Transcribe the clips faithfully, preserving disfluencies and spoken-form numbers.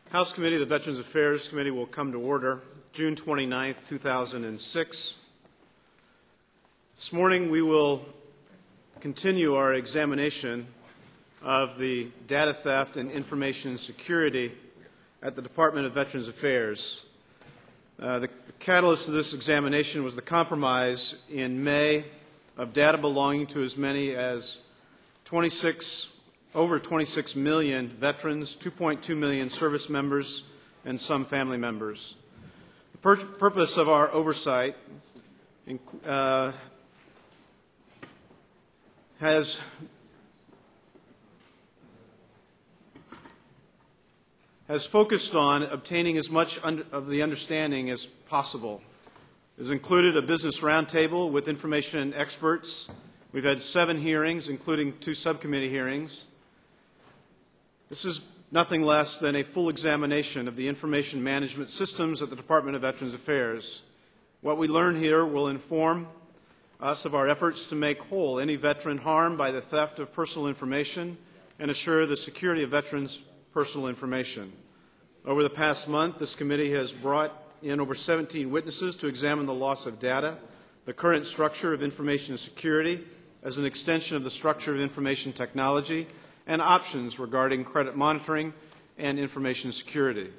House Committee, the Veterans Affairs Committee, will come to order June twenty-ninth, two thousand six. This morning we will continue our examination of the data theft and information security at the Department of Veterans Affairs. Uh, the catalyst of this examination was the compromise in May of data belonging to as many as twenty-six over twenty-six million veterans, two point two million service members, and some family members. The pur purpose of our oversight uh, has has focused on obtaining as much under, of the understanding as possible. It has included a business roundtable with information experts. We've had seven hearings, including two subcommittee hearings. This is nothing less than a full examination of the information management systems at the Department of Veterans Affairs. What we learn here will inform us of our efforts to make whole any veteran harmed by the theft of personal information and assure the security of veterans' personal information. Over the past month, this committee has brought in over seventeen witnesses to examine the loss of data, the current structure of information security as an extension of the structure of information technology, and options regarding credit monitoring and information security.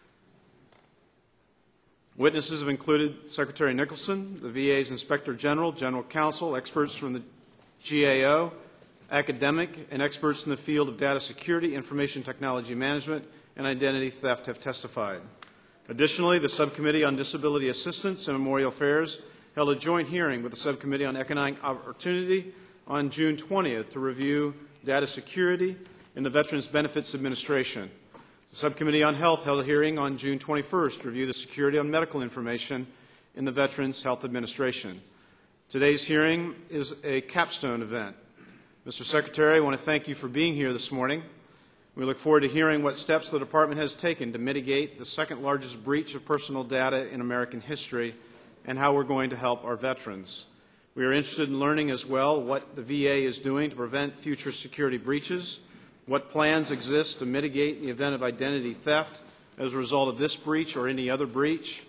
Witnesses have included Secretary Nicholson, the V A's Inspector General, General Counsel, experts from the G A O, academic, and experts in the field of data security, information technology management, and identity theft have testified. Additionally, the Subcommittee on Disability Assistance and Memorial Affairs held a joint hearing with the Subcommittee on Economic Opportunity on June twentieth to review data security in the Veterans Benefits Administration. The Subcommittee on Health held a hearing on June twenty-first to review the security on medical information in the Veterans Health Administration. Today's hearing is a capstone event. Mister Secretary, I want to thank you for being here this morning. We look forward to hearing what steps the Department has taken to mitigate the second largest breach of personal data in American history and how we're going to help our veterans. We are interested in learning as well what the V A is doing to prevent future security breaches, what plans exist to mitigate the event of identity theft as a result of this breach or any other breach.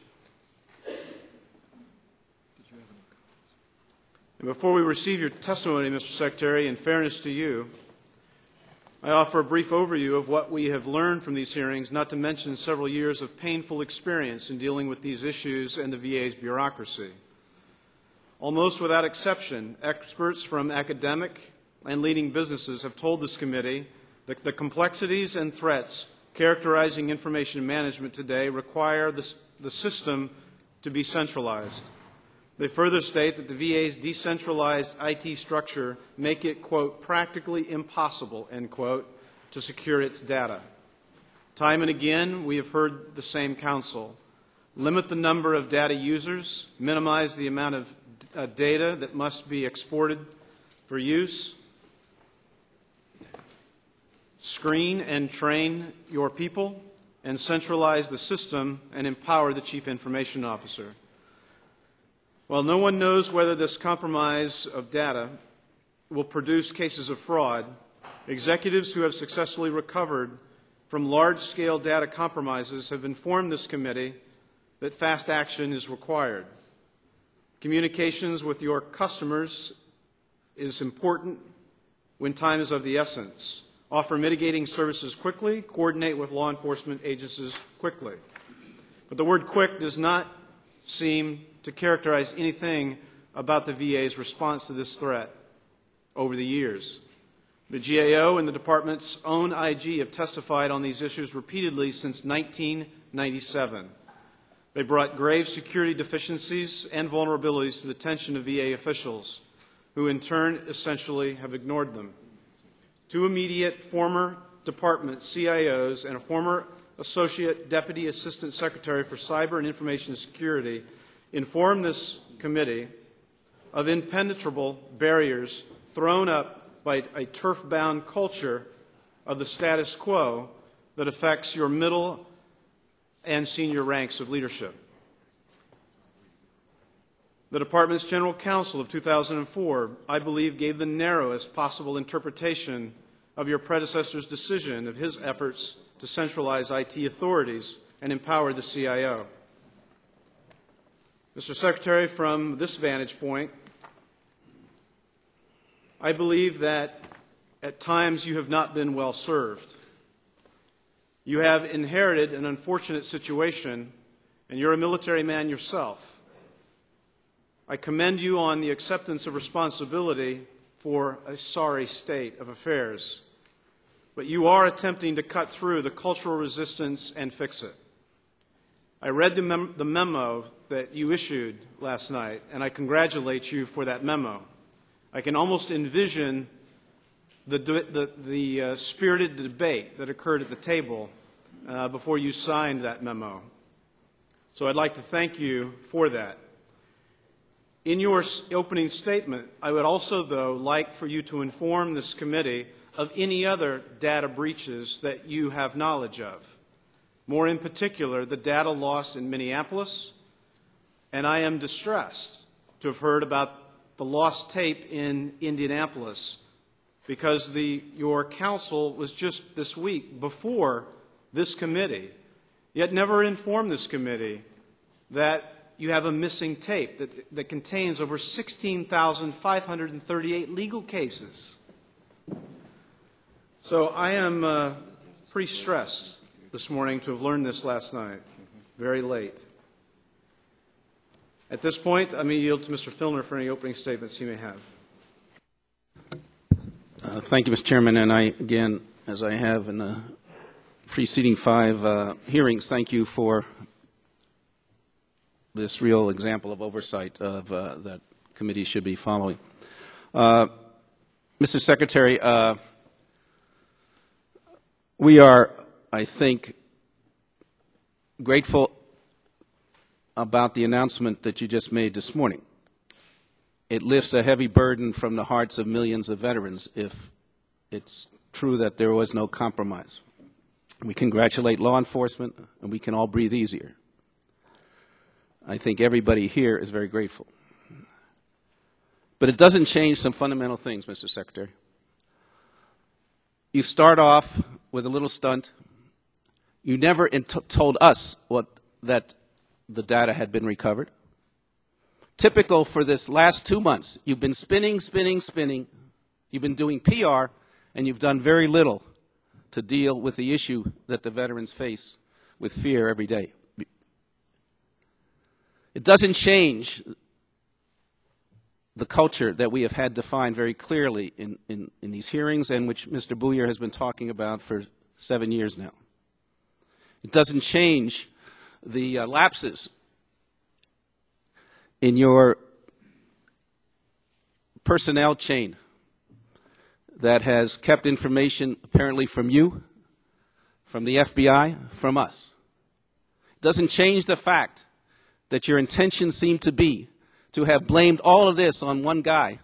And before we receive your testimony, Mister Secretary, in fairness to you, I offer a brief overview of what we have learned from these hearings, not to mention several years of painful experience in dealing with these issues and the V A's bureaucracy. Almost without exception, experts from academic and leading businesses have told this committee that the complexities and threats characterizing information management today require this, the system to be centralized. They further state that the V A's decentralized I T structure make it, quote, practically impossible, end quote, to secure its data. Time and again, we have heard the same counsel. Limit the number of data users, minimize the amount of uh, data that must be exported for use, screen and train your people, and centralize the system and empower the Chief Information Officer. While no one knows whether this compromise of data will produce cases of fraud, executives who have successfully recovered from large-scale data compromises have informed this committee that fast action is required. Communications with your customers is important when time is of the essence. Offer mitigating services quickly, coordinate with law enforcement agencies quickly. But the word quick does not seem to characterize anything about the V A's response to this threat over the years. The G A O and the Department's own I G have testified on these issues repeatedly since nineteen ninety-seven. They brought grave security deficiencies and vulnerabilities to the attention of V A officials, who in turn essentially have ignored them. Two immediate former Department C I Os and a former Associate Deputy Assistant Secretary for Cyber and Information Security informed this committee of impenetrable barriers thrown up by a turf-bound culture of the status quo that affects your middle and senior ranks of leadership. The Department's General Counsel of two thousand four, I believe, gave the narrowest possible interpretation of your predecessor's decision of his efforts to centralize I T authorities and empower the C I O. Mister Secretary, from this vantage point, I believe that at times you have not been well served. You have inherited an unfortunate situation, and you're a military man yourself. I commend you on the acceptance of responsibility for a sorry state of affairs, but you are attempting to cut through the cultural resistance and fix it. I read the, mem the memo that you issued last night, and I congratulate you for that memo. I can almost envision the, the, the uh, spirited debate that occurred at the table uh, before you signed that memo. So I'd like to thank you for that. In your opening statement, I would also, though, like for you to inform this committee of any other data breaches that you have knowledge of. More in particular, the data loss in Minneapolis, and I am distressed to have heard about the lost tape in Indianapolis, because the, your counsel was just this week before this committee, yet never informed this committee that you have a missing tape that, that contains over sixteen thousand five hundred thirty-eight legal cases. So I am uh, pretty stressed this morning to have learned this last night, very late. At this point, I may yield to Mister Filner for any opening statements he may have. Uh, thank you, Mister Chairman, and I, again, as I have in the preceding five uh, hearings, thank you for this real example of oversight of uh, that committee should be following. Uh, Mister Secretary, uh, we are, I think, grateful about the announcement that you just made this morning. It lifts a heavy burden from the hearts of millions of veterans if it's true that there was no compromise. We congratulate law enforcement, and we can all breathe easier. I think everybody here is very grateful. But it doesn't change some fundamental things, Mister Secretary. You start off with a little stunt. You never told us what, that the data had been recovered. Typical for this last two months, you've been spinning, spinning, spinning. You've been doing P R, and you've done very little to deal with the issue that the veterans face with fear every day. It doesn't change the culture that we have had defined very clearly in, in, in these hearings, and which Mister Bouhier has been talking about for seven years now. It doesn't change the uh, lapses in your personnel chain that has kept information apparently from you, from the F B I, from us. It doesn't change the fact that your intention seemed to be to have blamed all of this on one guy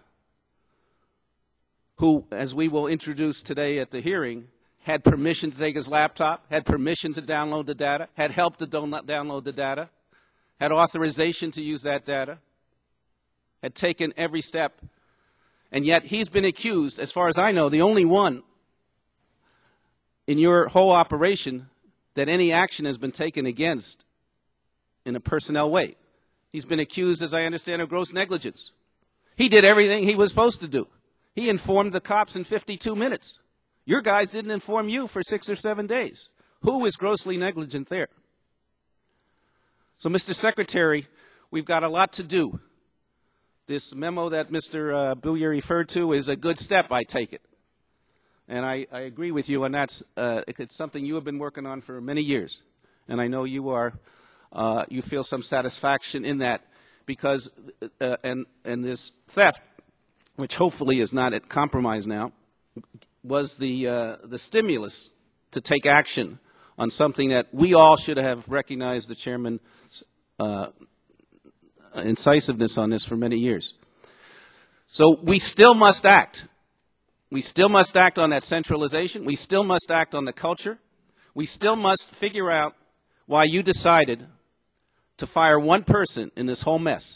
who, as we will introduce today at the hearing, had permission to take his laptop, had permission to download the data, had helped to download the data, had authorization to use that data, had taken every step, and yet he's been accused, as far as I know, the only one in your whole operation that any action has been taken against in a personnel way. He's been accused, as I understand, of gross negligence. He did everything he was supposed to do. He informed the cops in fifty-two minutes. Your guys didn't inform you for six or seven days. Who is grossly negligent there? So, Mister Secretary, we've got a lot to do. This memo that Mister Uh, Bouhier referred to is a good step, I take it. And I, I agree with you, and that's uh, it's something you have been working on for many years. And I know you are, uh, you feel some satisfaction in that, because, uh, and, and this theft, which hopefully is not at compromise now, was the, uh, the stimulus to take action on something that we all should have recognized the chairman's uh, incisiveness on this for many years. So we still must act. We still must act on that centralization. We still must act on the culture. We still must figure out why you decided to fire one person in this whole mess,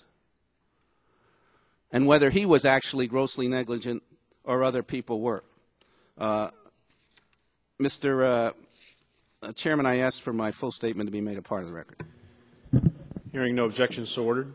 and whether he was actually grossly negligent or other people were. Uh, Mister Uh, uh, Chairman, I ask for my full statement to be made a part of the record. Hearing no objections, so ordered.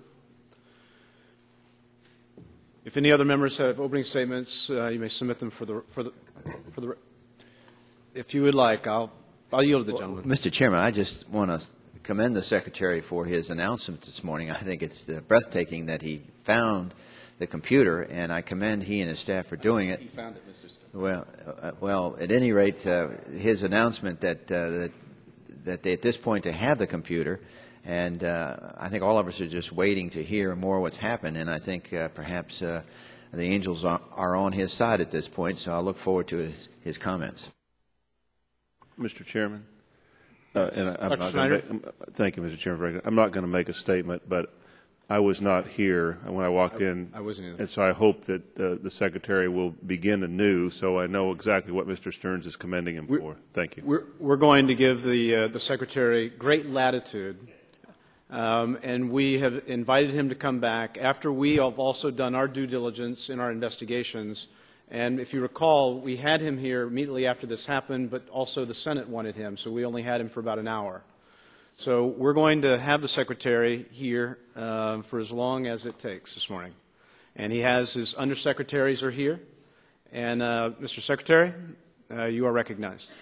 If any other members have opening statements, uh, you may submit them for the for the for the. If you would like, I'll I'll yield to the gentleman. Well, Mister Chairman, I just want to commend the Secretary for his announcement this morning. I think it's uh, breathtaking that he found the computer, and I commend he and his staff for doing it. He found it, Mister Stone. Well, uh, well, at any rate, uh, his announcement that uh, that that they, at this point to have the computer, and uh, I think all of us are just waiting to hear more what's happened, and I think uh, perhaps uh, the angels are, are on his side at this point. So I look forward to his his comments. Mister Chairman, uh, and I, I'm Doctor not Schneider? gonna make, thank you, Mister Chairman. I'm not going to make a statement, but I was not here when I walked I, in, I wasn't either. and so I hope that uh, the Secretary will begin anew, so I know exactly what Mister Stearns is commending him We're, for. Thank you. We're, we're going to give the uh, the Secretary great latitude, um, and we have invited him to come back after we have also done our due diligence in our investigations. And if you recall, we had him here immediately after this happened, but also the Senate wanted him, so we only had him for about an hour. So we're going to have the Secretary here uh, for as long as it takes this morning. And he has his undersecretaries are here. And uh, Mister Secretary, uh, you are recognized.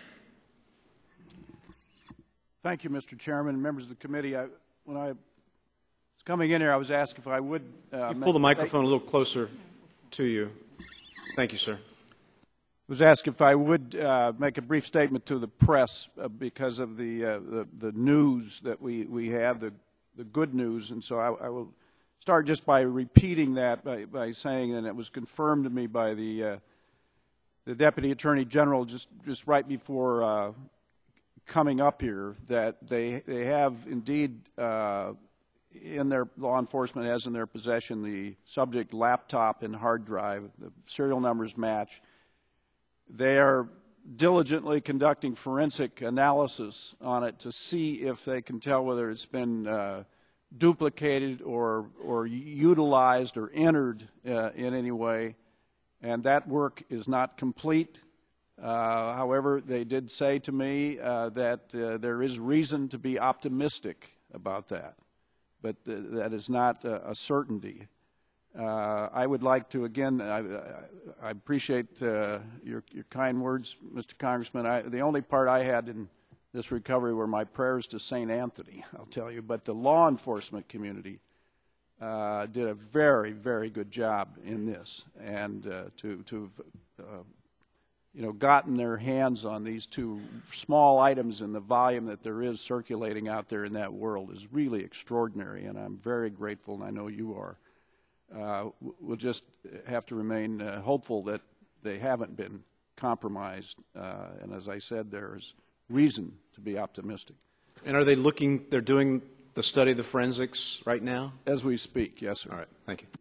Thank you, Mister Chairman, members of the committee. I, when I was coming in here, I was asked if I would uh, Pull the microphone a little closer to you. Thank you, sir. was asked if I would uh, make a brief statement to the press uh, because of the, uh, the the news that we we have, the the good news, and so I, I will start just by repeating that by, by saying that it was confirmed to me by the uh, the Deputy Attorney General just just right before uh, coming up here that they they have indeed uh, in their law enforcement has in their possession the subject laptop and hard drive. The serial numbers match. They are diligently conducting forensic analysis on it to see if they can tell whether it's been uh, duplicated or or utilized or entered uh, in any way. And that work is not complete. Uh, however, they did say to me uh, that uh, there is reason to be optimistic about that, but th that is not uh, a certainty. Uh, I would like to, again, I, I appreciate uh, your, your kind words, Mister Congressman. I, the only part I had in this recovery were my prayers to Saint Anthony, I'll tell you, but the law enforcement community uh, did a very, very good job in this, and uh, to, to uh, you know, gotten their hands on these two small items in the volume that there is circulating out there in that world is really extraordinary, and I'm very grateful, and I know you are. Uh, we'll just have to remain uh, hopeful that they haven't been compromised, uh, and as I said, there's reason to be optimistic. And are they looking, they're doing the study of the forensics right now? As we speak, yes, sir. All right, thank you.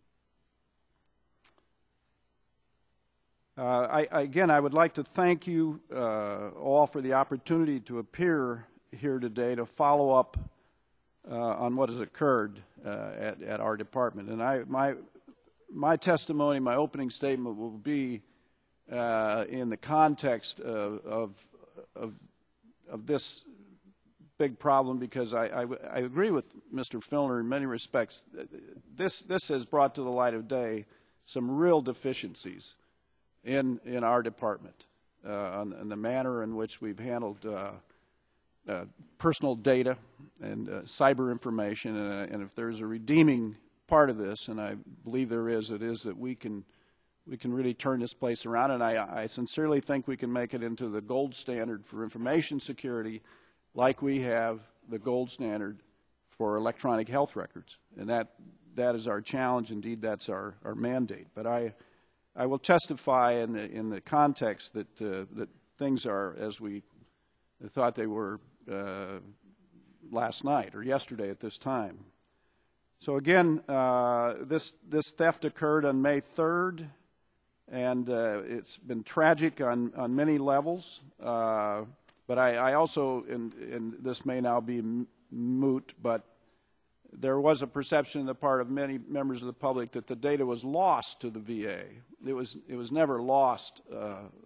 Uh, I, I, again, I would like to thank you uh, all for the opportunity to appear here today to follow up uh, on what has occurred uh, at, at our department. And I, my, my testimony, my opening statement will be uh, in the context of, of, of, of this big problem, because I, I, I agree with Mister Filner in many respects. This, this has brought to the light of day some real deficiencies in in our department, uh, on, on the manner in which we've handled uh, uh, personal data and uh, cyber information, and, uh, and if there's a redeeming part of this, and I believe there is, it is that we can we can really turn this place around, and I, I sincerely think we can make it into the gold standard for information security, like we have the gold standard for electronic health records, and that that is our challenge. Indeed, that's our our mandate. But I. I will testify in the, in the context that, uh, that things are as we thought they were uh, last night or yesterday at this time. So again, uh, this, this theft occurred on May third, and uh, it's been tragic on, on many levels. Uh, but I, I also, and, and this may now be moot, but there was a perception on the part of many members of the public that the data was lost to the V A. It was, it was never lost uh,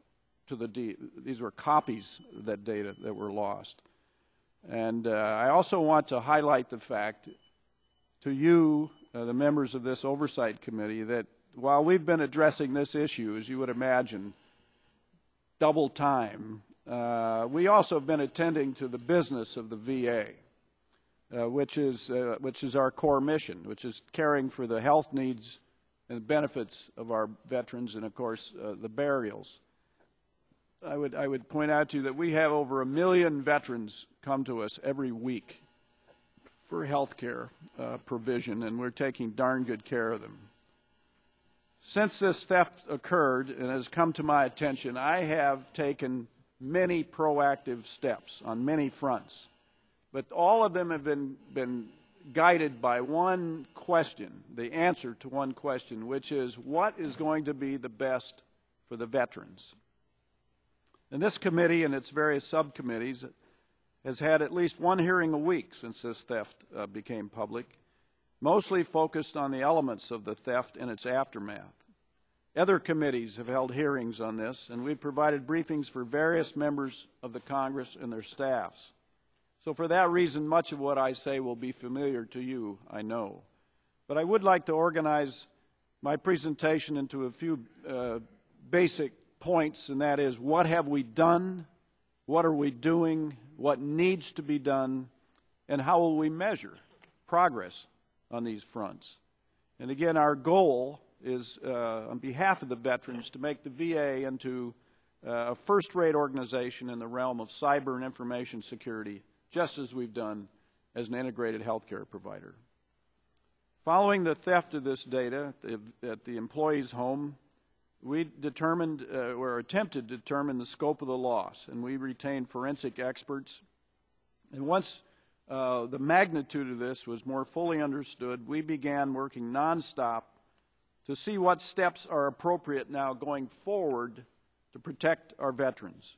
to the D. These were copies of that data that were lost. And uh, I also want to highlight the fact to you, uh, the members of this Oversight Committee, that while we've been addressing this issue, as you would imagine, double time, uh, we also have been attending to the business of the V A, uh, which is uh, which is our core mission, which is caring for the health needs and benefits of our veterans, and of course uh, the burials. I would I would point out to you that we have over a million veterans come to us every week for health care uh, provision, and we're taking darn good care of them. Since this theft occurred and has come to my attention, I have taken many proactive steps on many fronts, but all of them have been, been guided by one question, the answer to one question, which is, what is going to be the best for the veterans? And this committee and its various subcommittees has had at least one hearing a week since this theft uh, became public, mostly focused on the elements of the theft and its aftermath. Other committees have held hearings on this, and we've provided briefings for various members of the Congress and their staffs. So for that reason, much of what I say will be familiar to you, I know. But I would like to organize my presentation into a few uh, basic points, and that is, what have we done, what are we doing, what needs to be done, and how will we measure progress on these fronts. And again, our goal is, uh, on behalf of the veterans, to make the V A into uh, a first-rate organization in the realm of cyber and information security, just as we've done as an integrated healthcare provider. Following the theft of this data at the, at the employee's home, we determined, uh, or attempted to determine the scope of the loss, and we retained forensic experts. And once uh, the magnitude of this was more fully understood, we began working nonstop to see what steps are appropriate now going forward to protect our veterans.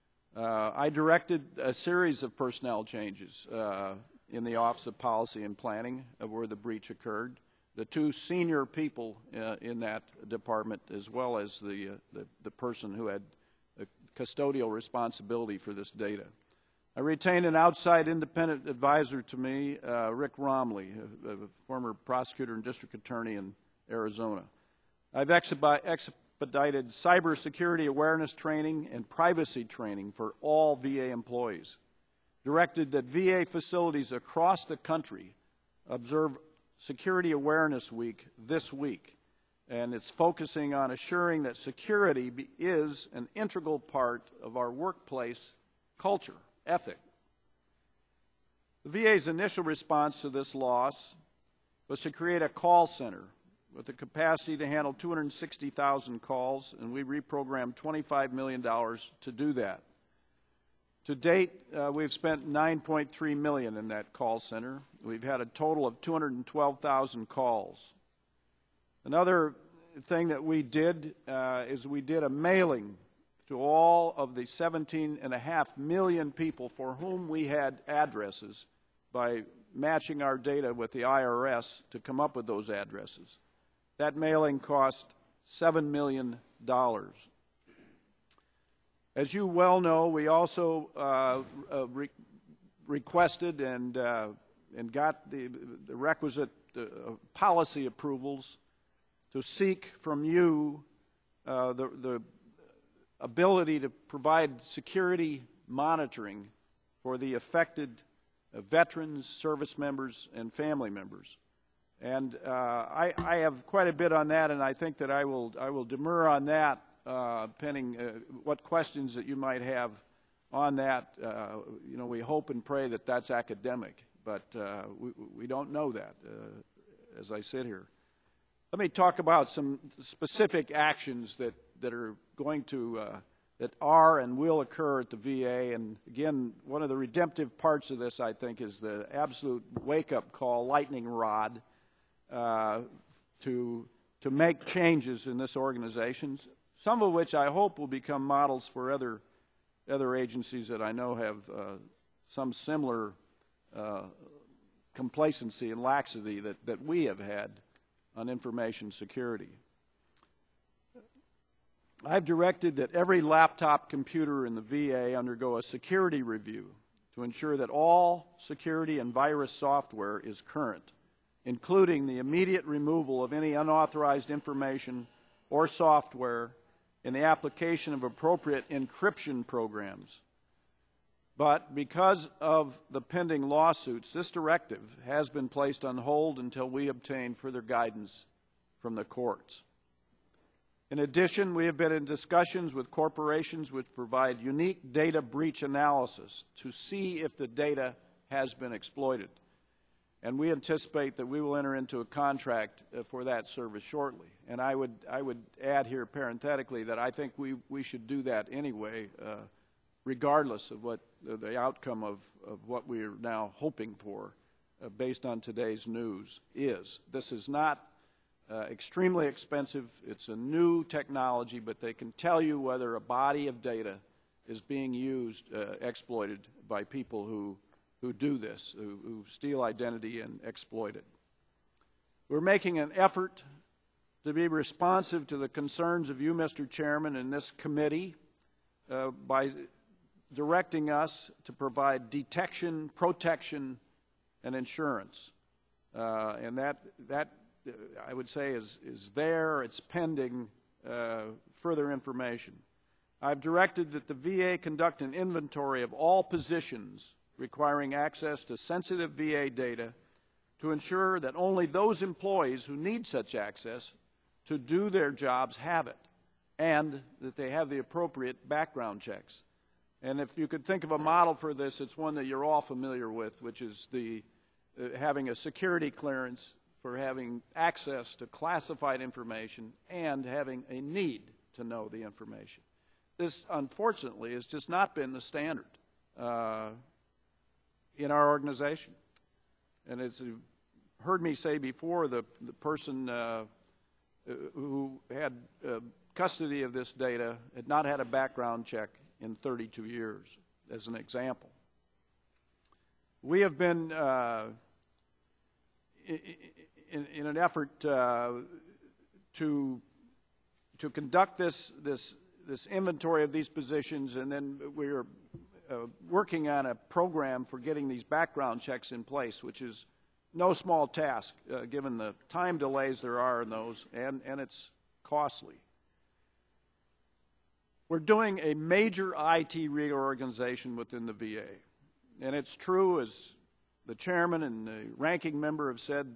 Uh, I directed a series of personnel changes uh, in the Office of Policy and Planning of where the breach occurred. The two senior people uh, in that department, as well as the, uh, the, the person who had the custodial responsibility for this data. I retained an outside independent advisor to me, uh, Rick Romley, a, a former prosecutor and district attorney in Arizona. I've expedited cybersecurity awareness training and privacy training for all V A employees, directed that V A facilities across the country observe Security Awareness Week this week, and it's focusing on assuring that security be, is an integral part of our workplace culture, ethic. The V A's initial response to this loss was to create a call center with the capacity to handle two hundred sixty thousand calls, and we reprogrammed twenty-five million dollars to do that. To date, uh, we've spent nine point three million dollars in that call center. We've had a total of two hundred twelve thousand calls. Another thing that we did uh, is we did a mailing to all of the seventeen point five million people for whom we had addresses by matching our data with the I R S to come up with those addresses. That mailing cost seven million dollars. As you well know, we also uh, uh, re requested and, uh, and got the, the requisite uh, policy approvals to seek from you uh, the, the ability to provide security monitoring for the affected uh, veterans, service members, and family members. And uh, I, I have quite a bit on that, and I think that I will, I will demur on that Uh, pending uh, what questions that you might have on that. Uh, you know, we hope and pray that that's academic, but uh, we, we don't know that uh, as I sit here. Let me talk about some specific actions that, that are going to, uh, that are and will occur at the V A. And again, one of the redemptive parts of this, I think, is the absolute wake-up call, lightning rod, uh, to, to make changes in this organization, some of which I hope will become models for other, other agencies that I know have uh, some similar uh, complacency and laxity that, that we have had on information security. I've directed that every laptop computer in the V A undergo a security review to ensure that all security and virus software is current, including the immediate removal of any unauthorized information or software in the application of appropriate encryption programs. But because of the pending lawsuits, this directive has been placed on hold until we obtain further guidance from the courts. In addition, we have been in discussions with corporations which provide unique data breach analysis to see if the data has been exploited. And we anticipate that we will enter into a contract uh, for that service shortly. And I would, I would add here parenthetically that I think we, we should do that anyway, uh, regardless of what uh, the outcome of, of what we are now hoping for uh, based on today's news is. This is not uh, extremely expensive. It's a new technology, but they can tell you whether a body of data is being used, uh, exploited by people who who do this, who, who steal identity and exploit it. We're making an effort to be responsive to the concerns of you, Mister Chairman, and this committee uh, by directing us to provide detection, protection, and insurance. Uh, and that, that uh, I would say, is, is there. It's pending uh, further information. I've directed that the V A conduct an inventory of all positions requiring access to sensitive V A data to ensure that only those employees who need such access to do their jobs have it, and that they have the appropriate background checks. And if you could think of a model for this, it's one that you're all familiar with, which is the uh, having a security clearance for having access to classified information and having a need to know the information. This, unfortunately, has just not been the standard Uh, in our organization. And as you've heard me say before, the, the person uh, who had uh, custody of this data had not had a background check in thirty-two years, as an example. We have been, uh, in, in an effort uh, to, to conduct this, this, this inventory of these positions, and then we are Uh, working on a program for getting these background checks in place, which is no small task uh, given the time delays there are in those, and, and it's costly. We're doing a major I T reorganization within the V A. And it's true, as the chairman and the ranking member have said,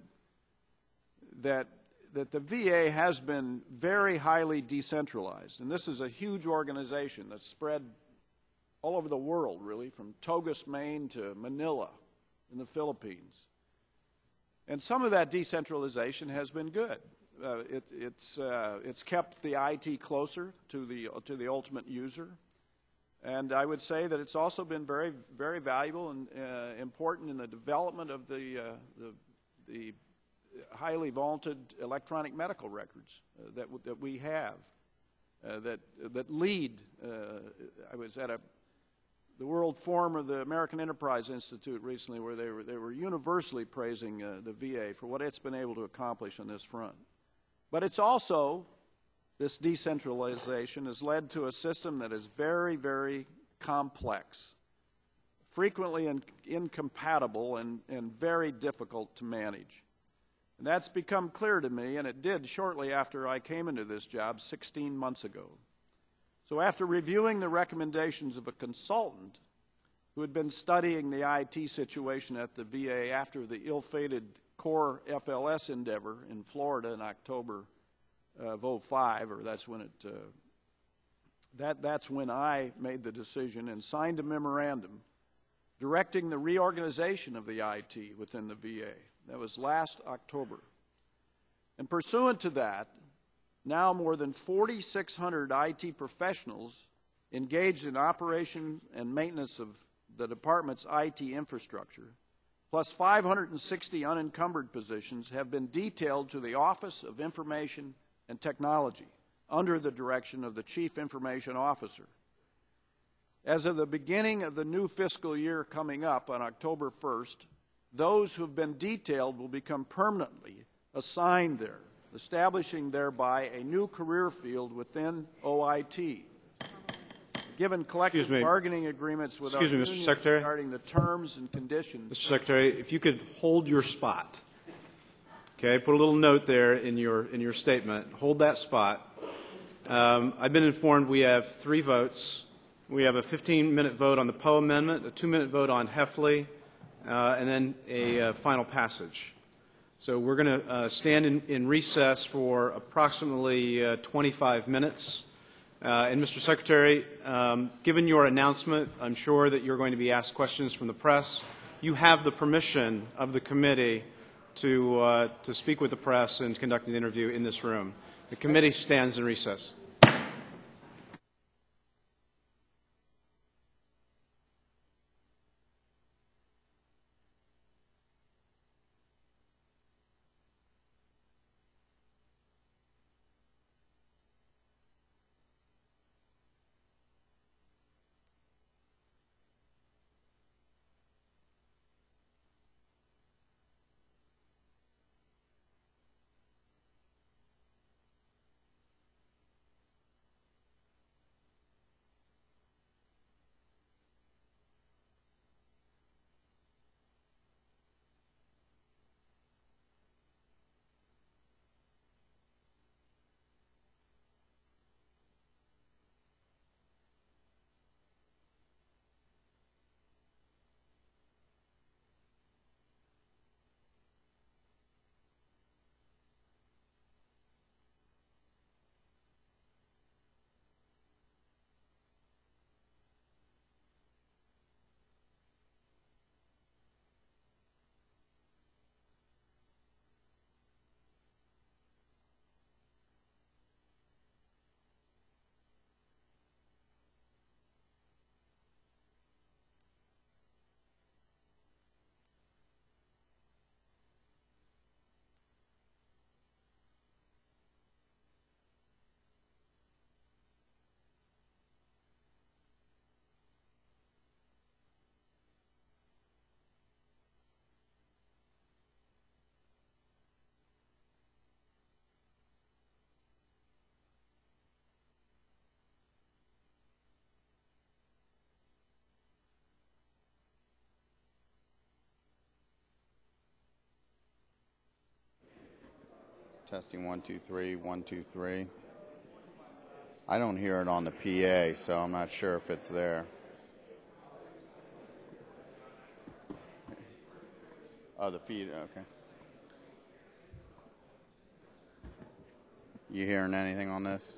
that, that the V A has been very highly decentralized. And this is a huge organization that's spread all over the world, really, from Togus, Maine to Manila in the Philippines. And some of that decentralization has been good. Uh, it, it's, uh, it's kept the I T closer to the, to the ultimate user. And I would say that it's also been very, very valuable and uh, important in the development of the, uh, the, the highly vaunted electronic medical records uh, that, that we have, uh, that, that lead. Uh, I was at a the World Forum of the American Enterprise Institute recently, where they were, they were universally praising uh, the V A for what it's been able to accomplish on this front. But it's also, this decentralization has led to a system that is very, very complex, frequently in, incompatible, and, and very difficult to manage. And that's become clear to me, and it did shortly after I came into this job sixteen months ago. So after reviewing the recommendations of a consultant who had been studying the I T situation at the V A after the ill-fated core F L S endeavor in Florida in October of oh five, or that's when it, uh, that, that's when I made the decision and signed a memorandum directing the reorganization of the I T within the V A. That was last October. And pursuant to that, now more than forty-six hundred I T professionals engaged in operation and maintenance of the department's I T infrastructure, plus five hundred sixty unencumbered positions, have been detailed to the Office of Information and Technology under the direction of the Chief Information Officer. As of the beginning of the new fiscal year coming up on October first, those who have been detailed will become permanently assigned there establishing thereby a new career field within O I T. Given collective Excuse me. bargaining agreements with Excuse our me, Mister union Secretary. regarding the terms and conditions. Mister Secretary, if you could hold your spot. Okay, put a little note there in your in your statement. Hold that spot. Um, I've been informed we have three votes. We have a fifteen-minute vote on the Poe Amendment, a two-minute vote on Heffley, uh, and then a uh, final passage. So we're going to uh, stand in, in recess for approximately uh, twenty-five minutes. Uh, and Mister Secretary, um, given your announcement, I'm sure that you're going to be asked questions from the press. You have the permission of the committee to, uh, to speak with the press and conduct an interview in this room. The committee stands in recess. Testing one, two, three, one, two, three. I don't hear it on the P A, so I'm not sure if it's there. Oh, the feed, okay. You hearing anything on this?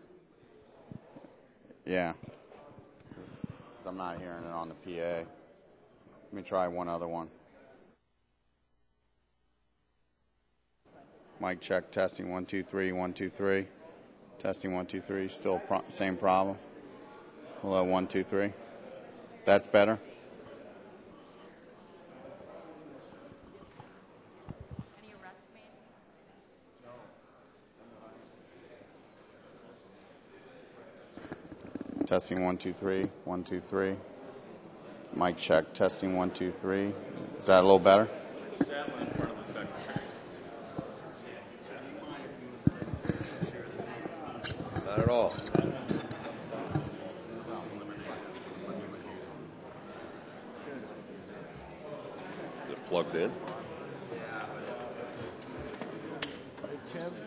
Yeah. 'Cause I'm not hearing it on the P A. Let me try one other one. Mic check, testing one, two, three, one, two, three. Testing one, two, three. Still pro- same problem. Hello, one, two, three. That's better. Any arrests made? Testing one, two, three, one, two, three. Mic check, testing one, two, three. Is that a little better? Not at all. Is it plugged in? Tim, Tim,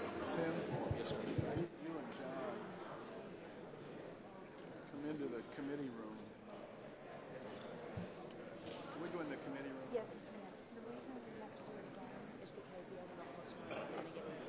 you and John come into the committee room. Can we go in the committee room? Yes, you can. The reason we have to do it again is because the other officers are going to get it.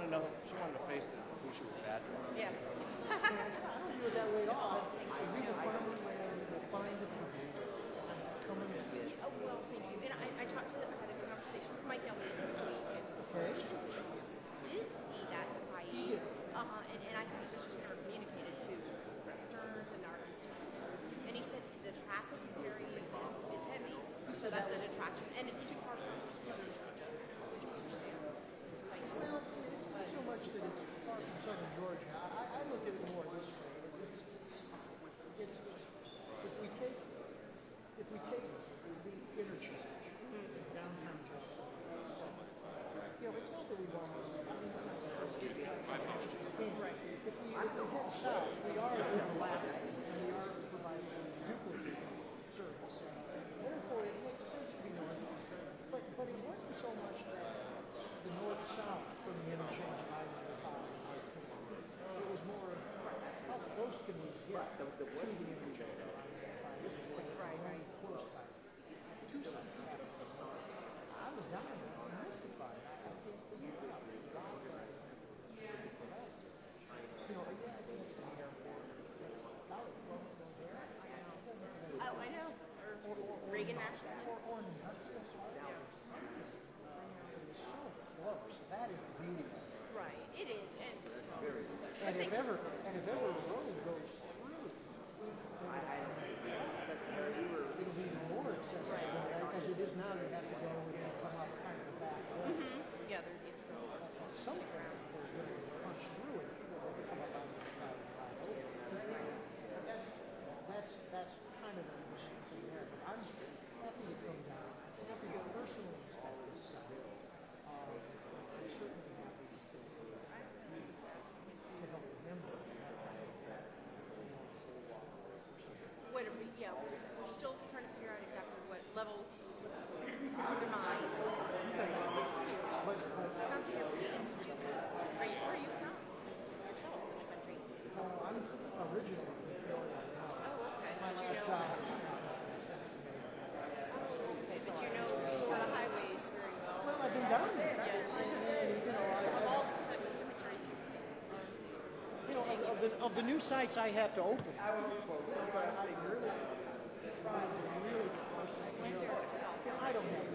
to know. She wanted to face the, who she was battling. Yeah. I don't view it that way at all. I read the farmer and the find the time. Coming in. Oh, well, thank you. And I, I talked to, I had a conversation with Mike Elliott this week. And Okay. he did see that site. He did. Uh-huh. And, and I think it was just never communicated to Stearns and our constituents. And he said the traffic is very, is, is heavy. So that's a detraction. And it's too far from Southern Georgia, which we understand. This is a site. Well, it's not so much that it's far from southern Georgia. I, I look at it more this way. It's, it's, it's, it's, if we take if we take the interchange in downtown Jefferson, you know, it's not that we want to. I mean, it's not excuse me, right. If we if we head south, we are overlapping and we are providing duplicate service. Therefore, it makes sense to be north. But but it wasn't so much that the north-south from the interchange of I ninety-five and I ten. It was more how close can we get to the interchange of I ninety-five. Right, right. Close by. Two sides happen. I was down there. I'm mystified. I, I can't figure it out. You know, yeah, I think it's the airport. About it from there. Oh, I know. Or, or Reagan National. Or, or an industrial park. It is so close. That is the beauty of it. Right. It is. And so, And if ever, and if ever a road goes through, it'll be even more accessible because it is now. You have to go and then come up kind of the back way. mm-hmm. Yeah, there you go. At some point, there's going to be a punch through it. People will come up on the side and drive over. But that's that's that's kind of the thing there. I'm happy to come down. I'm happy to personally inspect this site. Um, I'm certainly happy to, to help remember that. What are we, yeah, we're, we're still trying to figure out exactly what level is in mind. But, but Sounds like you're pretty stupid. Are you, where are you from? Yourself in the country. uh, I'm originally from Peoria. Oh, okay. My But you last know, job was okay, but you know a lot of highways very well. well, I've been down there. Yeah. And, you know, I, Of I, all the seven cemeteries you you know, of, of, the, of the new sites I have to open, I really try to really personally, you know, I don't have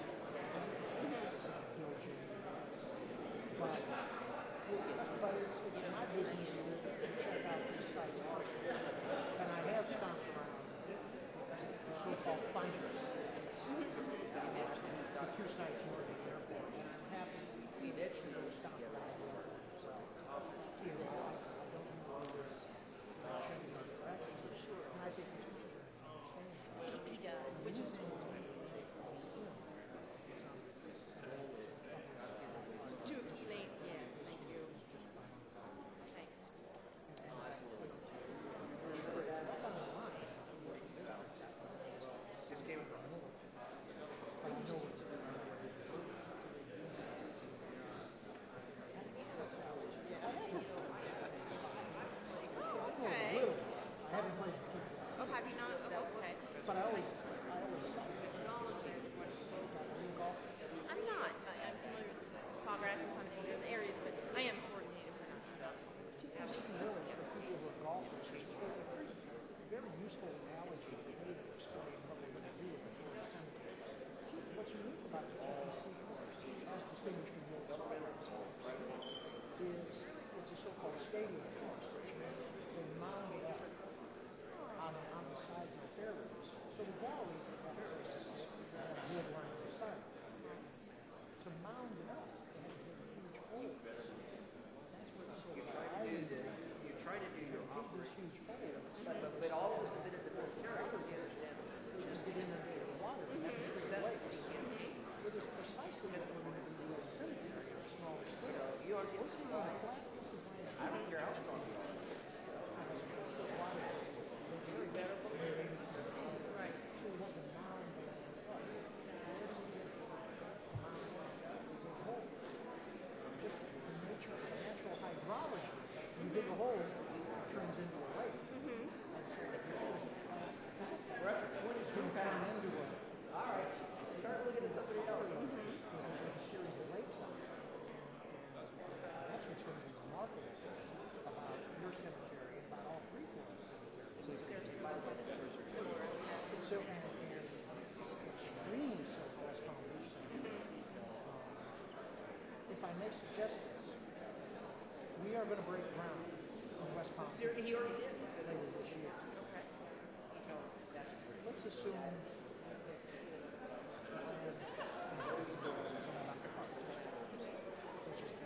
but, but it's, it's my business to check out these sites also. And I have stopped around the so-called finders. The two sites north of the airport. And I'm happy to go stop around there. You know, I don't know whether it's changing the direction. And I think it's interesting to understand. He does, which is to explain. Yes, thank you. Thanks. Just came across. Okay. Little. I haven't played the kid. Oh, have you not? Oh, okay. But I always, I always suck. I'm not. I, I'm familiar with Sawgrass and kind of familiar with the areas, but I am coordinated for that stuff. Really, for people who are golfers, it's a pretty, very useful analogy for me to explain what we're going to do with the Florida cemeteries. What's unique about the T P C course, as distinguished from the old Sawgrass course, is it's a so-called stadium course, which means they mound it up on, on the sides of the fairways. So the galleries are have places that have wood lines of sight. To mound it up, they had to dig huge holes. That's what it's so do the, you try to do your operation, these huge holes. but, but, but all this bit of the military, you understand, Just get in there and get the water. And that's the necessity. It is precisely what we're going to do with the cemeteries at a smaller You scale. know, you are We're getting seeing a flat piece of land. I don't care how strong you are. Very medical. Right. So we want to mound the land up. Where's it get hole? Just the nature, natural hydrology. You dig a hole, it turns into a lake. if I may suggest this, we are going to break ground in West Palm He already did. later this year. Okay. You know, that's great. Let's assume that the plan is enjoys the doors, it's only about the park, which is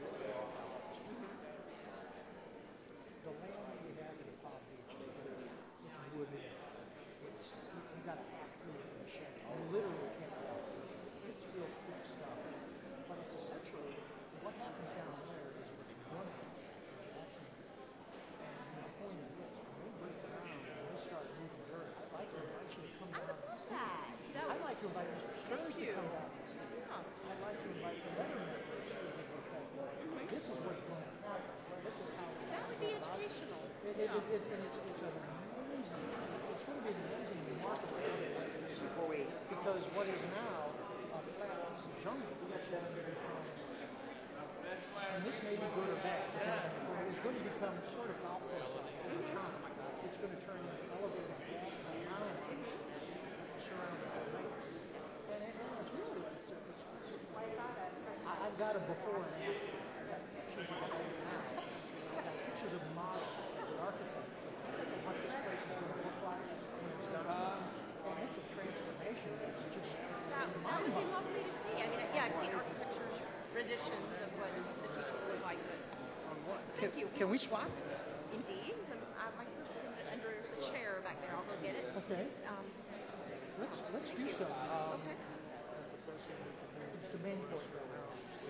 the land that we have in Palm Beach, it's wooded, it's, you got to hack through it in a shed. You literally can't walk through it. It's real quick stuff. But it's essentially, what happens down there is with one Jackson. And the point is this, when we break ground and we start moving dirt, I'd like to invite you to come I down would and love see. that. That I'd would, like to invite Mister Stearns to you. come down and see. I'd like to invite the other members to the book. This is what's going to happen. This is how it's that would be educational. it, it, it, it, and it's, it's an amazing, it's going to be an amazing, remarkable area Before we, because what is now a flat piece of jungle is going to become, and this may be good or bad, but it's going to become sort of golf course like over time. It's going to turn into elevated grass and mountains surrounded by lakes. And, it, and it's really, it's, it's, it's, I, I've got a before and after. I've got pictures of it now. I've got pictures of models as an architect of what this place is going to look like when it's done. And it's a transformation. It's just That, that would be lovely to see. I mean, yeah, I've seen architecture renditions of what the future would look like, but Can, thank you. can we swap? Indeed. The, uh, my purse is under the chair back there. I'll go get it. Okay. Um, Let's let's do so. Um, okay. It's the main course right now.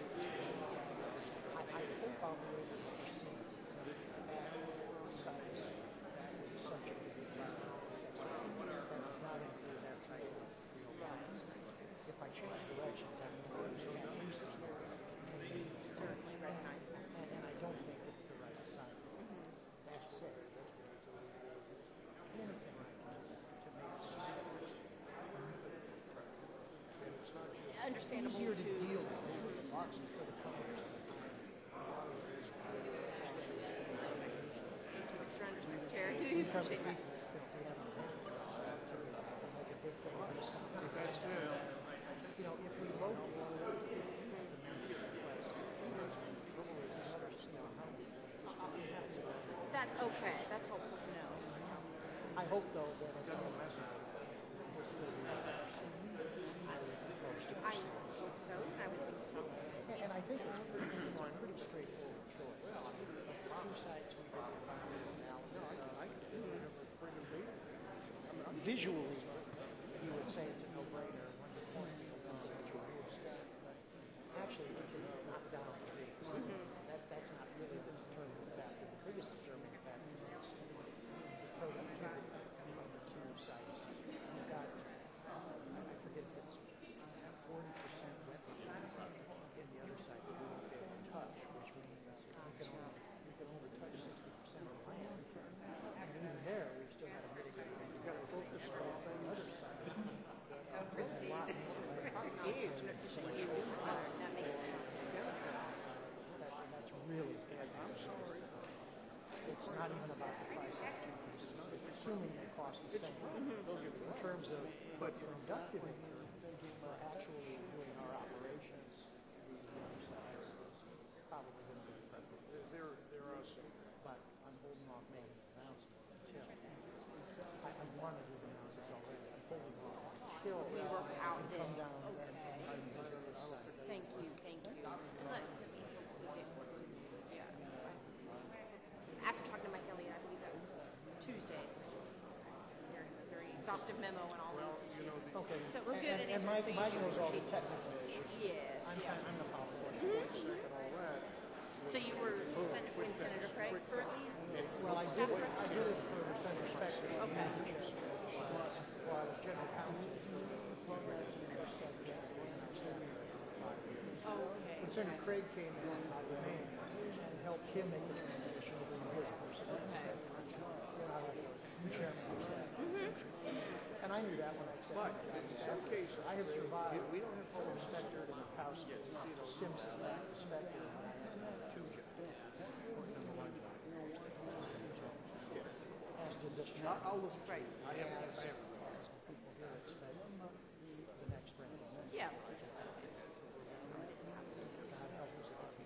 I, I hope I'll be able to proceed at sites that would be subject to the that does not include that site. If I change directions, I can lose that usage there. Certainly recognize that. And, and I don't think it's the right site. That's said, anything to make it safe. Understandable Easier to to deal with boxes for the company. Thank you, Mister Undersecretary. Do you Because we, appreciate you that? know, we have a make a big thing of this. that's true. You know, if we locate That okay. That's helpful to know. I hope though that if I will still be close to I hope so. I would think so. And, and I think it's pretty, it's a pretty straightforward choice. Two sites we did an analysis of. Visually, you would say it's a no-brainer when you point to the individual use. But actually, you can knock down trees. That, that's not really the determining factor. The biggest determining factor is the productivity of the two sites. You've got, I forget if it's forty percent wetlands in the other side that we won't be able to touch, which means we can only, we can only touch sixty percent of the land. And even there, we've still got to mitigate. We've got to focus on the other side. So Christine, huge. That makes sense. That, that's really bad. I'm sorry. It's not even about the price of the two pieces. It's assuming the cost is the same. In terms of productivity, we're actually doing our operations. The other side is probably going to be effective. There, there are some, but I'm holding off making an announcement until I, I want to do the announcements already. I'm holding off until We work out I this. come down and, Okay. and visit this site. Thank you. Thank you. Let me hopefully get work to do. Yeah. After talking to Mike Elliott, I believe that was Tuesday. Very, very exhaustive memo and all those issues. Okay. So we're good And, at and Mike, answering Mike issues. knows all the technical issues. Yes. I'm, Yeah. I'm the policy. So you were Sen- with Senator Craig currently? Well, I did it, I did it for Senator Spector. Okay. Plus, while I was general counsel, the programs and the subjects and our study. Okay. When Senator Craig came in, I remained and helped him make the transition to his person. Okay. Then I was new chairman of staff. And I knew that when I said. But in some cases, I had survived. We don't have Fuller Spector and Murkowski, Simpson, Spector, and I had two jobs. As to this job. I'll look. Right. I have, I have. People here expect the next recognition. Yeah. God help us if we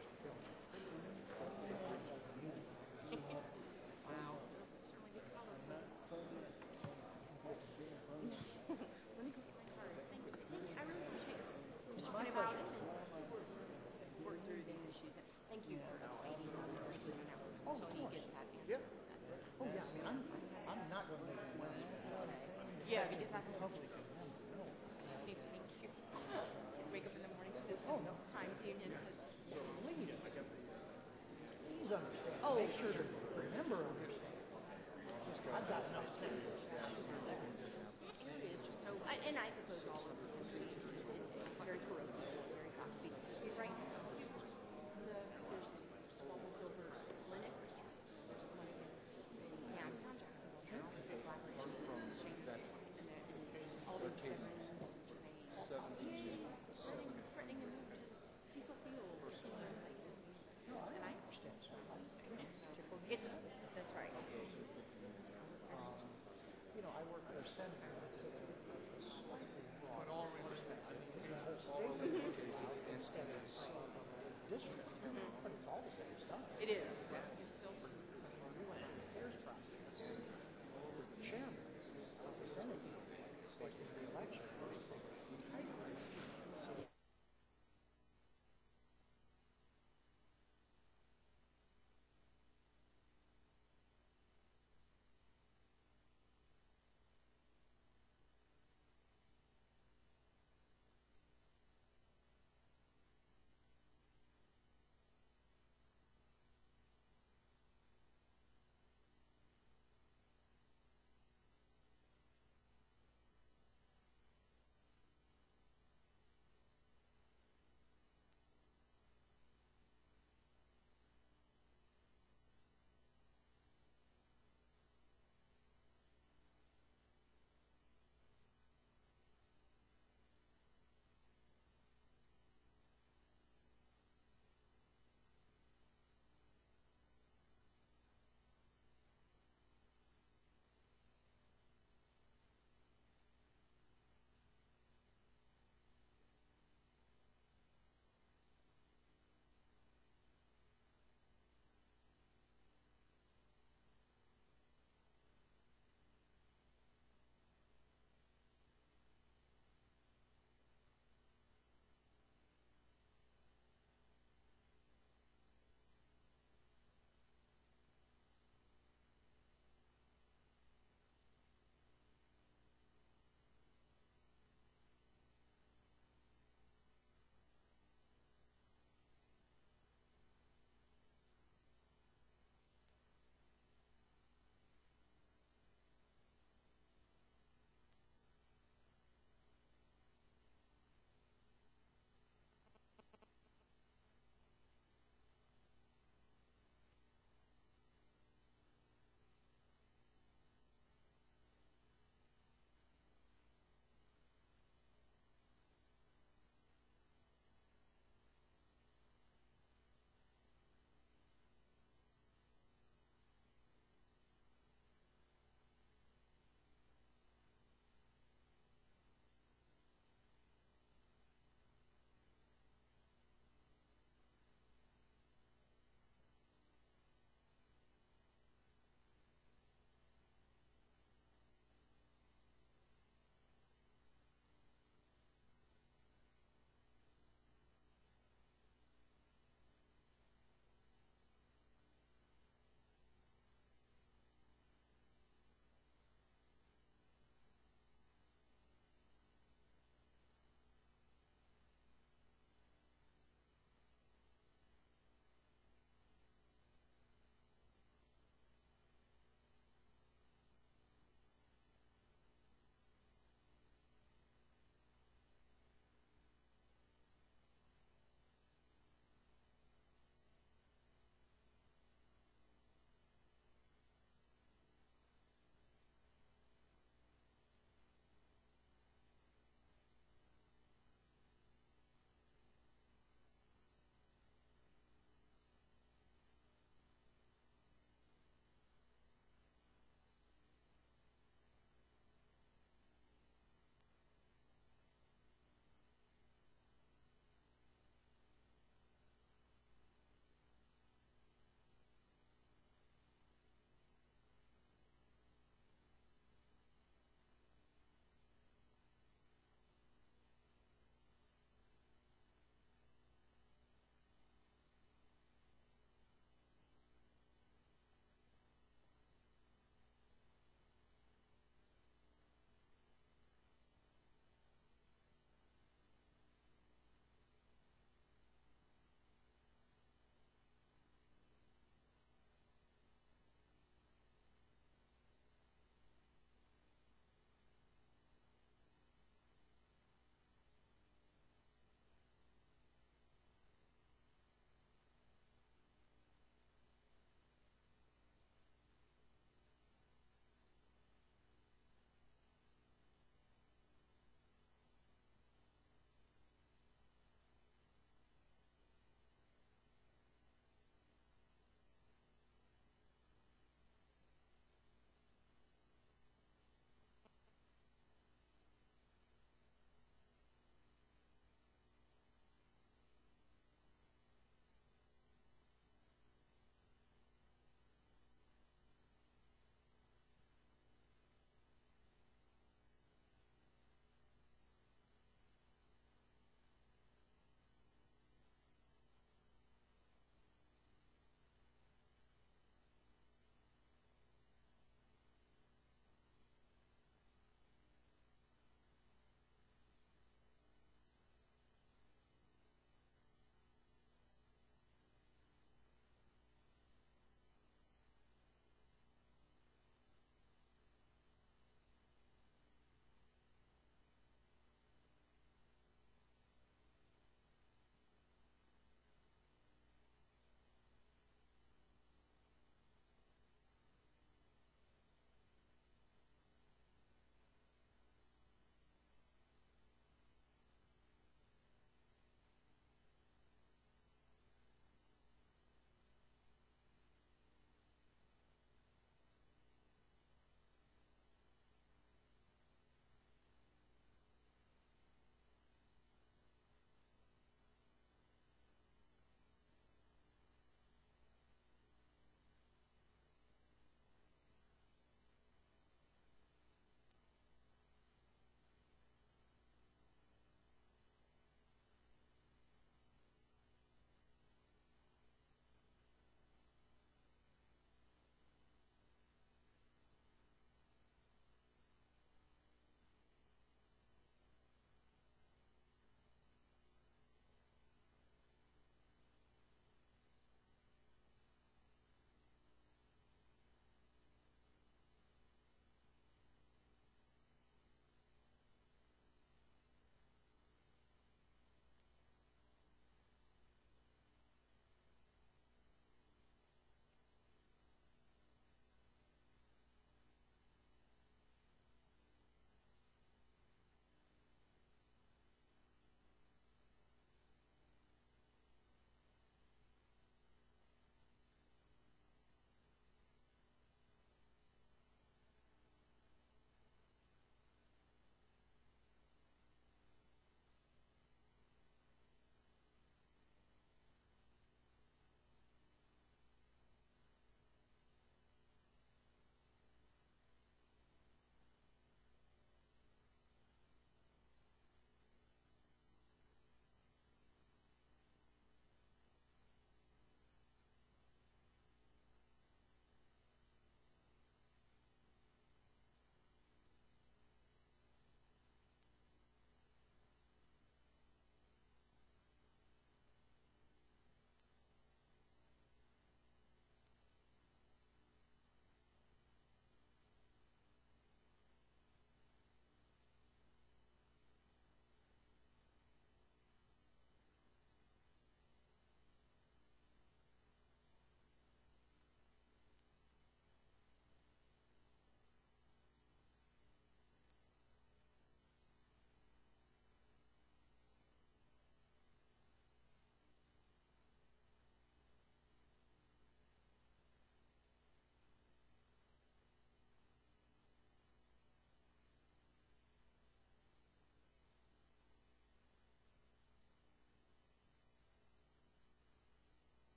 thank you for abstaining on the making an announcement Oh, until of he course. gets that answer. Yeah. Oh, yeah, I mean, I'm, I'm not going to make an announcement. Yeah, because that's Public event, no. thank you. Wake up in the morning to the oh, no. Times Union. Please, please understand. Oh, Make sure the, the member understands. I've got enough sense. And it is just so, I- and I suppose all over the country, it's very parochial, very gossipy. Right now, the, there's Swallow Silver clinics. There's one in downtown Jacksonville now, the collaboration with Shane and then all these veterans are saying, he's threatening, threatening to move to Cecil Field. You know, and I understand. It's, that's right. You know, I work for a senator that took a slightly broad respect. I mean, the whole state instead of district, but it's all the same stuff. It is. You're still. We went through the CARES process. The chairman of the Senate, like the election,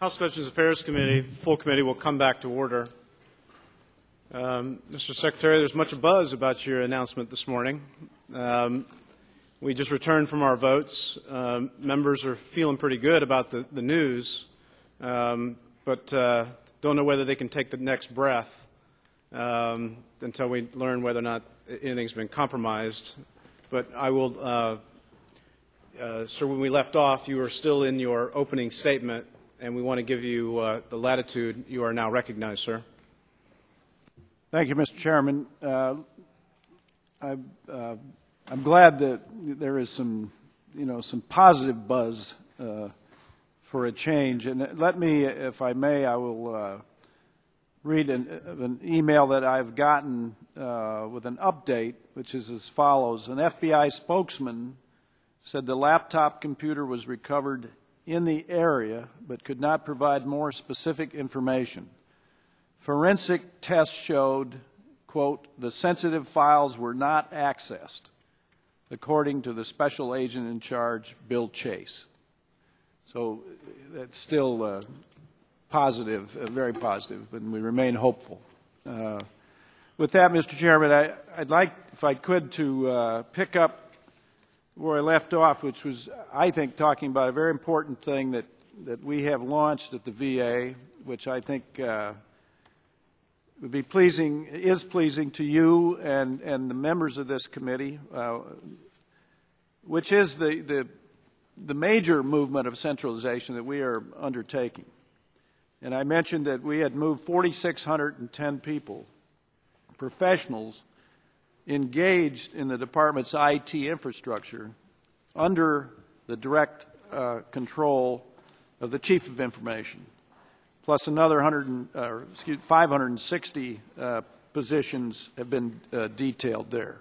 House Veterans Affairs Committee, full committee, will come back to order. Um, Mister Secretary, there's much buzz about your announcement this morning. Um, we just returned from our votes. Um, members are feeling pretty good about the, the news, um, but uh, don't know whether they can take the next breath um, until we learn whether or not anything's been compromised. But I will, uh, uh, sir, when we left off, you were still in your opening statement, and we want to give you uh, the latitude. You are now recognized, sir. Thank you, Mister Chairman. Uh, I, uh, I'm glad that there is some, you know, some positive buzz uh, for a change. And let me, if I may, I will uh, read an, an email that I've gotten uh, with an update, which is as follows. An F B I spokesman said the laptop computer was recovered in the area, but could not provide more specific information. Forensic tests showed, quote, the sensitive files were not accessed, according to the special agent in charge, Bill Chase. So that's still uh, positive, uh, very positive, and we remain hopeful. Uh, with that, Mister Chairman, I, I'd like, if I could, to uh, pick up where I left off, which was, I think, talking about a very important thing that, that we have launched at the V A, which I think uh, would be pleasing, is pleasing to you and, and the members of this committee, uh, which is the, the, the major movement of centralization that we are undertaking. And I mentioned that we had moved four thousand six hundred ten people, professionals, engaged in the department's I T infrastructure under the direct uh, control of the Chief of Information, plus another one hundred, uh, excuse, five hundred sixty uh, positions have been uh, detailed there.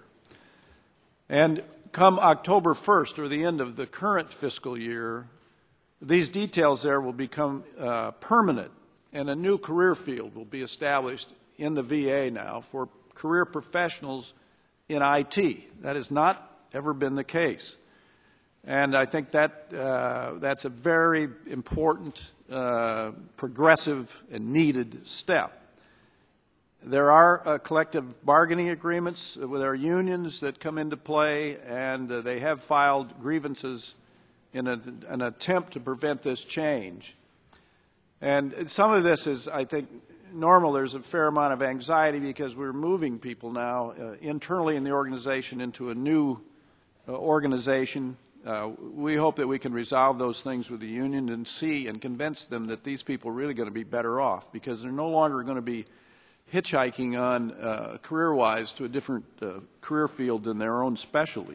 And come October first, or the end of the current fiscal year, these details there will become uh, permanent, and a new career field will be established in the V A now for career professionals in I T. That has not ever been the case. And I think that uh, that's a very important, uh, progressive, and needed step. There are uh, collective bargaining agreements with our unions that come into play, and uh, they have filed grievances in a, an attempt to prevent this change. And some of this is, I think, normal. There's a fair amount of anxiety because we're moving people now uh, internally in the organization into a new uh, organization. Uh, we hope that we can resolve those things with the union and see and convince them that these people are really going to be better off because they're no longer going to be hitchhiking on uh, career-wise to a different uh, career field than their own specialty.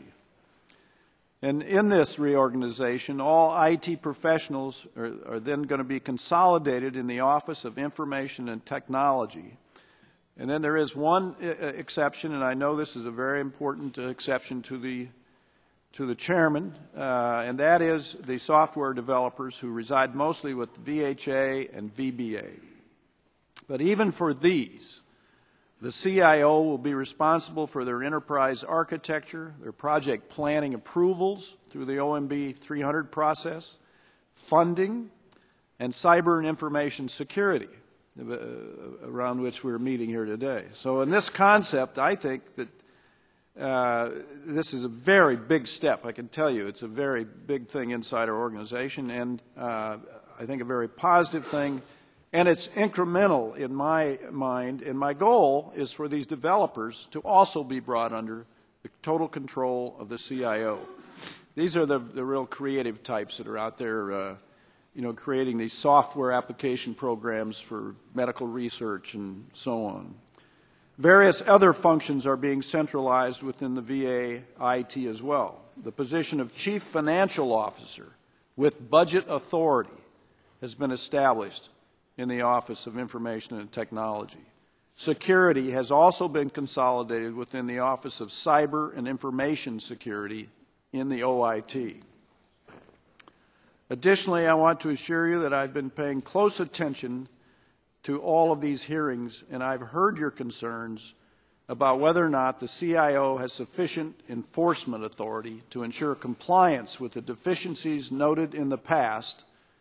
And in this reorganization, all I T professionals are, are then going to be consolidated in the Office of Information and Technology. And then there is one uh, exception, and I know this is a very important uh, exception to the to the chairman, uh, and that is the software developers who reside mostly with V H A and V B A. But even for these, the C I O will be responsible for their enterprise architecture, their project planning approvals through the O M B three hundred process, funding, and cyber and information security, uh, around which we're meeting here today. So in this concept, I think that uh, this is a very big step. I can tell you it's a very big thing inside our organization, and uh, I think a very positive thing. And it's incremental in my mind, and my goal is for these developers to also be brought under the total control of the C I O. These are the, the real creative types that are out there, uh, you know, creating these software application programs for medical research and so on. Various other functions are being centralized within the V A I T as well. The position of Chief Financial Officer with budget authority has been established in the Office of Information and Technology. Security has also been consolidated within the Office of Cyber and Information Security in the O I T. Additionally, I want to assure you that I've been paying close attention to all of these hearings, and I've heard your concerns about whether or not the C I O has sufficient enforcement authority to ensure compliance with the deficiencies noted in the past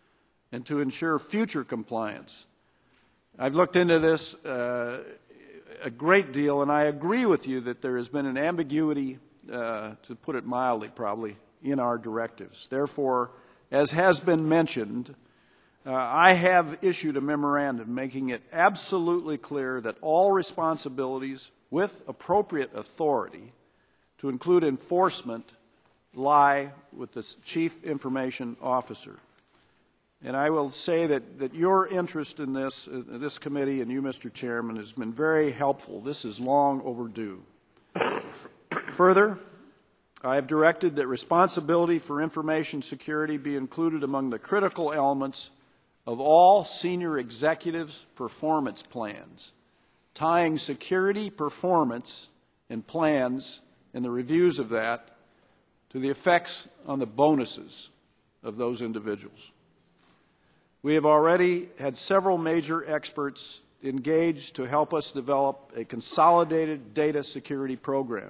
and to ensure future compliance. I've looked into this uh, a great deal, and I agree with you that there has been an ambiguity, uh, to put it mildly probably, in our directives. Therefore, as has been mentioned, uh, I have issued a memorandum making it absolutely clear that all responsibilities with appropriate authority, to include enforcement, lie with the Chief Information Officer. And I will say that, that your interest in this, uh, this committee, and you, Mister Chairman, has been very helpful. This is long overdue. Further, I have directed that responsibility for information security be included among the critical elements of all senior executives' performance plans, tying security performance and plans and the reviews of that to the effects on the bonuses of those individuals. We have already had several major experts engaged to help us develop a consolidated data security program.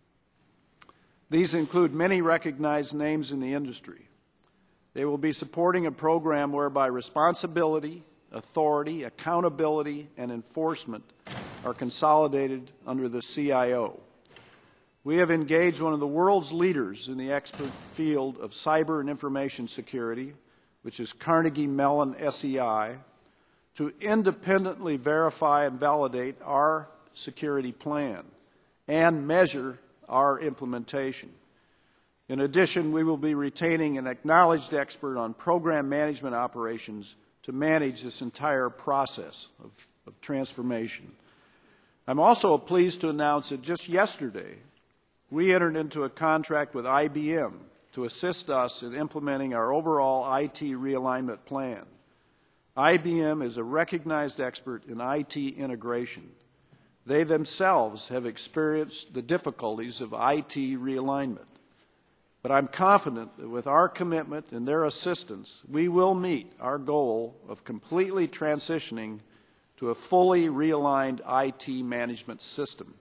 These include many recognized names in the industry. They will be supporting a program whereby responsibility, authority, accountability, and enforcement are consolidated under the C I O. We have engaged one of the world's leaders in the expert field of cyber and information security, which is Carnegie Mellon S E I, to independently verify and validate our security plan and measure our implementation. In addition, we will be retaining an acknowledged expert on program management operations to manage this entire process of, of transformation. I'm also pleased to announce that just yesterday, we entered into a contract with I B M to assist us in implementing our overall I T realignment plan. I B M is a recognized expert in I T integration. They themselves have experienced the difficulties of I T realignment. But I'm confident that with our commitment and their assistance, we will meet our goal of completely transitioning to a fully realigned I T management system.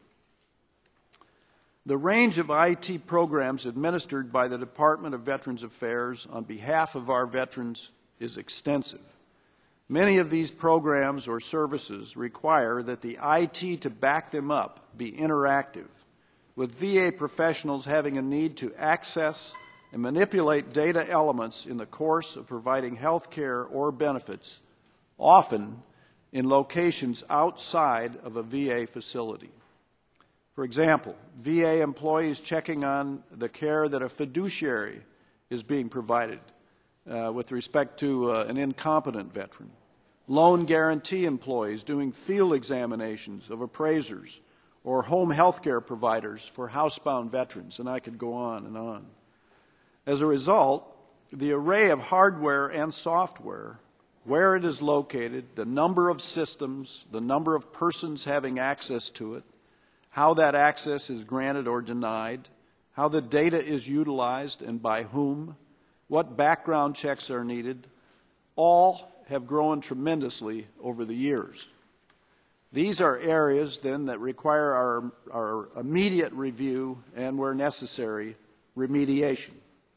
The range of I T programs administered by the Department of Veterans Affairs on behalf of our veterans is extensive. Many of these programs or services require that the I T to back them up be interactive, with V A professionals having a need to access and manipulate data elements in the course of providing health care or benefits, often in locations outside of a V A facility. For example, V A employees checking on the care that a fiduciary is being provided uh, with respect to uh, an incompetent veteran. Loan guarantee employees doing field examinations of appraisers or home health care providers for housebound veterans, and I could go on and on. As a result, the array of hardware and software, where it is located, the number of systems, the number of persons having access to it, how that access is granted or denied, how the data is utilized and by whom, what background checks are needed, all have grown tremendously over the years. These are areas, then, that require our, our immediate review and, where necessary, remediation.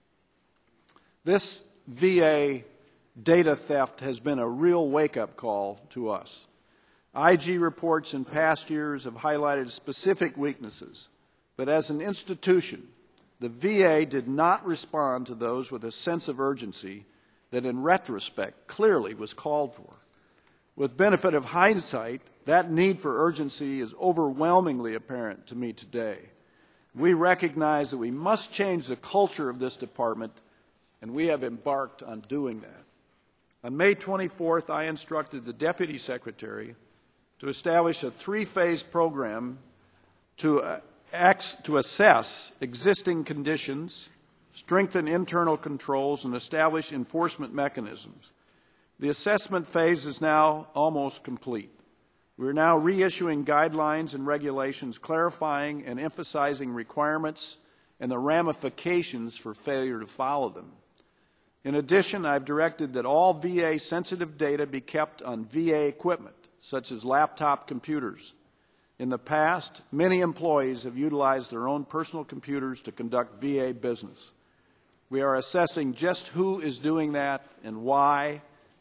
This V A data theft has been a real wake-up call to us. I G reports in past years have highlighted specific weaknesses, but as an institution, the V A did not respond to those with a sense of urgency that in retrospect clearly was called for. With benefit of hindsight, that need for urgency is overwhelmingly apparent to me today. We recognize that we must change the culture of this department, and we have embarked on doing that. On May twenty-fourth, I instructed the Deputy Secretary to establish a three-phase program to, uh, acts, to assess existing conditions, strengthen internal controls, and establish enforcement mechanisms. The assessment phase is now almost complete. We are now reissuing guidelines and regulations clarifying and emphasizing requirements and the ramifications for failure to follow them. In addition, I've directed that all V A-sensitive data be kept on V A equipment, such as laptop computers. In the past, many employees have utilized their own personal computers to conduct V A business. We are assessing just who is doing that and why,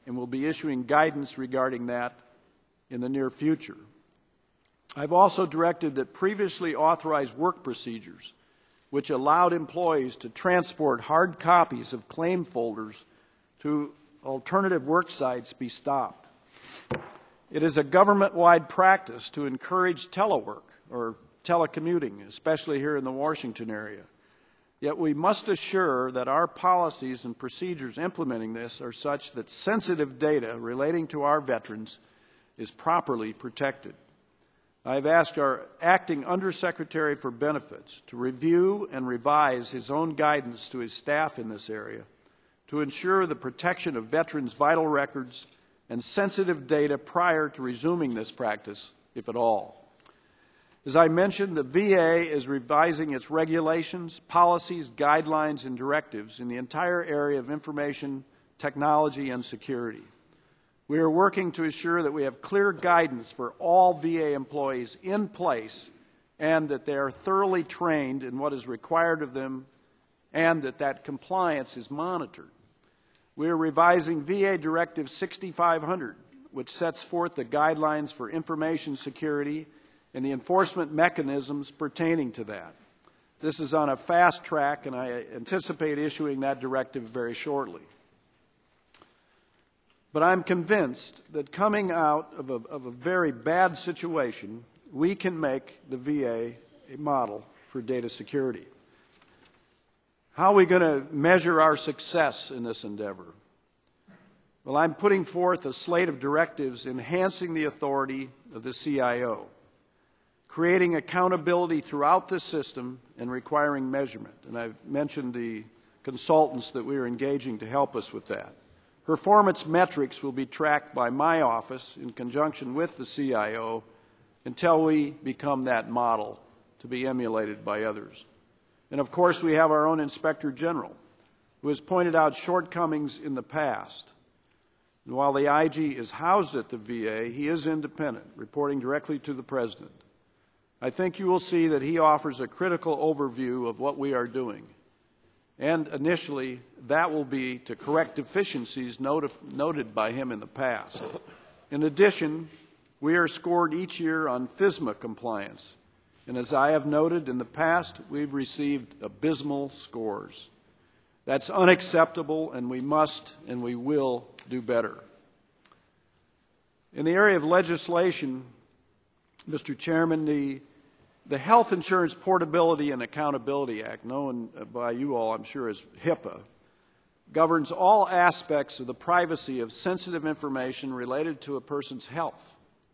and will be issuing guidance regarding that in the near future. I've also directed that previously authorized work procedures, which allowed employees to transport hard copies of claim folders to alternative work sites, be stopped. It is a government-wide practice to encourage telework or telecommuting, especially here in the Washington area. Yet we must assure that our policies and procedures implementing this are such that sensitive data relating to our veterans is properly protected. I've asked our acting Undersecretary for Benefits to review and revise his own guidance to his staff in this area to ensure the protection of veterans' vital records and sensitive data prior to resuming this practice, if at all. As I mentioned, the V A is revising its regulations, policies, guidelines, and directives in the entire area of information technology and security. We are working to ensure that we have clear guidance for all V A employees in place and that they are thoroughly trained in what is required of them and that that compliance is monitored. We are revising V A Directive sixty-five hundred, which sets forth the guidelines for information security and the enforcement mechanisms pertaining to that. This is on a fast track, and I anticipate issuing that directive very shortly. But I'm convinced that coming out of a, of a very bad situation, we can make the V A a model for data security. How are we going to measure our success in this endeavor? Well, I'm putting forth a slate of directives enhancing the authority of the C I O, creating accountability throughout the system and requiring measurement. And I've mentioned the consultants that we are engaging to help us with that. Performance metrics will be tracked by my office in conjunction with the C I O until we become that model to be emulated by others. And of course, we have our own Inspector General, who has pointed out shortcomings in the past. And while the I G is housed at the V A, he is independent, reporting directly to the President. I think you will see that he offers a critical overview of what we are doing. And initially, that will be to correct deficiencies noted, noted by him in the past. In addition, we are scored each year on FISMA compliance. And as I have noted in the past, we've received abysmal scores. That's unacceptable, and we must and we will do better. In the area of legislation, Mister Chairman, the, the Health Insurance Portability and Accountability Act, known by you all, I'm sure, as HIPAA, governs all aspects of the privacy of sensitive information related to a person's health.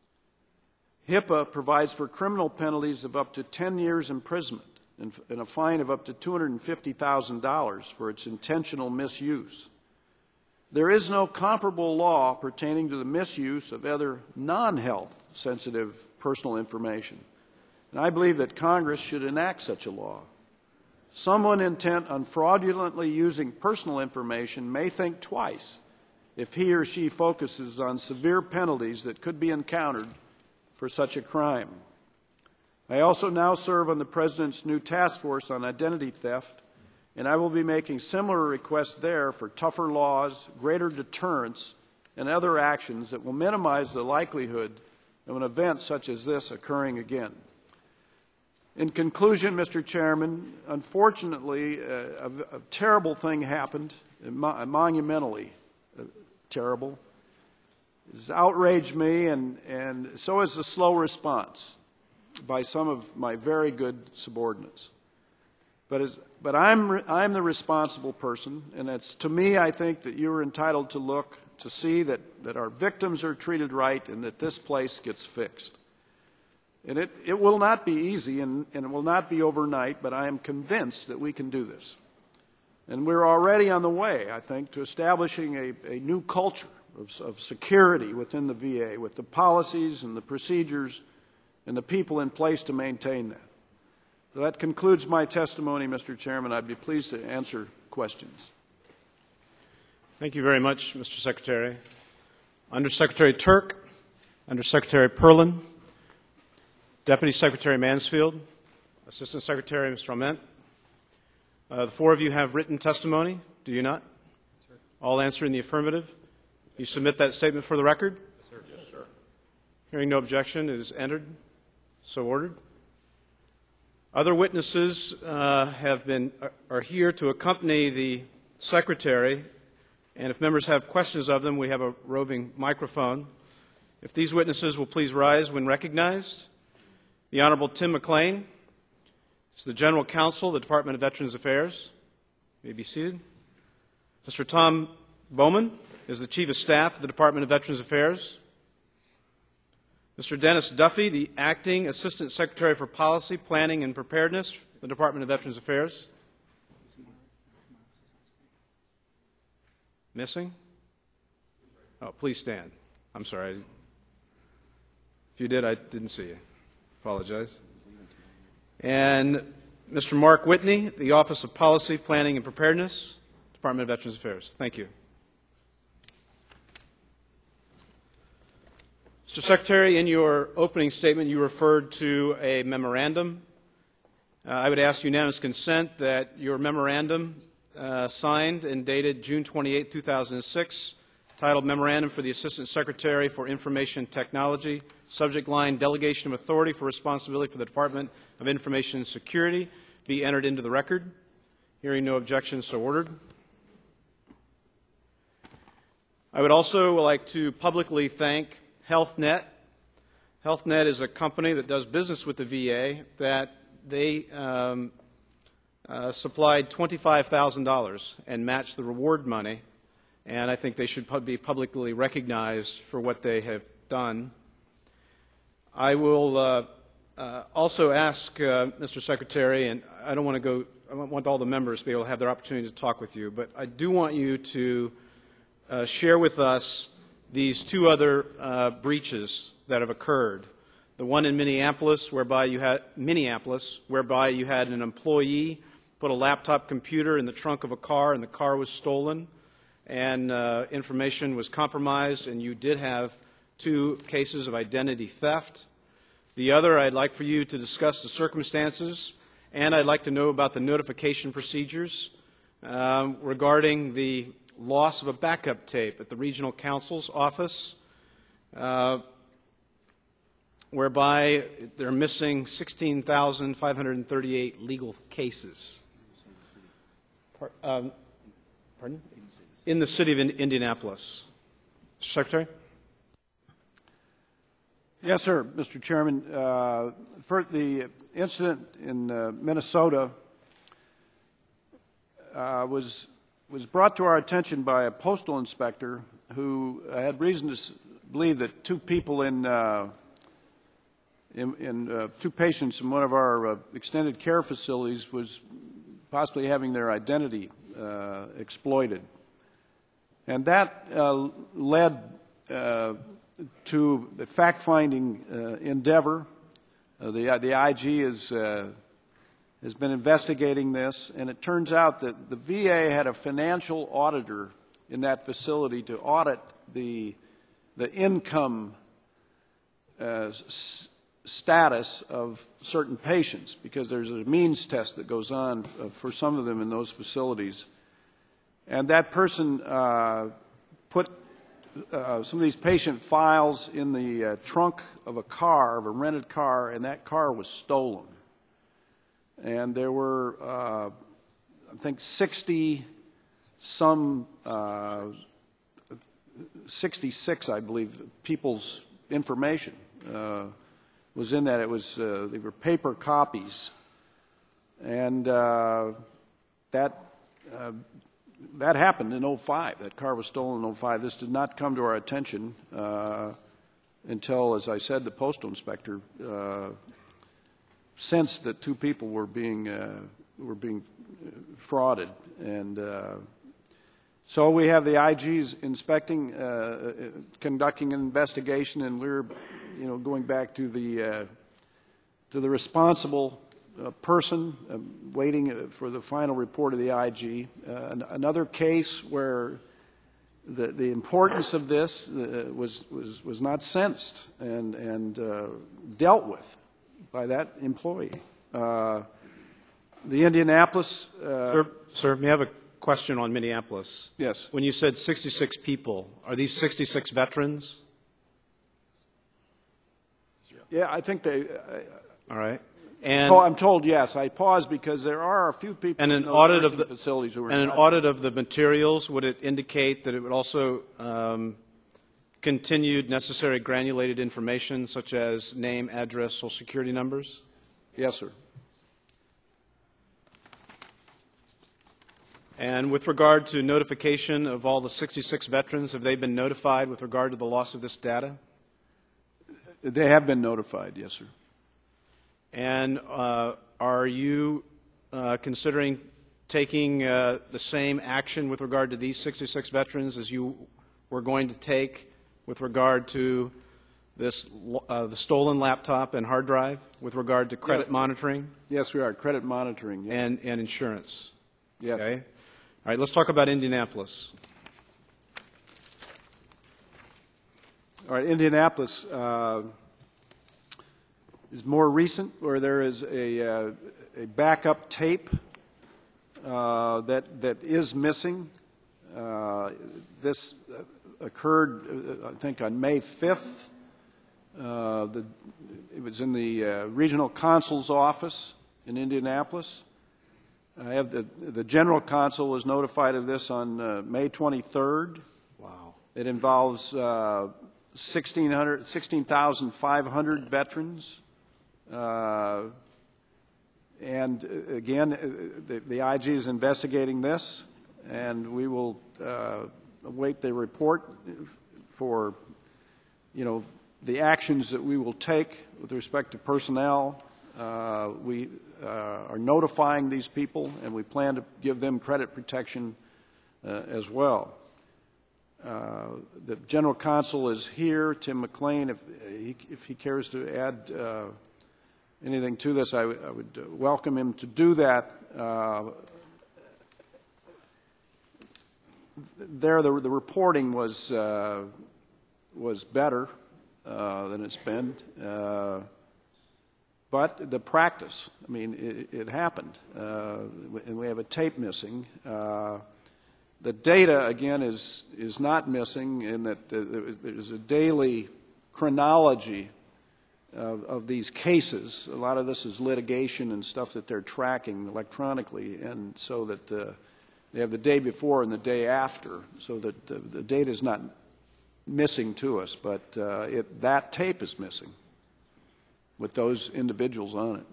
HIPAA provides for criminal penalties of up to ten years imprisonment and a fine of up to two hundred fifty thousand dollars for its intentional misuse. There is no comparable law pertaining to the misuse of other non-health sensitive personal information, and I believe that Congress should enact such a law. Someone intent on fraudulently using personal information may think twice if he or she focuses on severe penalties that could be encountered for such a crime. I also now serve on the President's new task force on identity theft, and I will be making similar requests there for tougher laws, greater deterrence, and other actions that will minimize the likelihood of an event such as this occurring again. In conclusion, Mister Chairman, unfortunately, a, a, a terrible thing happened, mo monumentally uh, terrible. It's outraged me, and, and so has the slow response by some of my very good subordinates. But, as, but I'm, I'm the responsible person, and it's to me, I think, that you are entitled to look to see that, that our victims are treated right and that this place gets fixed. And it, it will not be easy, and, and it will not be overnight, but I am convinced that we can do this. And we're already on the way, I think, to establishing a, a new culture Of, of security within the V A, with the policies and the procedures and the people in place to maintain that. So that concludes my testimony, Mister Chairman. I'd be pleased to answer questions. Thank you very much, Mister Secretary. Undersecretary Turk, Undersecretary Perlin, Deputy Secretary Mansfield, Assistant Secretary Mister Ament. Uh, the four of you have written testimony, do you not? Sir. All answer in the affirmative. You submit that statement for the record? Yes, sir. Hearing no objection, it is entered. So ordered. Other witnesses uh, have been are here to accompany the Secretary, and if members have questions of them, we have a roving microphone. If these witnesses will please rise when recognized. The Honorable Tim McLean is the General Counsel of the Department of Veterans Affairs. You may be seated. Mister Tom Bowman is the Chief of Staff of the Department of Veterans Affairs. Mister Dennis Duffy, the Acting Assistant Secretary for Policy, Planning, and Preparedness, the Department of Veterans Affairs. Missing? Oh, please stand. I'm sorry. If you did, I didn't see you. Apologize. And Mister Mark Whitney, the Office of Policy, Planning, and Preparedness, Department of Veterans Affairs. Thank you. Mister Secretary, in your opening statement, you referred to a memorandum. Uh, I would ask unanimous consent that your memorandum uh, signed and dated June twenty-eighth, two thousand six, titled Memorandum for the Assistant Secretary for Information Technology, subject line Delegation of Authority for Responsibility for the Department of Information Security, be entered into the record. Hearing no objection, so ordered. I would also like to publicly thank HealthNet. HealthNet is a company that does business with the V A that they um, uh, supplied twenty-five thousand dollars and matched the reward money, and I think they should be publicly recognized for what they have done. I will uh, uh, also ask uh, Mister Secretary, and I don't want to go, I want all the members to be able to have their opportunity to talk with you, but I do want you to uh, share with us these two other uh, breaches that have occurred. The one in Minneapolis, whereby you had Minneapolis, whereby you had an employee put a laptop computer in the trunk of a car, and the car was stolen, and uh, information was compromised, and you did have two cases of identity theft. The other, I'd like for you to discuss the circumstances, and I'd like to know about the notification procedures um, regarding the loss of a backup tape at the Regional Counsel's office, uh, whereby they're missing sixteen thousand five hundred thirty-eight legal cases. Par- um, pardon? In the city of in- Indianapolis. Mister Secretary? Yes, sir, Mister Chairman. Uh, for the incident in uh, Minnesota uh, was was brought to our attention by a postal inspector who had reason to s- believe that two people in, uh, in, in uh, two patients in one of our uh, extended care facilities was possibly having their identity uh, exploited. And that uh, led uh, to a fact-finding uh, endeavor. Uh, the, the I G is uh, has been investigating this, and it turns out that the V A had a financial auditor in that facility to audit the, the income uh, s- status of certain patients, because there's a means test that goes on uh, for some of them in those facilities. And that person uh, put uh, some of these patient files in the uh, trunk of a car, of a rented car, and that car was stolen. And there were, uh, I think, sixty, some, uh, sixty-six, I believe, people's information uh, was in that. It was, uh, they were paper copies. And uh, that, uh, that happened in oh five. That car was stolen in oh five. This did not come to our attention uh, until, as I said, the postal inspector uh, sensed that two people were being uh, were being frauded, and uh, so we have the I Gs inspecting, uh, conducting an investigation, and we're, you know, going back to the uh, to the responsible uh, person, uh, waiting for the final report of the I G. Uh, another case where the the importance of this uh, was was was not sensed and and uh, dealt with by that employee. Uh, the Indianapolis... Uh, Sir, sir, may I have a question on Minneapolis. Yes. When you said sixty-six people, are these sixty-six veterans? Yeah, I think they, All right. And, oh, I'm told yes. I paused because there are a few people and in an those audit of nursing the facilities who are and an not- audit of the materials, would it indicate that it would also um, continued necessary granulated information such as name, address, social security numbers? Yes, sir. And with regard to notification of all the sixty-six veterans, have they been notified with regard to the loss of this data? They have been notified, yes, sir. And uh, are you uh, considering taking uh, the same action with regard to these sixty-six veterans as you were going to take with regard to this, uh, the stolen laptop and hard drive, with regard to credit Yes. monitoring Yes, we are. Credit monitoring. Yeah. and, and insurance? Yes. Okay. All right, let's talk about Indianapolis. All right, Indianapolis uh, is more recent, where there is a, uh, a backup tape uh, that that is missing. Uh, this occurred, uh, I think, on May fifth. Uh, the, it was in the uh, regional consul's office in Indianapolis. I have the the general consul was notified of this on uh, May twenty-third. Wow. It involves uh, sixteen thousand five hundred veterans. Uh, and uh, again, uh, the, the I G is investigating this, and we will uh, await the report for, you know, the actions that we will take with respect to personnel. Uh, we uh, are notifying these people, and we plan to give them credit protection uh, as well. Uh, the general counsel is here, Tim McLean. If he, if he cares to add uh, anything to this, I, I would welcome him to do that. Uh, there, the, the reporting was uh, was better uh, than it's been, uh, but the practice. I mean, it, it happened, uh, and we have a tape missing. Uh, The data, again, is is not missing in that there's a daily chronology of, of these cases. A lot of this is litigation and stuff that they're tracking electronically, and so that uh, they have the day before and the day after, so that the, the data is not missing to us, but uh, it, that tape is missing with those individuals on it.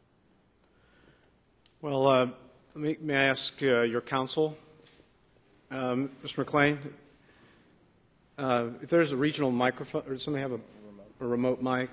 Well, uh, may, may I ask uh, your counsel? Um, Mister McLean, uh, if there's a regional microphone, or does somebody have a, a remote mic?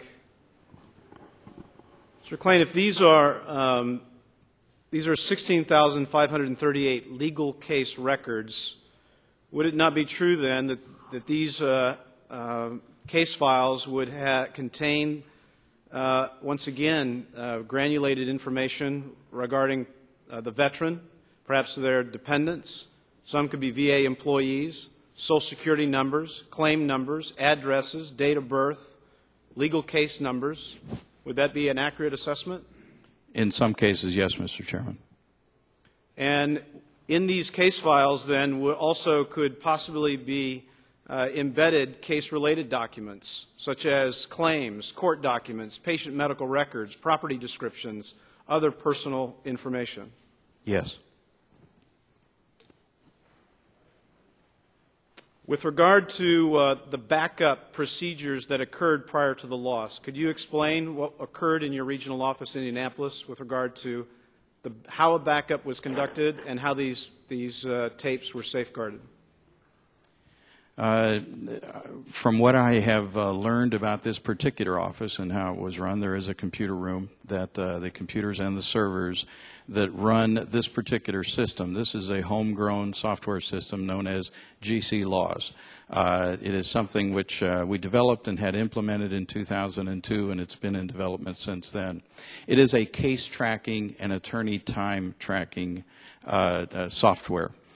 Mister McLean, if these are um, these are sixteen thousand five hundred thirty-eight legal case records, would it not be true then that that these uh, uh, case files would ha contain uh, once again uh, granulated information regarding uh, the veteran, perhaps their dependents? Some could be V A employees, Social Security numbers, claim numbers, addresses, date of birth, legal case numbers. Would that be an accurate assessment? In some cases, yes, Mister Chairman. And in these case files, then, also could possibly be uh, embedded case-related documents, such as claims, court documents, patient medical records, property descriptions, other personal information. Yes. With regard to uh, the backup procedures that occurred prior to the loss, could you explain what occurred in your regional office in Indianapolis with regard to the, how a backup was conducted and how these, these uh, tapes were safeguarded? Uh, from what I have uh, learned about this particular office and how it was run, there is a computer room that uh, the computers and the servers that run this particular system. This is a homegrown software system known as G C Laws. Uh, it is something which uh, we developed and had implemented in two thousand two, and it's been in development since then. It is a case tracking and attorney time tracking uh, uh, software.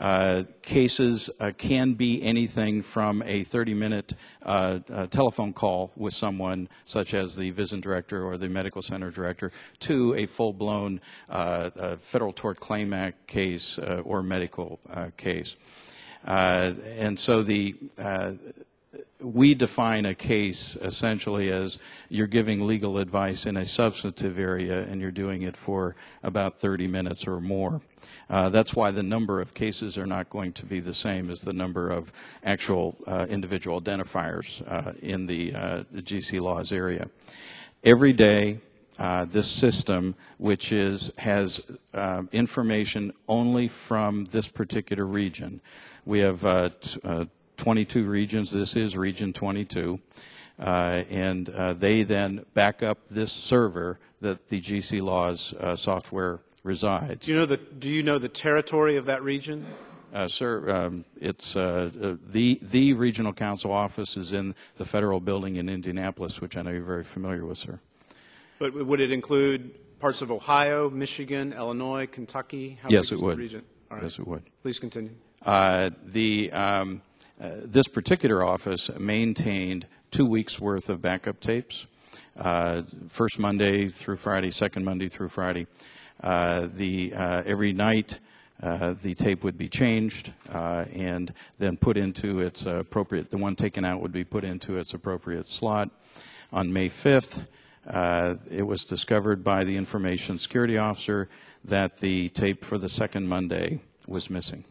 Uh, cases uh, can be anything from a thirty-minute uh, uh, telephone call with someone, such as the V I S N director or the medical center director, to a full-blown uh, uh, Federal Tort Claim Act case uh, or medical uh, case. Uh, and so the uh, we define a case essentially as you're giving legal advice in a substantive area, and you're doing it for about thirty minutes or more. Uh, that's why the number of cases are not going to be the same as the number of actual uh, individual identifiers uh, in the, uh, the G C laws area. Every day, uh, this system, which is has uh, information only from this particular region, we have uh, t uh, twenty-two regions. This is region twenty-two. Uh, and uh, they then back up this server that the G C laws uh, software resides. Do you know the, do you know the territory of that region? Uh, sir, um, it's uh, uh, the, the regional counsel office is in the federal building in Indianapolis, which I know you're very familiar with, sir. But would it include parts of Ohio, Michigan, Illinois, Kentucky? How Yes, big it is the would. region? All right. Yes, it would. Please continue. Uh, the, um, uh, this particular office maintained two weeks' worth of backup tapes, uh, first Monday through Friday, second Monday through Friday. Uh, the, uh, every night uh, the tape would be changed uh, and then put into its uh, appropriate, the one taken out would be put into its appropriate slot. On May fifth, uh, it was discovered by the information security officer that the tape for the second Monday was missing.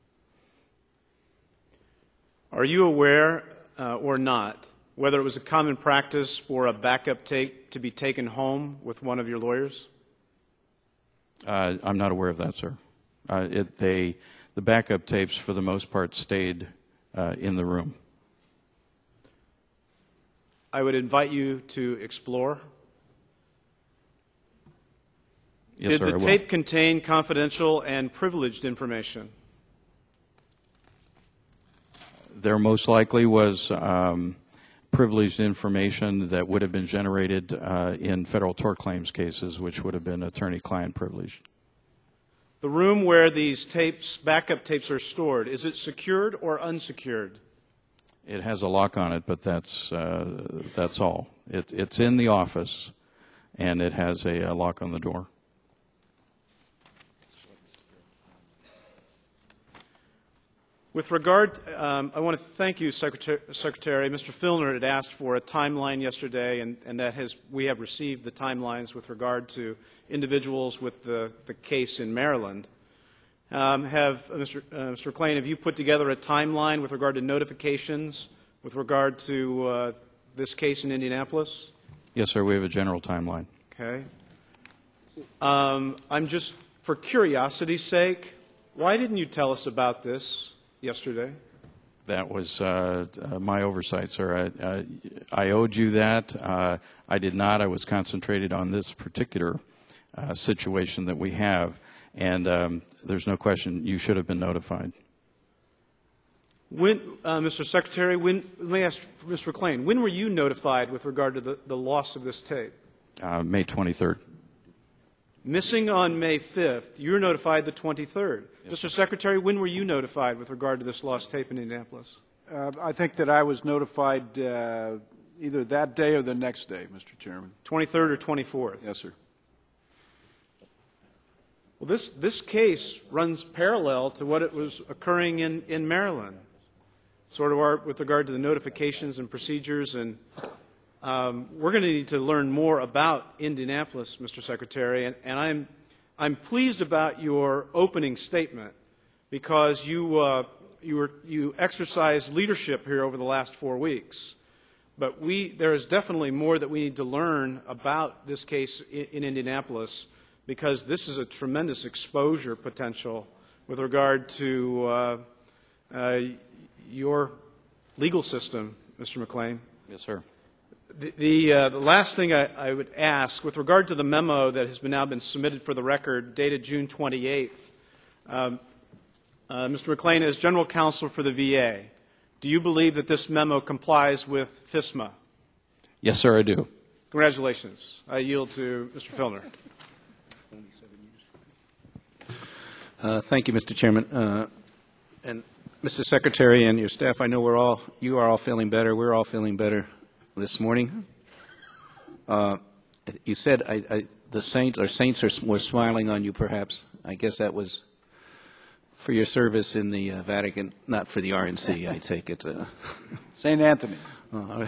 Are you aware uh, or not whether it was a common practice for a backup tape to be taken home with one of your lawyers? Uh, I'm not aware of that, sir. Uh, it, they, the backup tapes, for the most part, stayed uh, in the room. I would invite you to explore. Yes, Did sir, the I will. tape contain confidential and privileged information? There most likely was um, privileged information that would have been generated uh, in federal tort claims cases, which would have been attorney-client privileged. The room where these tapes, backup tapes, are stored, is it secured or unsecured? It has a lock on it, but that's uh, that's all. It, it's in the office, and it has a, a lock on the door. With regard, um, I want to thank you, Secretary. Secretary. Mister Filner had asked for a timeline yesterday, and, and that has, we have received the timelines with regard to individuals with the, the case in Maryland. Um, have, uh, Mister Uh, Mister McClain, have you put together a timeline with regard to notifications with regard to uh, this case in Indianapolis? Yes, sir, we have a general timeline. Okay. Um, I'm just, for curiosity's sake, why didn't you tell us about this yesterday? That was uh, uh, my oversight, sir. I, uh, I owed you that. Uh, I did not. I was concentrated on this particular uh, situation that we have, and um, there's no question you should have been notified. When, uh, Mister Secretary, when, let me ask Mister McClain, when were you notified with regard to the, the loss of this tape? Uh, May twenty-third. Missing on May fifth, you were notified the twenty-third. Yes, Mister Secretary, when were you notified with regard to this lost tape in Indianapolis? Uh, I think that I was notified uh, either that day or the next day, Mister Chairman. twenty-third or twenty-fourth? Yes, sir. Well, this, this case runs parallel to what it was occurring in, in Maryland, sort of our, with regard to the notifications and procedures. And um, we're going to need to learn more about Indianapolis, Mister Secretary. And, and I'm, I'm pleased about your opening statement because you, uh, you, were, you exercised leadership here over the last four weeks. But we, there is definitely more that we need to learn about this case in, in Indianapolis, because this is a tremendous exposure potential with regard to uh, uh, your legal system, Mister McClain. Yes, sir. The, the, uh, the last thing I, I would ask, with regard to the memo that has been now been submitted for the record, dated June twenty-eighth, um, uh, Mister McClain, as General Counsel for the V A, do you believe that this memo complies with FISMA? Yes, sir, I do. Congratulations. I yield to Mister Filner. Uh, thank you, Mister Chairman. Uh, And Mister Secretary and your staff, I know we're all, you are all feeling better. We're all feeling better this morning. Uh, you said I, I, the saints or saints are, were smiling on you, perhaps. I guess that was for your service in the uh, Vatican, not for the R N C, I take it. Uh, Saint Anthony. Uh,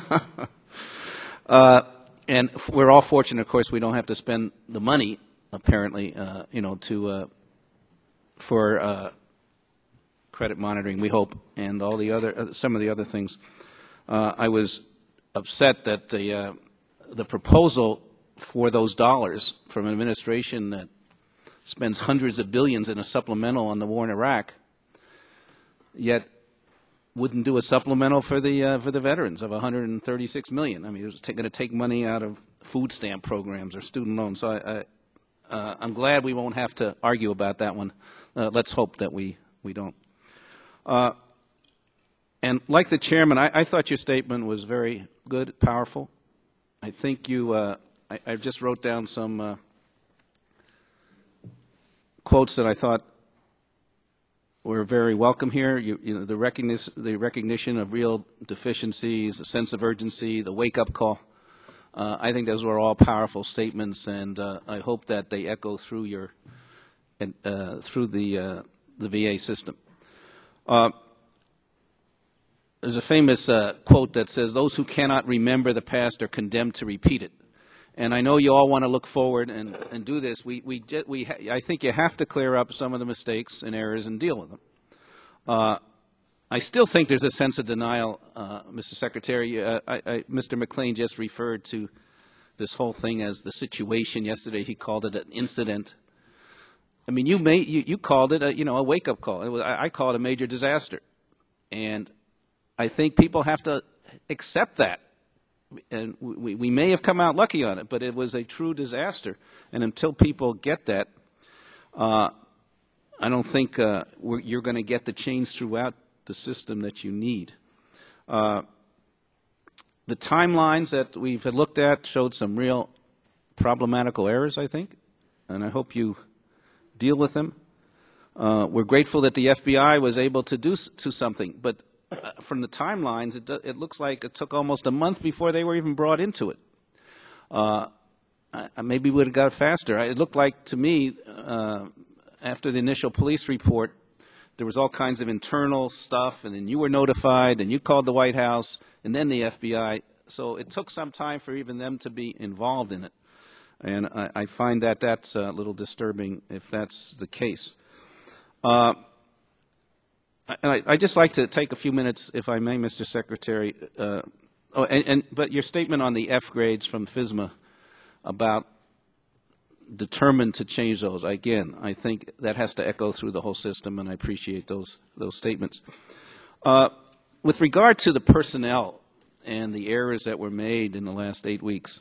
uh, and we're all fortunate, of course, we don't have to spend the money, apparently, uh, you know, to uh, for uh, credit monitoring, we hope, and all the other, uh, some of the other things. Uh, I was upset that the uh, the proposal for those dollars from an administration that spends hundreds of billions in a supplemental on the war in Iraq, yet wouldn't do a supplemental for the uh, for the veterans of one hundred thirty-six million dollars. I mean, it was going to take money out of food stamp programs or student loans. So I, I, uh, I'm glad we won't have to argue about that one. Uh, let's hope that we, we don't. Uh, and like the chairman, I, I thought your statement was very good, powerful. I think you, uh, I, I just wrote down some uh, quotes that I thought were very welcome here. You, you know, the, recognition, the recognition of real deficiencies, the sense of urgency, the wake-up call. Uh, I think those were all powerful statements, and uh, I hope that they echo through your, uh, through the uh, the V A system. Uh, there's a famous uh, quote that says, "Those who cannot remember the past are condemned to repeat it." And I know you all want to look forward and, and do this. We, we, we, I think you have to clear up some of the mistakes and errors and deal with them. Uh, I still think there's a sense of denial, uh, Mister Secretary. Uh, I, I, Mister McLean just referred to this whole thing as the situation. Yesterday he called it an incident. I mean, you, may, you, you called it a, you know, a wake-up call. It was, I, I call it a major disaster. And I think people have to accept that. And we, we may have come out lucky on it, but it was a true disaster. And until people get that, uh, I don't think uh, we're, you're going to get the change throughout the system that you need. Uh, the timelines that we've looked at showed some real problematical errors, I think, and I hope you deal with them. Uh, we're grateful that the F B I was able to do, do something, but Uh, from the timelines, it, do, it looks like it took almost a month before they were even brought into it. Uh, I, maybe we would have got faster. It looked like to me, uh, after the initial police report, there was all kinds of internal stuff, and then you were notified, and you called the White House, and then the F B I. So it took some time for even them to be involved in it. And I, I find that that's a little disturbing if that's the case. Uh, And I, I'd just like to take a few minutes, if I may, Mister Secretary. Uh, oh, and, and, but your statement on the F grades from FSMA about determined to change those, again, I think that has to echo through the whole system, and I appreciate those, those statements. Uh, with regard to the personnel and the errors that were made in the last eight weeks,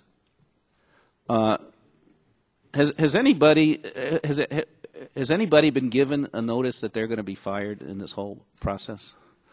uh, has, has anybody, has it, Has anybody been given a notice that they're going to be fired in this whole process?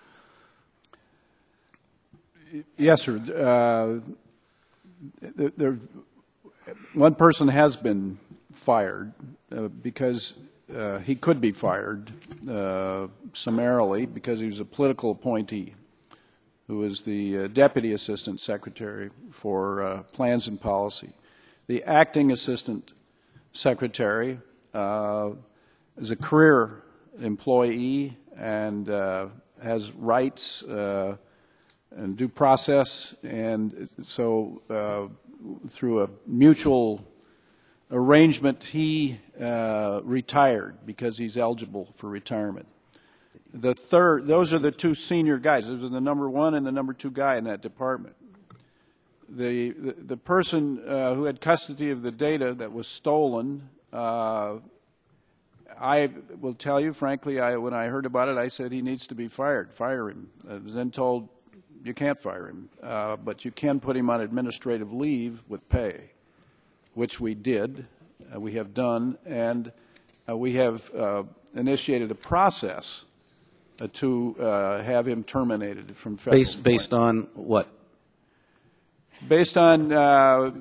Yes, sir. Uh, there, one person has been fired uh, because uh, he could be fired uh, summarily because he was a political appointee who was the uh, Deputy Assistant Secretary for uh, Plans and Policy. The Acting Assistant Secretary Uh, is a career employee and uh, has rights uh, and due process, and so uh, through a mutual arrangement, he uh, retired because he's eligible for retirement. The third, those are the two senior guys. Those are the number one and the number two guy in that department. The the, the person uh, who had custody of the data that was stolen. Uh, I will tell you, frankly, I, when I heard about it, I said he needs to be fired. Fire him. I was then told you can't fire him, uh, but you can put him on administrative leave with pay, which we did, uh, we have done, and uh, we have uh, initiated a process uh, to uh, have him terminated from federal. Based, based on what? Based on uh,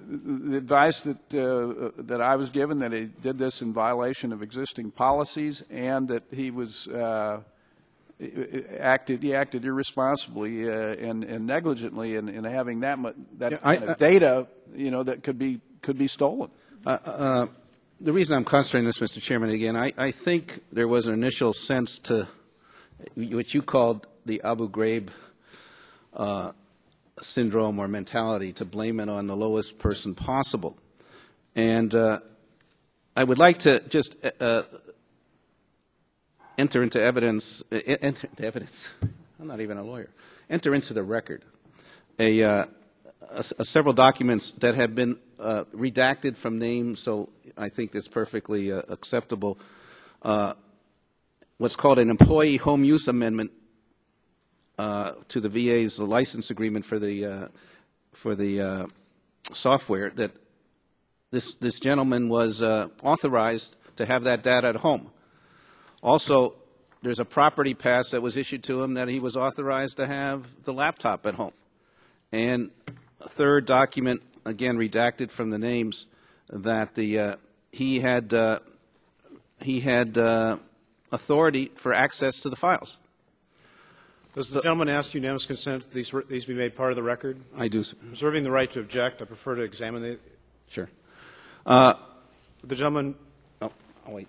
the advice that uh, that I was given, that he did this in violation of existing policies, and that he was uh, acted he acted irresponsibly uh, and, and negligently in, in having that much, that Yeah, I- kind of data, you know, that could be could be stolen. Uh, uh, the reason I'm concentrating this, Mister Chairman, again, I, I think there was an initial sense to what you called the Abu Ghraib uh, syndrome or mentality, to blame it on the lowest person possible. And uh, I would like to just uh, enter into evidence, uh, enter into evidence, I'm not even a lawyer, enter into the record a, uh, a, a several documents that have been uh, redacted from names, so I think it's perfectly uh, acceptable. Uh, what's called an employee home use amendment uh, to the V A's license agreement for the uh, for the uh, software, that this this gentleman was uh, authorized to have that data at home. Also, there's a property pass that was issued to him that he was authorized to have the laptop at home. And a third document, again redacted from the names, that the uh, he had uh, he had uh, authority for access to the files. Does the gentleman ask unanimous consent that these, these be made part of the record? I do, sir. Reserving the right to object, I prefer to examine the. Sure. Uh, the gentleman. Oh, I'll wait.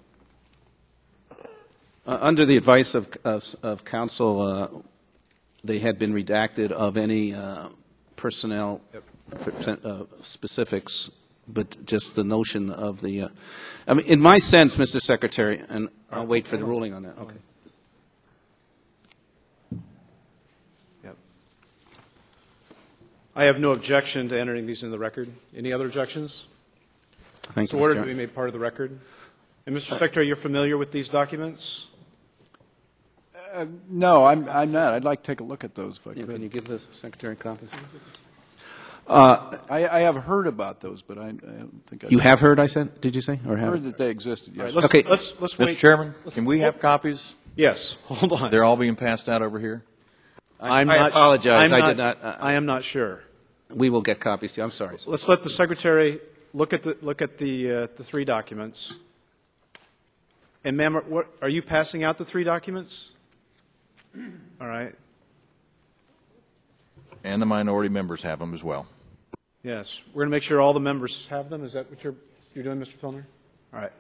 Uh, under the advice of, of, of counsel, uh, they had been redacted of any uh, personnel yep. uh, specifics, but just the notion of the. Uh, I mean, in my sense, Mister Secretary, and I'll wait for the ruling on that. Okay. Yep. I have no objection to entering these in the record. Any other objections? Thank so you. ordered to be made part of the record. And Mister Secretary, you're familiar with these documents? Uh, no, I'm, I'm not. I'd like to take a look at those if I could. Can you give the Secretary copies? Uh, I, I have heard about those, but I, I don't think I You have heard, I said? Did you say? Or I have heard that they existed, yes. Right, let's, okay. Let's, let's wait. Mister Chairman, can we have copies? Yes. Hold on. They're all being passed out over here? I'm I not, apologize. I'm I not, did not. Uh, I am not sure. We will get copies to you. I'm sorry. Let's let the Secretary look at the, look at the, uh, the three documents. And ma'am, what, are you passing out the three documents? All right. And the minority members have them as well. Yes. We're going to make sure all the members have them. Is that what you're, you're doing, Mister Filner? All right.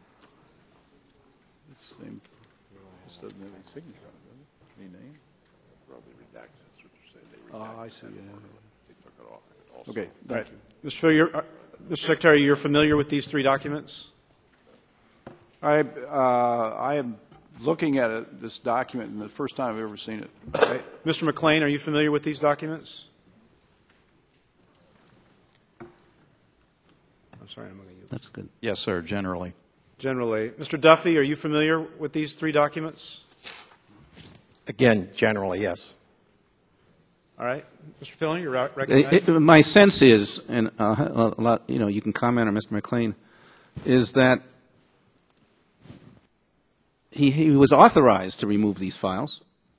Same. This doesn't have any signature on it, does it? Any name? Probably redacted. That's what you're saying. They Oh, I see. Yeah. They took it off. Also. Okay, All thank right. you. Mister Phil, you're, uh, Mister Secretary, you're familiar with these three documents? I, uh, I am looking at it, this document, and the first time I've ever seen it. All right. Mister McLean, are you familiar with these documents? I'm sorry, I'm going to use That's good. Yes, sir, generally. Generally. Mister Duffy, are you familiar with these three documents? Again, generally, yes. All right. Mister Filner, you're recognized. It, it, my sense is, and uh, a lot, you know, you can comment on Mister McLean, is that he, he was authorized to remove these files,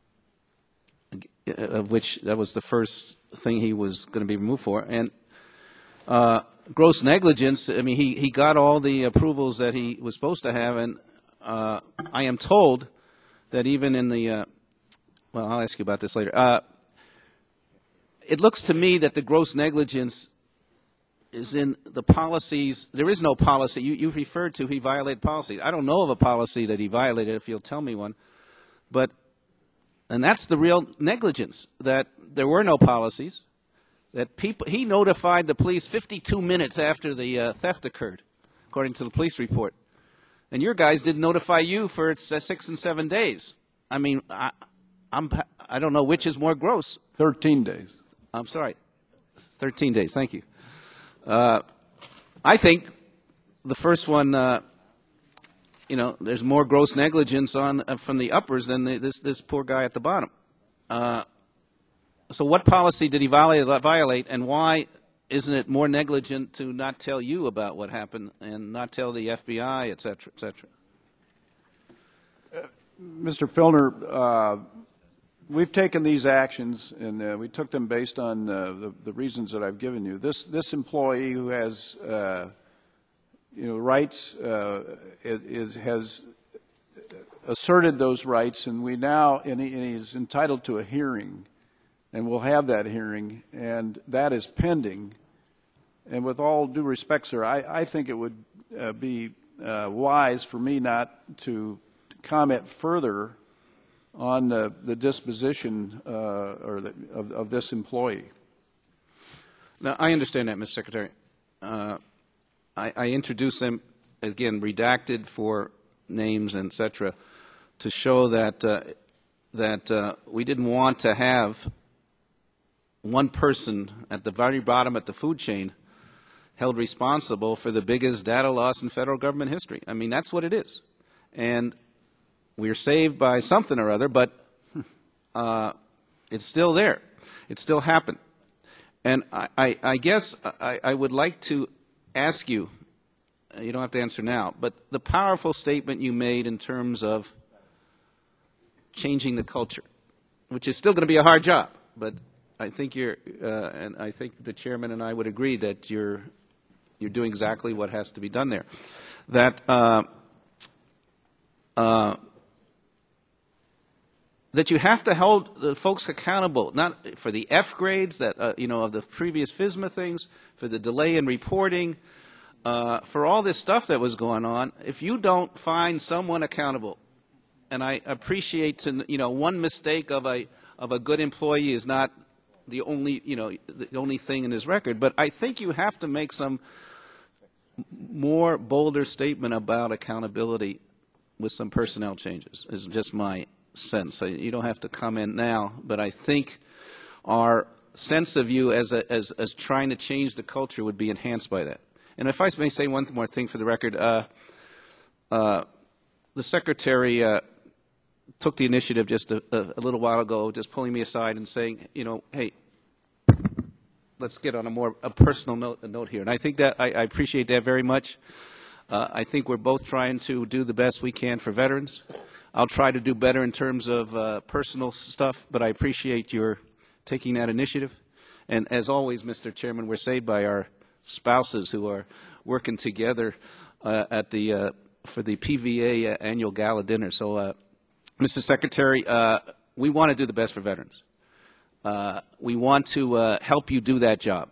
of which that was the first thing he was going to be removed for. And uh, gross negligence, I mean, he, he got all the approvals that he was supposed to have, and uh, I am told that even in the, uh, well, I'll ask you about this later. Uh, it looks to me that the gross negligence is in the policies. There is no policy. You, you referred to he violated policy. I don't know of a policy that he violated, if you'll tell me one. But, and that's the real negligence, that there were no policies, that people, he notified the police fifty-two minutes after the uh, theft occurred, according to the police report. And your guys didn't notify you for uh, six and seven days. I mean, I, I'm, I don't know which is more gross. Thirteen days. I'm sorry. Thirteen days. Thank you. Uh, I think the first one, uh, you know, there's more gross negligence on uh, from the uppers than the, this this poor guy at the bottom. Uh, so, what policy did he violate, violate, and why isn't it more negligent to not tell you about what happened and not tell the F B I, et cetera, et cetera? Uh, Mister Filner, uh, we've taken these actions, and uh, we took them based on uh, the, the reasons that I've given you. This this employee who has uh, you know rights uh, is, is has asserted those rights, and we now and he, and he is entitled to a hearing, and we'll have that hearing, and that is pending. And with all due respect, sir, I, I think it would uh, be uh, wise for me not to comment further on the, the disposition uh, or the, of, of this employee. Now, I understand that, Mister Secretary. Uh, I, I introduced them, again, redacted for names, et cetera, to show that, uh, that uh, we didn't want to have one person at the very bottom at the food chain held responsible for the biggest data loss in federal government history. I mean, that's what it is. And we are saved by something or other, but uh, it's still there. It still happened. And I, I, I guess I, I would like to ask you, you don't have to answer now, but the powerful statement you made in terms of changing the culture, which is still going to be a hard job, but I think you're, uh, and I think the chairman and I would agree that you're, you're doing exactly what has to be done there. That uh, uh, that you have to hold the folks accountable, not for the F grades that uh, you know of the previous FSMA things, for the delay in reporting, uh, for all this stuff that was going on. If you don't find someone accountable, and I appreciate to, you know one mistake of a of a good employee is not the only you know the only thing in his record, but I think you have to make some more bolder statement about accountability with some personnel changes. Is just my sense. You don't have to comment now, but I think our sense of you as, a, as, as trying to change the culture would be enhanced by that. And if I may say one more thing for the record, uh, uh, the Secretary uh, took the initiative just a, a, a little while ago, just pulling me aside and saying, you know, hey, let's get on a more a personal note, a note here. And I think that I, I appreciate that very much. Uh, I think we're both trying to do the best we can for veterans. I'll try to do better in terms of uh, personal stuff, but I appreciate your taking that initiative. And as always, Mister Chairman, we're saved by our spouses who are working together uh, at the uh, for the P V A uh, annual gala dinner. So, uh, Mister Secretary, uh, we want to do the best for veterans. Uh, we want to uh, help you do that job.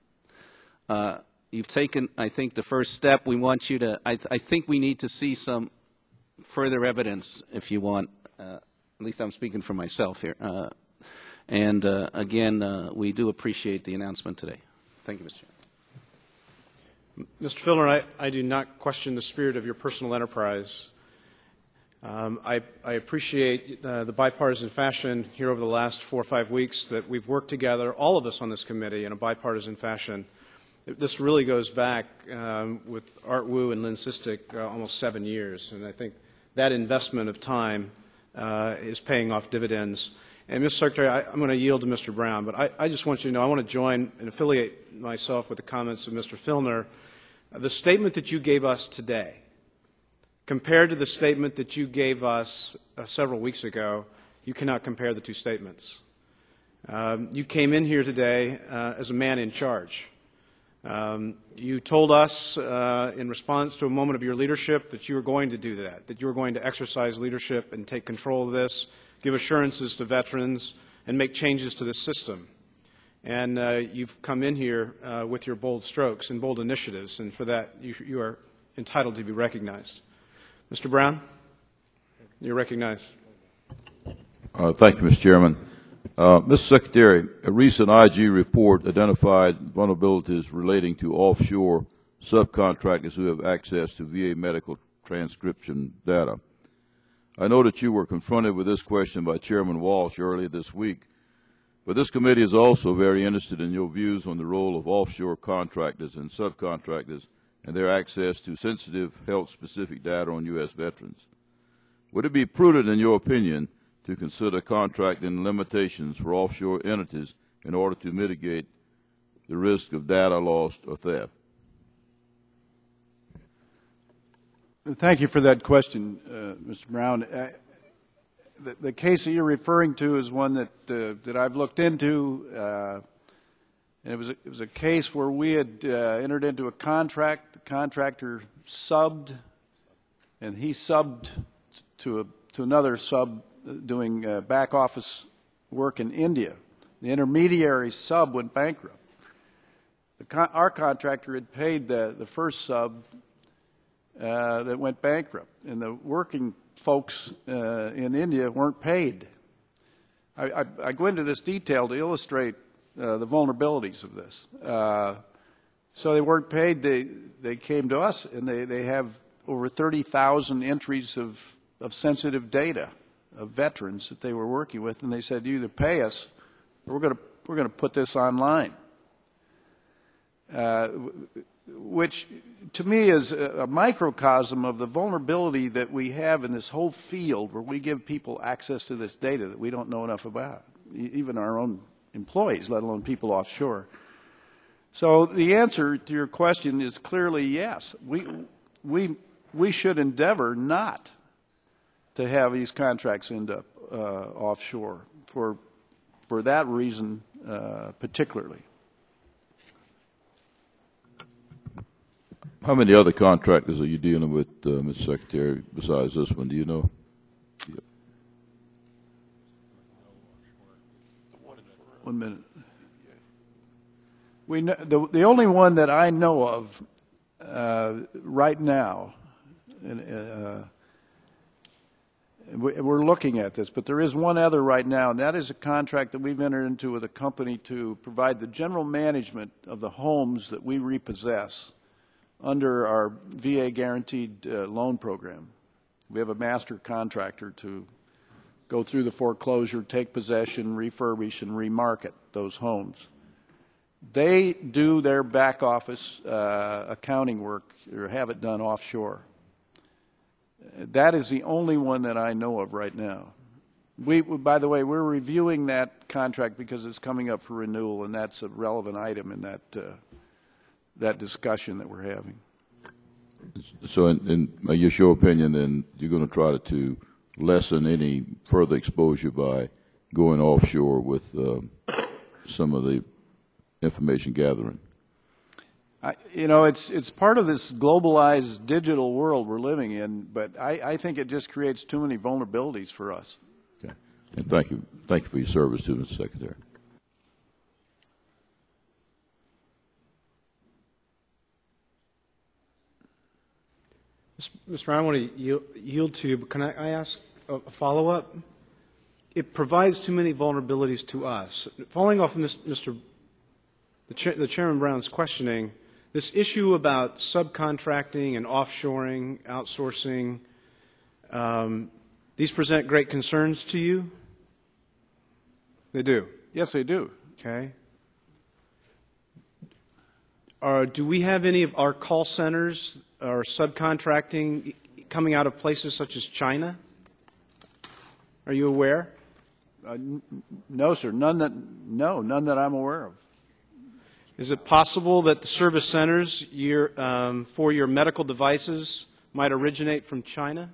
Uh, you've taken, I think, the first step. We want you to. I, th I think we need to see some further evidence, if you want. Uh, at least I'm speaking for myself here. Uh, and uh, again, uh, we do appreciate the announcement today. Thank you, Mister Chairman. Mister Filner, I, I do not question the spirit of your personal enterprise. Um, I, I appreciate uh, the bipartisan fashion here over the last four or five weeks that we've worked together, all of us on this committee, in a bipartisan fashion. This really goes back um, with Art Wu and Lynn Sistick uh, almost seven years, and I think that investment of time uh, is paying off dividends. And, Mister Secretary, I, I'm going to yield to Mister Brown, but I, I just want you to know I want to join and affiliate myself with the comments of Mister Filner. Uh, the statement that you gave us today, compared to the statement that you gave us uh, several weeks ago, you cannot compare the two statements. Um, you came in here today uh, as a man in charge. Um, you told us uh, in response to a moment of your leadership that you were going to do that, that you were going to exercise leadership and take control of this, give assurances to veterans, and make changes to the system. And uh, you've come in here uh, with your bold strokes and bold initiatives, and for that you, you are entitled to be recognized. Mister Brown, you're recognized. Uh, thank you, Mister Chairman. Uh, Mister Secretary, a recent I G report identified vulnerabilities relating to offshore subcontractors who have access to V A medical transcription data. I know that you were confronted with this question by Chairman Walsh earlier this week, but this committee is also very interested in your views on the role of offshore contractors and subcontractors and their access to sensitive health-specific data on U S veterans. Would it be prudent, in your opinion, to consider contracting limitations for offshore entities in order to mitigate the risk of data loss or theft? Thank you for that question, uh, Mister Brown. Uh, the, the case that you're referring to is one that uh, that I've looked into, uh, and it was a, it was a case where we had uh, entered into a contract. The contractor subbed, and he subbed to a to another sub doing uh, back office work in India. The intermediary sub went bankrupt. The con our contractor had paid the the first sub uh, that went bankrupt, and the working folks uh, in India weren't paid. I, I, I go into this detail to illustrate uh, the vulnerabilities of this. Uh, so they weren't paid. They they came to us, and they, they have over thirty thousand entries of, of sensitive data of veterans that they were working with, and they said, "You either pay us, or we're going to we're going to put this online." Uh, which to me is a, a microcosm of the vulnerability that we have in this whole field where we give people access to this data that we don't know enough about, e even our own employees, let alone people offshore. So the answer to your question is clearly yes. We, we, we should endeavor not to have these contracts end up uh, offshore for, for that reason uh, particularly. How many other contractors are you dealing with, uh, Mister Secretary, besides this one? Do you know? Yep. One minute. We know, the, the only one that I know of uh, right now, and, uh, we, we're looking at this, but there is one other right now, and that is a contract that we've entered into with a company to provide the general management of the homes that we repossess under our V A guaranteed uh, loan program. We have a master contractor to go through the foreclosure, take possession, refurbish, and remarket those homes. They do their back office uh, accounting work or have it done offshore. That is the only one that I know of right now. We, by the way, we're reviewing that contract because it's coming up for renewal, and that's a relevant item in that uh, that discussion that we're having. So in, in uh, your opinion, then, you're going to try to, to lessen any further exposure by going offshore with uh, some of the information gathering? I, you know, it's, it's part of this globalized digital world we're living in, but I, I think it just creates too many vulnerabilities for us. Okay. And thank you. Thank you for your service to Mister Secretary. Mister Brown, I want to yield, yield to you, but can I, I ask a, a follow-up? It provides too many vulnerabilities to us. Following off of Mister The, Chair, the Chairman Brown's questioning, this issue about subcontracting and offshoring, outsourcing, um, these present great concerns to you? They do? Yes, they do. Okay. Are, do we have any of our call centers or subcontracting coming out of places such as China? Are you aware? Uh, n no, sir. None that, no, none that I'm aware of. Is it possible that the service centers your, um, for your medical devices might originate from China?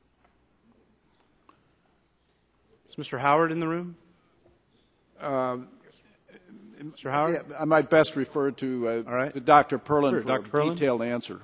Is Mister Howard in the room? Um, Mister Howard? Yeah, I might best refer to, uh, All right. to Doctor Perlin Sure, for Doctor a Perlin? detailed answer.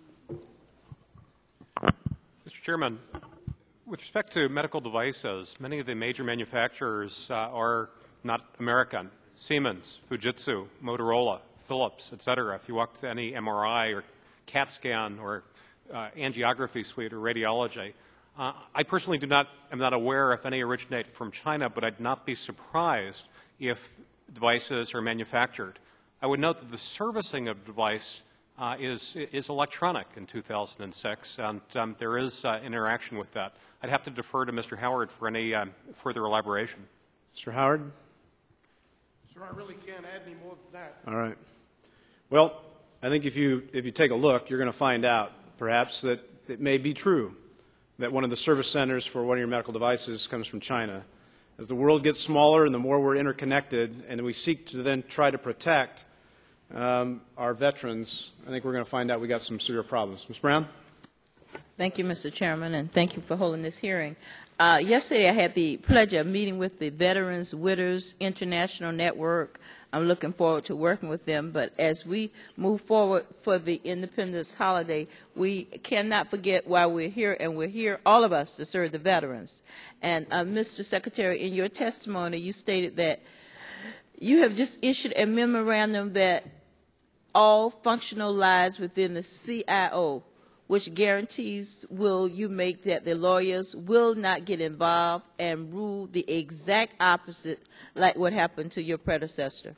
Mister Chairman, with respect to medical devices, many of the major manufacturers uh, are not American. Siemens, Fujitsu, Motorola, Philips, et cetera. If you walk to any M R I or CAT scan or uh, angiography suite or radiology, uh, I personally do not, am not aware if any originate from China, but I'd not be surprised if devices are manufactured. I would note that the servicing of the device uh, is, is electronic in two thousand six, and um, there is uh, interaction with that. I'd have to defer to Mister Howard for any um, further elaboration. Mister Howard? Sir, I really can't add any more than that. All right. Well, I think if you, if you take a look, you're going to find out, perhaps, that it may be true that one of the service centers for one of your medical devices comes from China. As the world gets smaller and the more we're interconnected, and we seek to then try to protect um, our veterans, I think we're going to find out we got some severe problems. Miz Brown? Thank you, Mister Chairman, and thank you for holding this hearing. Uh, yesterday, I had the pleasure of meeting with the Veterans Widows International Network. I'm looking forward to working with them, but as we move forward for the Independence holiday, we cannot forget why we're here, and we're here, all of us, to serve the veterans. And, uh, Mister Secretary, in your testimony, you stated that you have just issued a memorandum that all functional lies within the C I O, which guarantees will you make that the lawyers will not get involved and rule the exact opposite like what happened to your predecessor?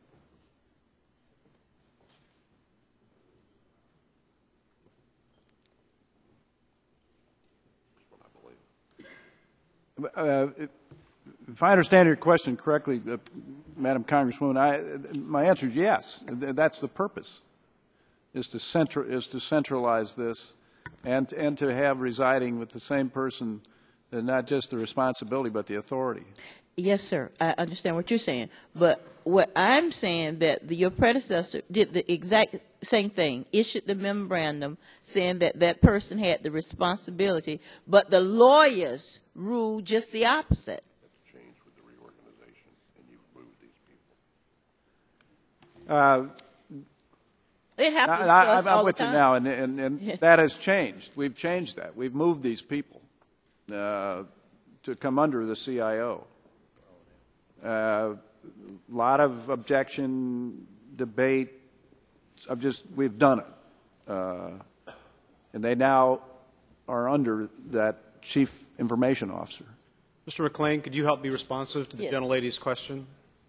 Uh, if I understand your question correctly, uh, Madam Congresswoman, I, my answer is yes. That's the purpose, is to, central, is to centralize this and, and to have residing with the same person uh, not just the responsibility but the authority. Yes, sir. I understand what you're saying. But what I'm saying that the, your predecessor did the exact same thing, issued the memorandum saying that that person had the responsibility, but the lawyers ruled just the opposite. That's changed with the reorganization, and you moved these people. Uh, It happens I, I, to us I'm all with the time. you now, and, and, and Yeah. that has changed. We've changed that. We've moved these people uh, to come under the C I O. A uh, lot of objection, debate. I've just we've done it, uh, and they now are under that chief information officer. Mister McLean, could you help be responsive to the Yes. gentlelady's question?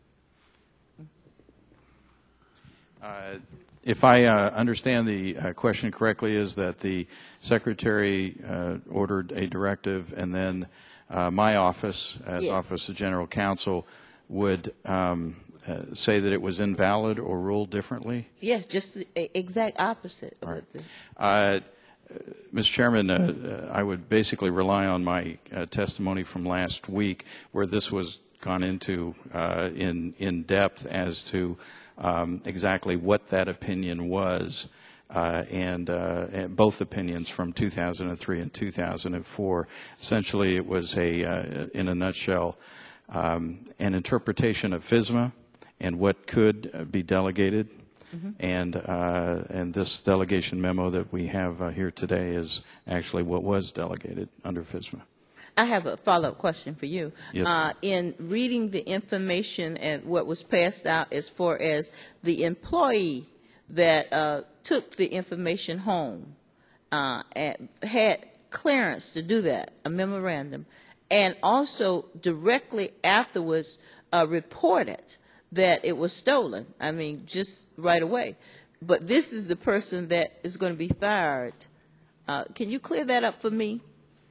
Uh, If I uh, understand the uh, question correctly, is that the Secretary uh, ordered a directive, and then uh, my office, as Yes. Office of General Counsel, would um, uh, say that it was invalid or ruled differently? Yes, just the e- exact opposite. Of All what right. the- Uh, Mister Chairman, uh, uh, I would basically rely on my uh, testimony from last week, where this was gone into uh, in in depth as to um, exactly what that opinion was, uh, and, uh, and both opinions from two thousand three and two thousand four. Essentially, it was a, uh, in a nutshell, um, an interpretation of FISMA and what could uh, be delegated. Mm-hmm. And uh, and this delegation memo that we have uh, here today is actually what was delegated under FISMA. I have a follow-up question for you. Yes, uh, in reading the information and what was passed out as far as the employee that uh, took the information home uh, and had clearance to do that, a memorandum, and also directly afterwards uh, reported that it was stolen. I mean, just right away. But this is the person that is going to be fired. Uh, can you clear that up for me?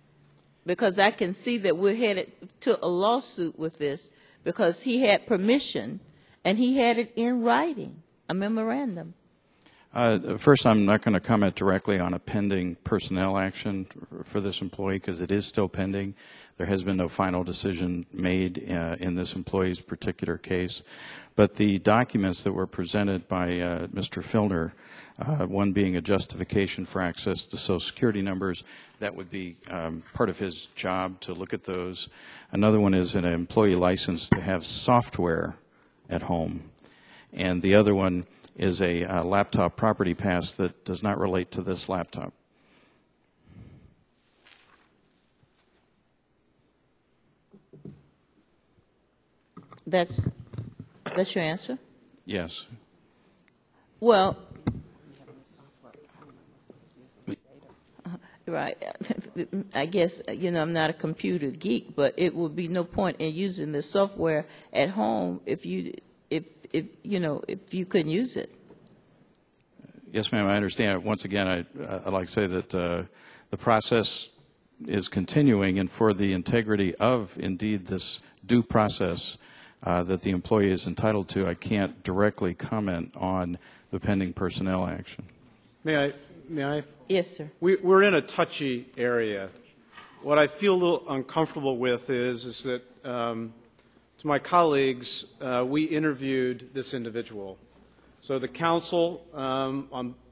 Because I can see that we're headed to a lawsuit with this because he had permission and he had it in writing, a memorandum. Uh, first, I'm not going to comment directly on a pending personnel action for this employee because it is still pending. There has been no final decision made uh, in this employee's particular case. But the documents that were presented by uh, Mister Filner, uh, one being a justification for access to Social Security numbers, that would be um, part of his job to look at those. Another one is an employee license to have software at home. And the other one is a uh, laptop property pass that does not relate to this laptop. That's, that's your answer? Yes. Well, uh, right. I guess, you know, I'm not a computer geek, but it would be no point in using the software at home if you, if, if you know, if you couldn't use it. Yes, ma'am, I understand. Once again, I, I'd like to say that uh, the process is continuing, and for the integrity of, indeed, this due process uh, that the employee is entitled to, I can't directly comment on the pending personnel action. May I? May I? Yes, sir. We, we're in a touchy area. What I feel a little uncomfortable with is, is that, um, to my colleagues, uh, we interviewed this individual. So the counsel, um, on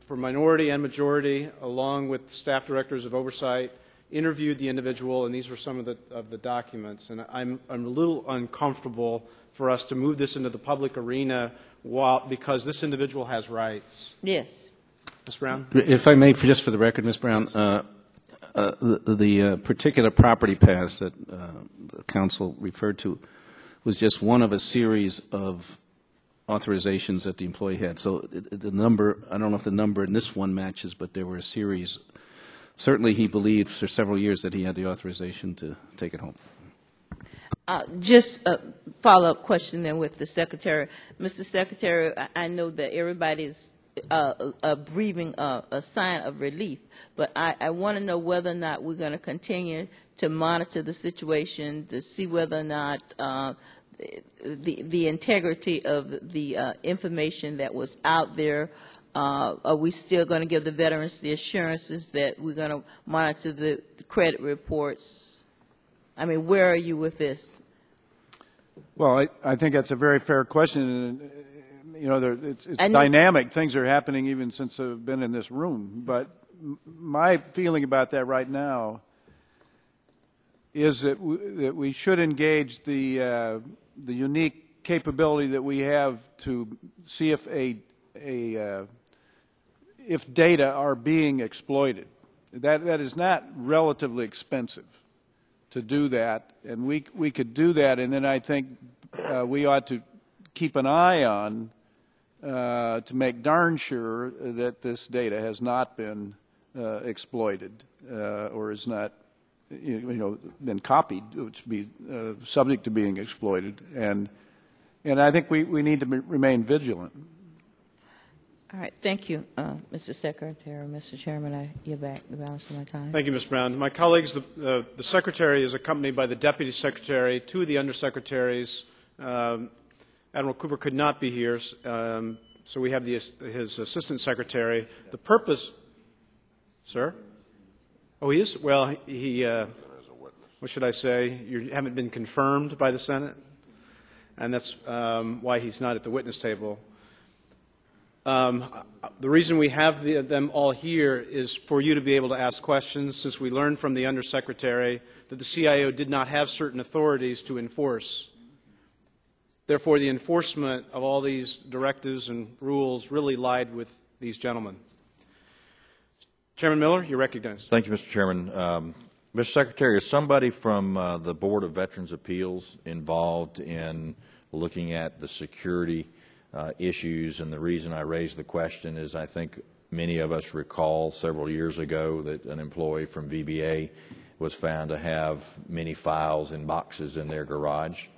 for minority and majority, along with staff directors of oversight, interviewed the individual, and these were some of the, of the documents. And I'm, I'm a little uncomfortable for us to move this into the public arena while, because this individual has rights. Yes. Miz Brown? If I may, for just for the record, Miz Brown, uh, uh, the, the uh, particular property pass that uh, the council referred to was just one of a series of authorizations that the employee had. So it, the number, I don't know if the number in this one matches, but there were a series. Certainly he believed for several years that he had the authorization to take it home. Uh, just a follow-up question then with the Secretary. Mister Secretary, I, I know that everybody's uh, uh, breathing uh, a sign of relief, but I, I want to know whether or not we're going to continue to monitor the situation to see whether or not uh, the, the integrity of the uh, information that was out there. Uh, are we still going to give the veterans the assurances that we're going to monitor the, the credit reports? I mean, where are you with this? Well, I, I think that's a very fair question. And, you know, there, it's, it's dynamic. Things are happening even since I've been in this room. But m my feeling about that right now is that, w that we should engage the, uh, the unique capability that we have to see if a, a uh, if data are being exploited. That, that is not relatively expensive to do that, and we, we could do that, and then I think uh, we ought to keep an eye on uh, to make darn sure that this data has not been uh, exploited uh, or is not, you know, been copied, which would be uh, subject to being exploited, and and I think we, we need to be, remain vigilant. All right, thank you, uh, Mister Secretary. Mister Chairman, I yield back the balance of my time. Thank you, Miz Brown. My colleagues, the, uh, the Secretary is accompanied by the Deputy Secretary, two of the Undersecretaries. Um, Admiral Cooper could not be here, um, so we have the, his Assistant Secretary. The purpose, sir? Oh, he is? Well, he, uh, what should I say? You haven't been confirmed by the Senate, and that's um, why he's not at the witness table. Um, the reason we have the, them all here is for you to be able to ask questions, since we learned from the Undersecretary that the C I O did not have certain authorities to enforce. Therefore, the enforcement of all these directives and rules really lied with these gentlemen. Chairman Miller, you're recognized. Thank you, Mister Chairman. Um, Mister Secretary, is somebody from uh, the Board of Veterans Appeals involved in looking at the security Uh, issues? And the reason I raise the question is I think many of us recall several years ago that an employee from V B A was found to have many files and boxes in their garage.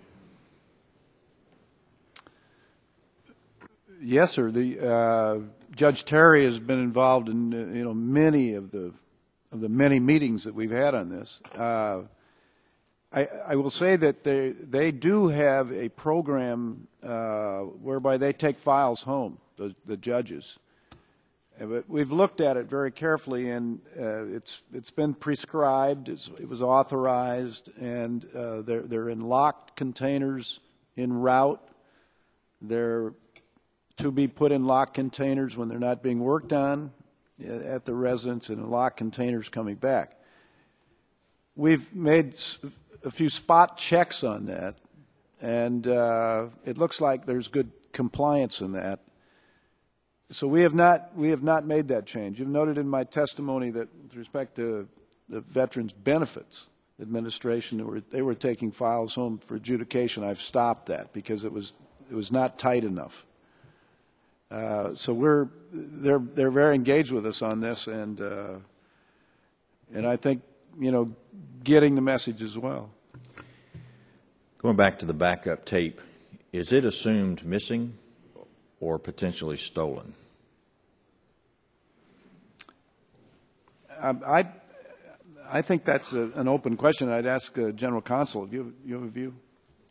Yes, sir. The uh, Judge Terry has been involved in uh, you know many of the of the many meetings that we've had on this. Uh, I, I will say that they they do have a program uh, whereby they take files home, the, the judges. But we've looked at it very carefully, and uh, it's it's been prescribed. It's, it was authorized, and uh, they're they're in locked containers en route. They're to be put in locked containers when they're not being worked on at the residence, and in locked containers coming back. We've made a few spot checks on that, and uh, it looks like there's good compliance in that. So we have not we have not made that change. You've noted in my testimony that with respect to the Veterans Benefits Administration, they were, they were taking files home for adjudication. I've stopped that because it was it was not tight enough. Uh, so we're they're they're very engaged with us on this, and uh, and I think you know getting the message as well. Going back to the backup tape, is it assumed missing or potentially stolen? Um, I, I think that's a, an open question. I'd ask uh, General Counsel. Do you have, you have a view?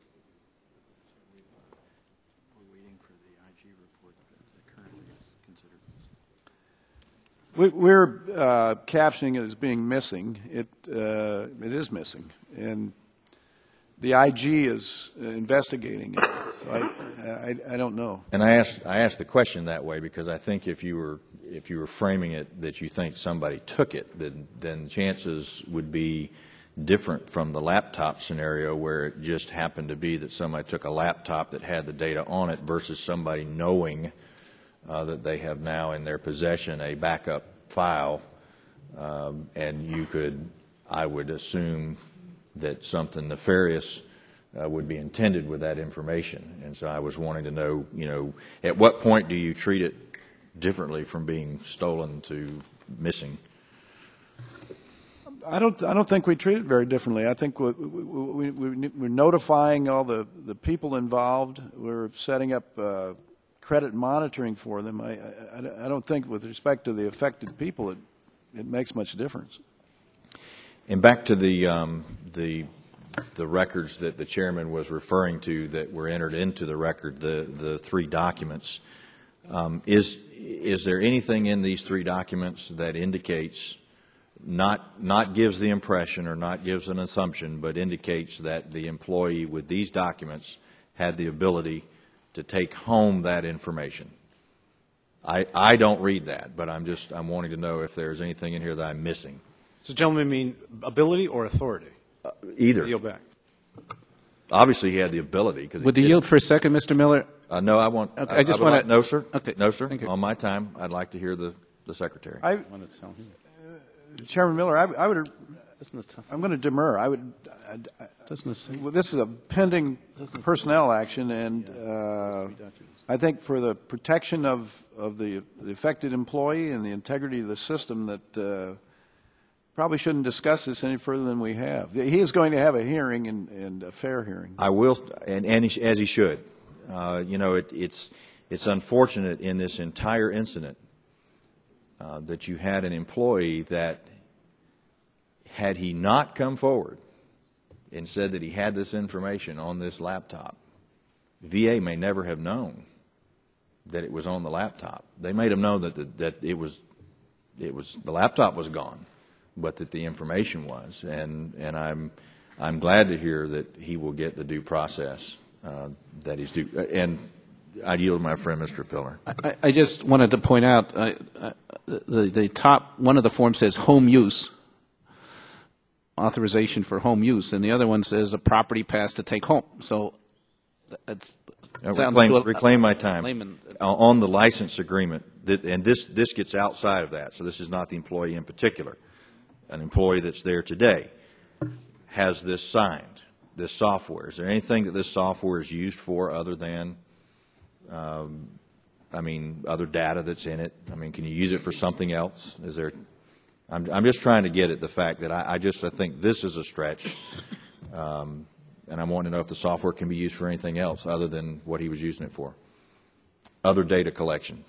We're waiting for the I G report that currently is considered. We, we're uh, captioning it as being missing. It uh, it is missing, and the I G is uh, investigating it. So I, I, I don't know. And I asked, I asked the question that way because I think if you were, if you were framing it that you think somebody took it, then, then chances would be different from the laptop scenario where it just happened to be that somebody took a laptop that had the data on it versus somebody knowing uh, that they have now in their possession a backup file, um, and you could, I would assume that something nefarious uh, would be intended with that information. And so I was wanting to know, you know, at what point do you treat it differently from being stolen to missing? I don't. I don't think we treat it very differently. I think we, we, we, we're notifying all the, the people involved. We're setting up uh, credit monitoring for them. I, I, I don't think, with respect to the affected people, it it makes much difference. And back to the um, the the records that the chairman was referring to that were entered into the record, the the three documents. Um, is is there anything in these three documents that indicates? Not, not gives the impression or not gives an assumption, but indicates that the employee with these documents had the ability to take home that information. I, I don't read that, but I'm just, I'm wanting to know if there's anything in here that I'm missing. Does the gentleman mean ability or authority? Uh, either. Yield back. Obviously, he had the ability. Because Would you yield for a second, Mister Miller? Uh, no, I want. Okay, I, I just I would want like, to. No, sir. Okay. No, sir. Thank you. On my time, I'd like to hear the, the secretary. I, Chairman Miller, I, I would. I'm going to demur. I would. I, I, well, this is a pending personnel action, and uh, I think for the protection of of the, the affected employee and the integrity of the system, that uh, probably shouldn't discuss this any further than we have. He is going to have a hearing, and, and a fair hearing. I will, and, and he, as he should. Uh, you know, it, it's it's unfortunate in this entire incident uh, that you had an employee that, had he not come forward and said that he had this information on this laptop, V A may never have known that it was on the laptop. They may have known that the, that it was it was the laptop was gone, but that the information was. And and I'm I'm glad to hear that he will get the due process uh, that he's due. And I yield to my friend, Mister Filler. I, I just wanted to point out uh, uh, the the top one of the forms says home use. Authorization for home use, and the other one says a property pass to take home. So it's Uh, reclaim, reclaim my time. Uh, on the license agreement, that, and this, this gets outside of that, so this is not the employee in particular. An employee that's there today has this signed, this software. Is there anything that this software is used for other than, um, I mean, other data that's in it? I mean, can you use it for something else? Is there, I'm, I'm just trying to get at the fact that I, I just I think this is a stretch. Um, And I want to know if the software can be used for anything else other than what he was using it for. Other data collection.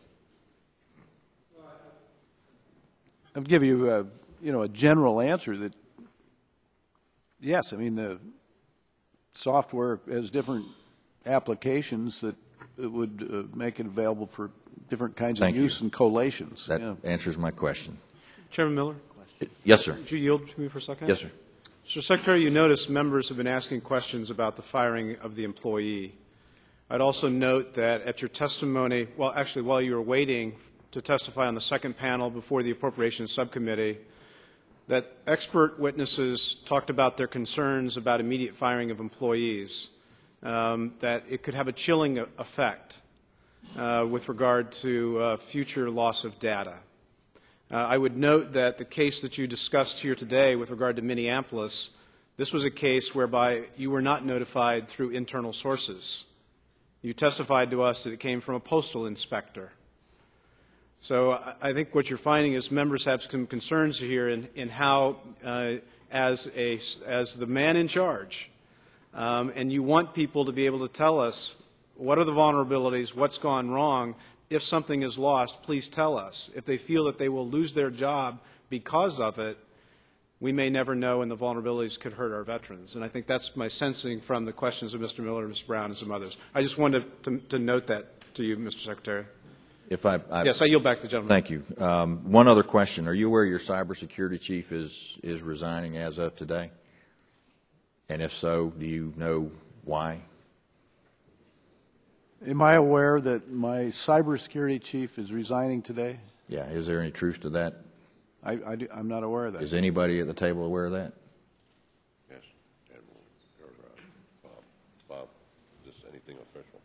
I'll give you, a, you know, a general answer that, yes, I mean, the software has different applications that it would uh, make it available for different kinds Thank of use you. and collations. That yeah. answers my question. Chairman Miller? Yes, sir. Would you yield to me for a second? Yes, sir. Mister Secretary, you notice members have been asking questions about the firing of the employee. I'd also note that at your testimony, well, actually, while you were waiting to testify on the second panel before the Appropriations Subcommittee, that expert witnesses talked about their concerns about immediate firing of employees, um, that it could have a chilling effect uh, with regard to uh, future loss of data. Uh, I would note that the case that you discussed here today with regard to Minneapolis, this was a case whereby you were not notified through internal sources. You testified to us that it came from a postal inspector. So I think what you're finding is members have some concerns here in, in how, uh, as, a, as the man in charge, um, and you want people to be able to tell us what are the vulnerabilities, what's gone wrong. If something is lost, please tell us. If they feel that they will lose their job because of it, we may never know, and the vulnerabilities could hurt our veterans. And I think that's my sensing from the questions of Mister Miller, Mister Brown, and some others. I just wanted to, to note that to you, Mister Secretary. If I, I yes, I yield back to the gentleman. Thank you. Um, one other question: are you aware your cybersecurity chief is is resigning as of today? And if so, do you know why? Am I aware that my cybersecurity chief is resigning today? Yeah, is there any truth to that? I, I do, I'm not aware of that. Is anybody at the table aware of that? Yes, Admiral, or uh, Bob. Bob, is this anything official?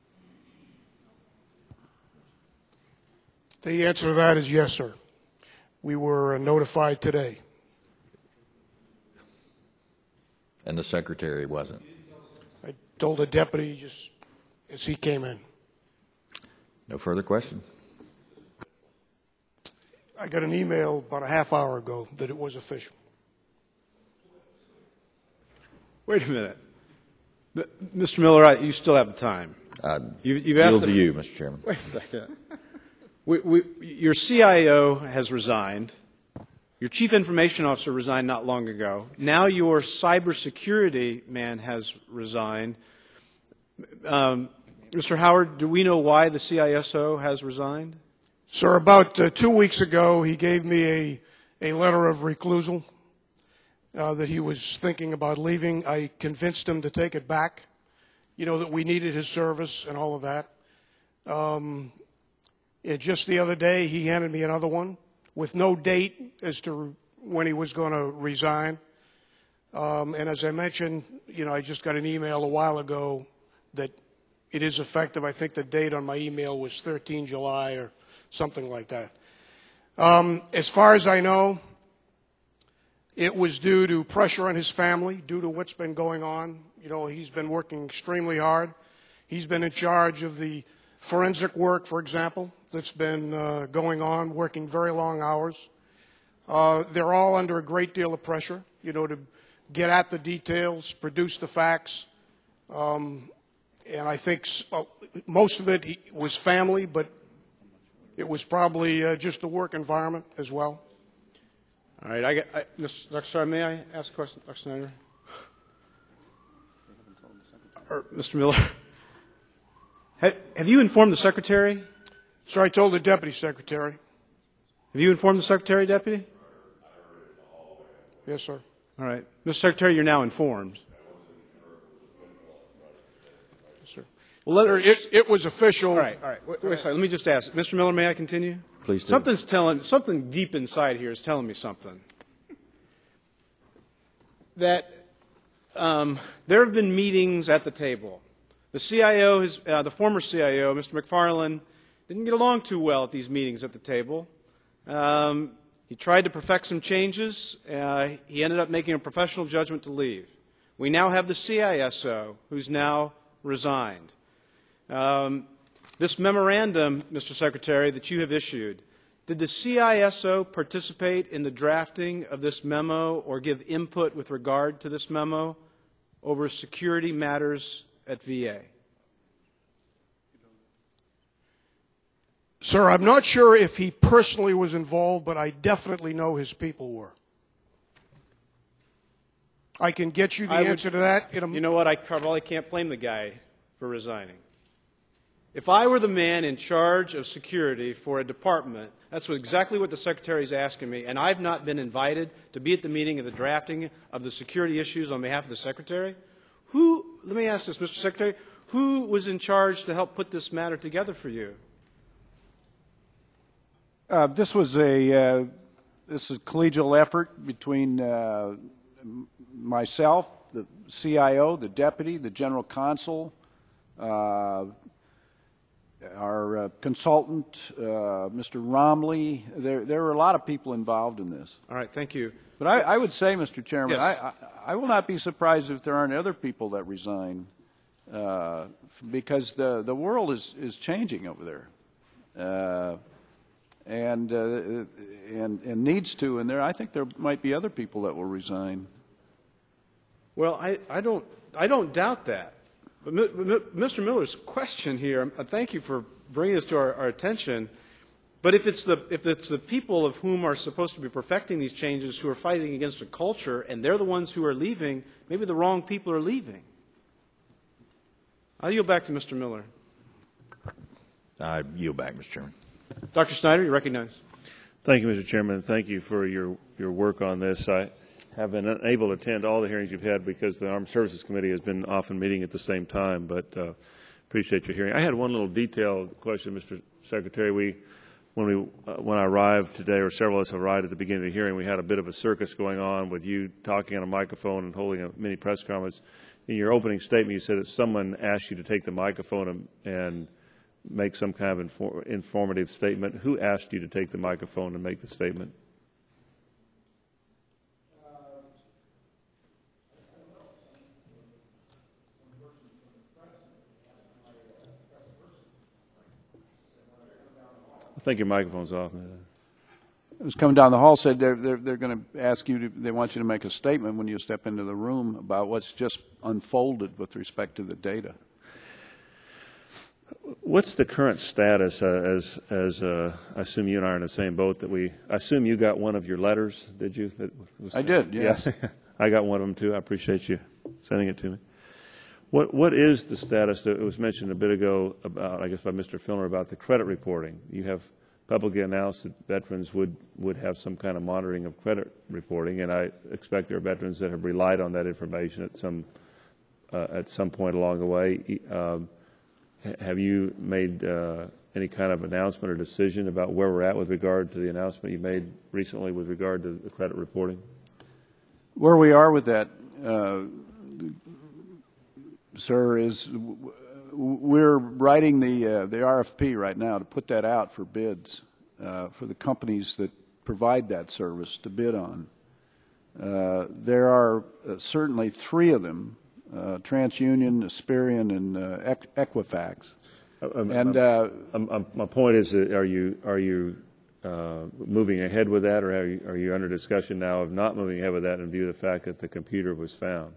The answer to that is yes, sir. We were notified today. And the secretary wasn't? I told the deputy just as he came in. No further question? I got an email about a half hour ago that it was official. Wait a minute. Mister Miller, I, you still have the time. Uh, you've, you've asked yield the, to you, Mister Chairman. Wait a second. We, we, your C I O has resigned. Your chief information officer resigned not long ago. Now your cybersecurity man has resigned. Um, Mister Howard, do we know why the C I S O has resigned? Sir, about uh, two weeks ago, he gave me a, a letter of recusal uh, that he was thinking about leaving. I convinced him to take it back, you know, that we needed his service and all of that. Um, it, just the other day, he handed me another one with no date as to when he was going to resign. Um, and as I mentioned, you know, I just got an email a while ago that it is effective. I think the date on my email was thirteen July or something like that. Um, as far as I know, it was due to pressure on his family, due to what's been going on. You know, he's been working extremely hard. He's been in charge of the forensic work, for example, that's been uh, going on, working very long hours. Uh, they're all under a great deal of pressure, you know, to get at the details, produce the facts. Um, and I think uh, most of it was family, but it was probably uh, just the work environment as well. All right. I get, I, Doctor Starr, may I ask a question, Doctor Snyder? Or Mister Miller? Have, have you informed the Secretary? Sir, I told the Deputy Secretary. Have you informed the Secretary, Deputy? Yes, sir. All right. Mister Secretary, you're now informed. Yes, sir. Well, let, Sir, it, it was official. All right, all right. Wait, wait a second. Let me just ask. Mister Miller, may I continue? Please do. Something's telling, something deep inside here is telling me something. That um, there have been meetings at the table. The C I O, has, uh, the former C I O, Mister McFarland, didn't get along too well at these meetings at the table. Um, he tried to perfect some changes. Uh, he ended up making a professional judgment to leave. We now have the C I S O, who's now resigned. Um, this memorandum, Mister Secretary, that you have issued, did the C I S O participate in the drafting of this memo or give input with regard to this memo over security matters at V A? Sir, I'm not sure if he personally was involved, but I definitely know his people were. I can get you the I would- answer to that. In a, You know what? I probably can't blame the guy for resigning. If I were the man in charge of security for a department, that's what, exactly what the Secretary is asking me, and I've not been invited to be at the meeting of the drafting of the security issues on behalf of the Secretary. Who, let me ask this, Mister Secretary, who was in charge to help put this matter together for you? Uh, this was a uh, this is a collegial effort between uh, myself, the C I O, the deputy, the general counsel, uh, our uh, consultant, uh, Mister Romley. There, there were a lot of people involved in this. All right, thank you. But I, I would say, Mister Chairman, Yes. I, I, I will not be surprised if there aren't other people that resign, uh, because the, the world is, is changing over there. Uh, and, uh, and, and needs to, and there, I think there might be other people that will resign. Well, I, I, don't, I don't doubt that. But Mister Miller's question here, uh, thank you for bringing this to our, our attention, but if it's, the, if it's the people of whom are supposed to be perfecting these changes who are fighting against a culture, and they're the ones who are leaving, maybe the wrong people are leaving. I'll yield back to Mister Miller. I yield back, Mister Chairman. Doctor Snyder, you recognize. Thank you, Mister Chairman, and thank you for your, your work on this. I have been unable to attend all the hearings you've had because the Armed Services Committee has been often meeting at the same time, but uh, Appreciate your hearing. I had one little detailed question, Mister Secretary. We, when we, uh, when I arrived today, or several of us arrived at the beginning of the hearing, we had a bit of a circus going on with you talking on a microphone and holding a mini press conference. In your opening statement, you said that someone asked you to take the microphone and, and make some kind of infor informative statement. Who asked you to take the microphone and make the statement? I think your microphone's off. I was coming down the hall, said they're, they're, they're going to ask you to, they want you to make a statement when you step into the room about what's just unfolded with respect to the data. What's the current status uh, as, as uh, I assume you and I are in the same boat that we, I assume you got one of your letters, did you? That was, I did, yes. Yeah. I got one of them too. I appreciate you sending it to me. What, what is the status that was mentioned a bit ago about, I guess by Mister Filner, about the credit reporting? You have publicly announced that veterans would, would have some kind of monitoring of credit reporting, and I expect there are veterans that have relied on that information at some, uh, at some point along the way. Um, have you made uh, any kind of announcement or decision about where we're at with regard to the announcement you made recently with regard to the credit reporting? Where we are with that, uh, sir, is we're writing the uh, the R F P right now to put that out for bids uh, for the companies that provide that service to bid on. Uh, there are uh, certainly three of them: uh, TransUnion, Asperian, and uh, Equ Equifax. Um, and uh, um, um, my point is, that are you are you uh, moving ahead with that, or are you, are you under discussion now of not moving ahead with that in view of the fact that the computer was found?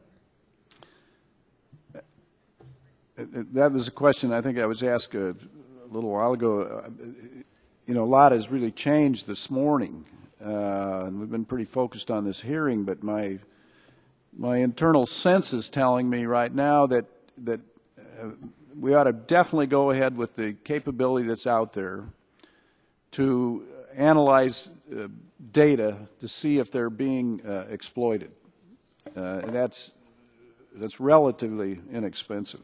That was a question I think I was asked a, a little while ago. Uh, you know, a lot has really changed this morning, uh, and we've been pretty focused on this hearing. But my my internal sense is telling me right now that that uh, we ought to definitely go ahead with the capability that's out there to analyze uh, data to see if they're being uh, exploited. Uh, and that's that's relatively inexpensive.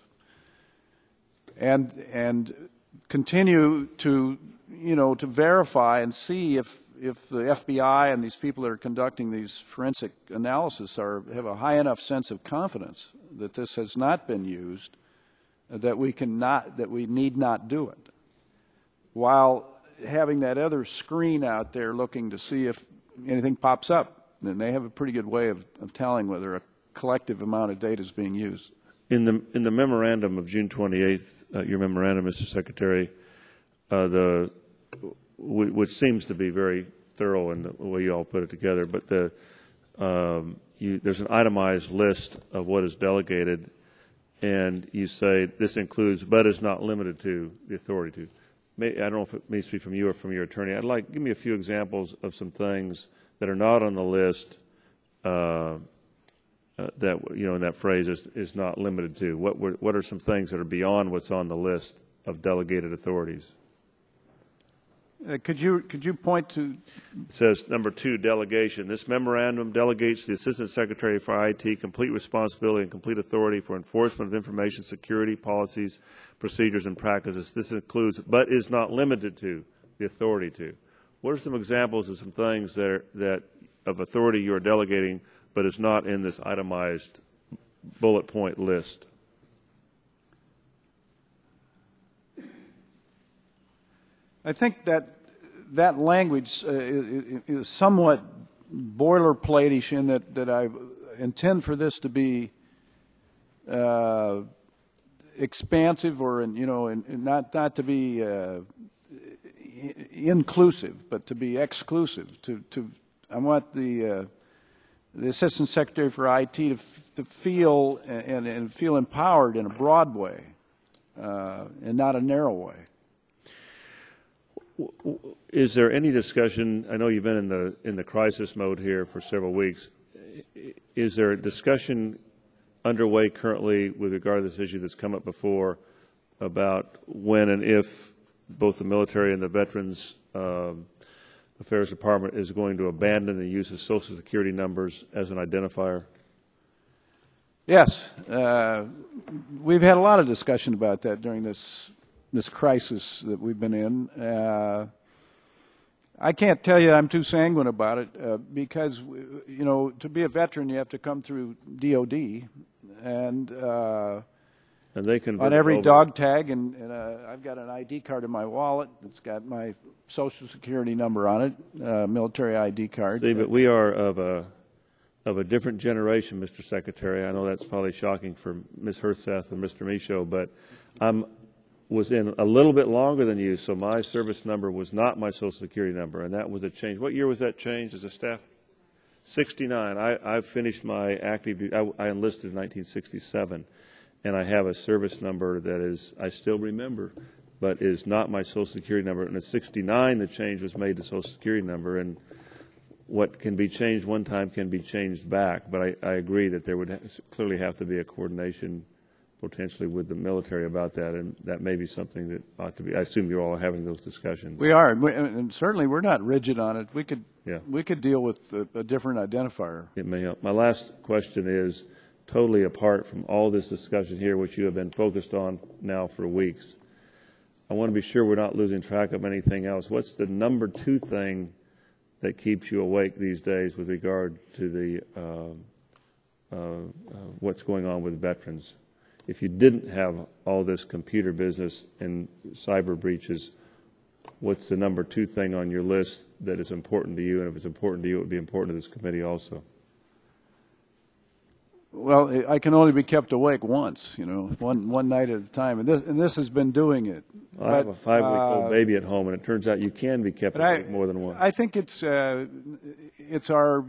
And and continue to you know to verify and see if if the F B I and these people that are conducting these forensic analysis are have a high enough sense of confidence that this has not been used, that we can not that we need not do it, while having that other screen out there looking to see if anything pops up. And they have a pretty good way of, of telling whether a collective amount of data is being used. In the in the memorandum of June twenty-eighth, uh, your memorandum, Mister Secretary, uh, the which seems to be very thorough in the way you all put it together, but the um, you, there's an itemized list of what is delegated, and you say this includes, but is not limited to, the authority to. May, I don't know if it needs to be from you or from your attorney. I'd like give me a few examples of some things that are not on the list. Uh, Uh, that you know, in that phrase is is not limited to. What were, what are some things that are beyond what's on the list of delegated authorities? Uh, could you could you point to? It says number two, delegation. This memorandum delegates to the Assistant Secretary for I T complete responsibility and complete authority for enforcement of information security policies, procedures, and practices. This includes, but is not limited to, the authority to. What are some examples of some things that are, that of authority you are delegating, but it's not in this itemized bullet point list? I think that that language uh, is somewhat boilerplate-ish in that, that I intend for this to be uh, expansive or, in, you know, in, in not, not to be uh, inclusive, but to be exclusive. To, to I want the uh, the Assistant Secretary for I T to, f to feel and, and feel empowered in a broad way uh, and not a narrow way. Is there any discussion? I know you've been in the in the crisis mode here for several weeks. Is there a discussion underway currently with regard to this issue that's come up before about when and if both the military and the Veterans um, Affairs Department is going to abandon the use of Social Security numbers as an identifier? Yes, uh, we've had a lot of discussion about that during this this crisis that we've been in. Uh, I can't tell you I'm too sanguine about it uh, because, you know, to be a veteran you have to come through D O D, and uh, and they convert on every over. dog tag, and, and uh, I've got an I D card in my wallet that's got my Social Security number on it, uh, military I D card. See, but we are of a of a different generation, Mister Secretary. I know that's probably shocking for Miz Herseth and Mister Michaud, but I'm was in a little bit longer than you, so my service number was not my Social Security number, and that was a change. What year was that changed as a staff? sixty-nine. I, I finished my active duty. I, I enlisted in nineteen sixty-seven, and I have a service number that is, I still remember, but is not my Social Security number. And at sixty-nine, the change was made to Social Security number, and what can be changed one time can be changed back. But I, I agree that there would ha clearly have to be a coordination potentially with the military about that, and that may be something that ought to be. I assume you're all having those discussions. We are, we, and certainly we're not rigid on it. We could, yeah. we could deal with a, a different identifier. It may help. My last question is totally apart from all this discussion here, which you have been focused on now for weeks. I want to be sure we're not losing track of anything else. What's the number two thing that keeps you awake these days with regard to the uh, uh, uh, what's going on with veterans? If you didn't have all this computer business and cyber breaches, what's the number two thing on your list that is important to you? And if it's important to you, it would be important to this committee also. Well, I can only be kept awake once, you know, one one night at a time, and this and this has been doing it. Well, I have a five-week-old uh, baby at home, and it turns out you can be kept awake I, more than once. I think it's uh, it's our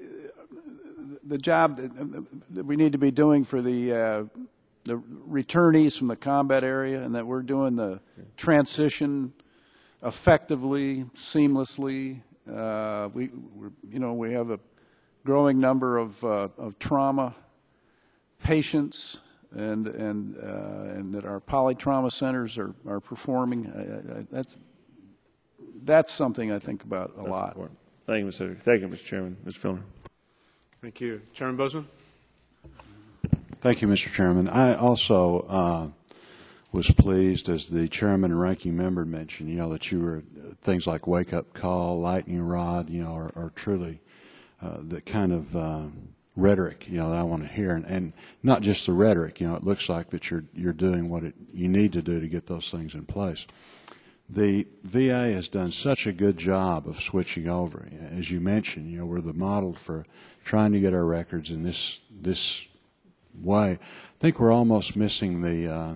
the job that, that we need to be doing for the uh, the returnees from the combat area, and that we're doing the transition effectively, seamlessly. Uh, we, we're, you know, we have a growing number of uh, of trauma patients, and and uh, and that our polytrauma centers are are performing. I, I, that's that's something I think about a That's lot. important. Thank you, Mister Thank you, Mister Chairman. Mister Filner. Thank you. Chairman Bozeman? Thank you, Mister Chairman. I also uh, was pleased, as the chairman and ranking member mentioned, you know, that you were, things like wake-up call, lightning rod, you know, are, are truly uh, the kind of uh, rhetoric, you know, that I want to hear. And, and not just the rhetoric, you know, it looks like that you're, you're doing what it, you need to do to get those things in place. The V A has done such a good job of switching over. As you mentioned, you know, we're the model for trying to get our records in this this way. I think we're almost missing the uh,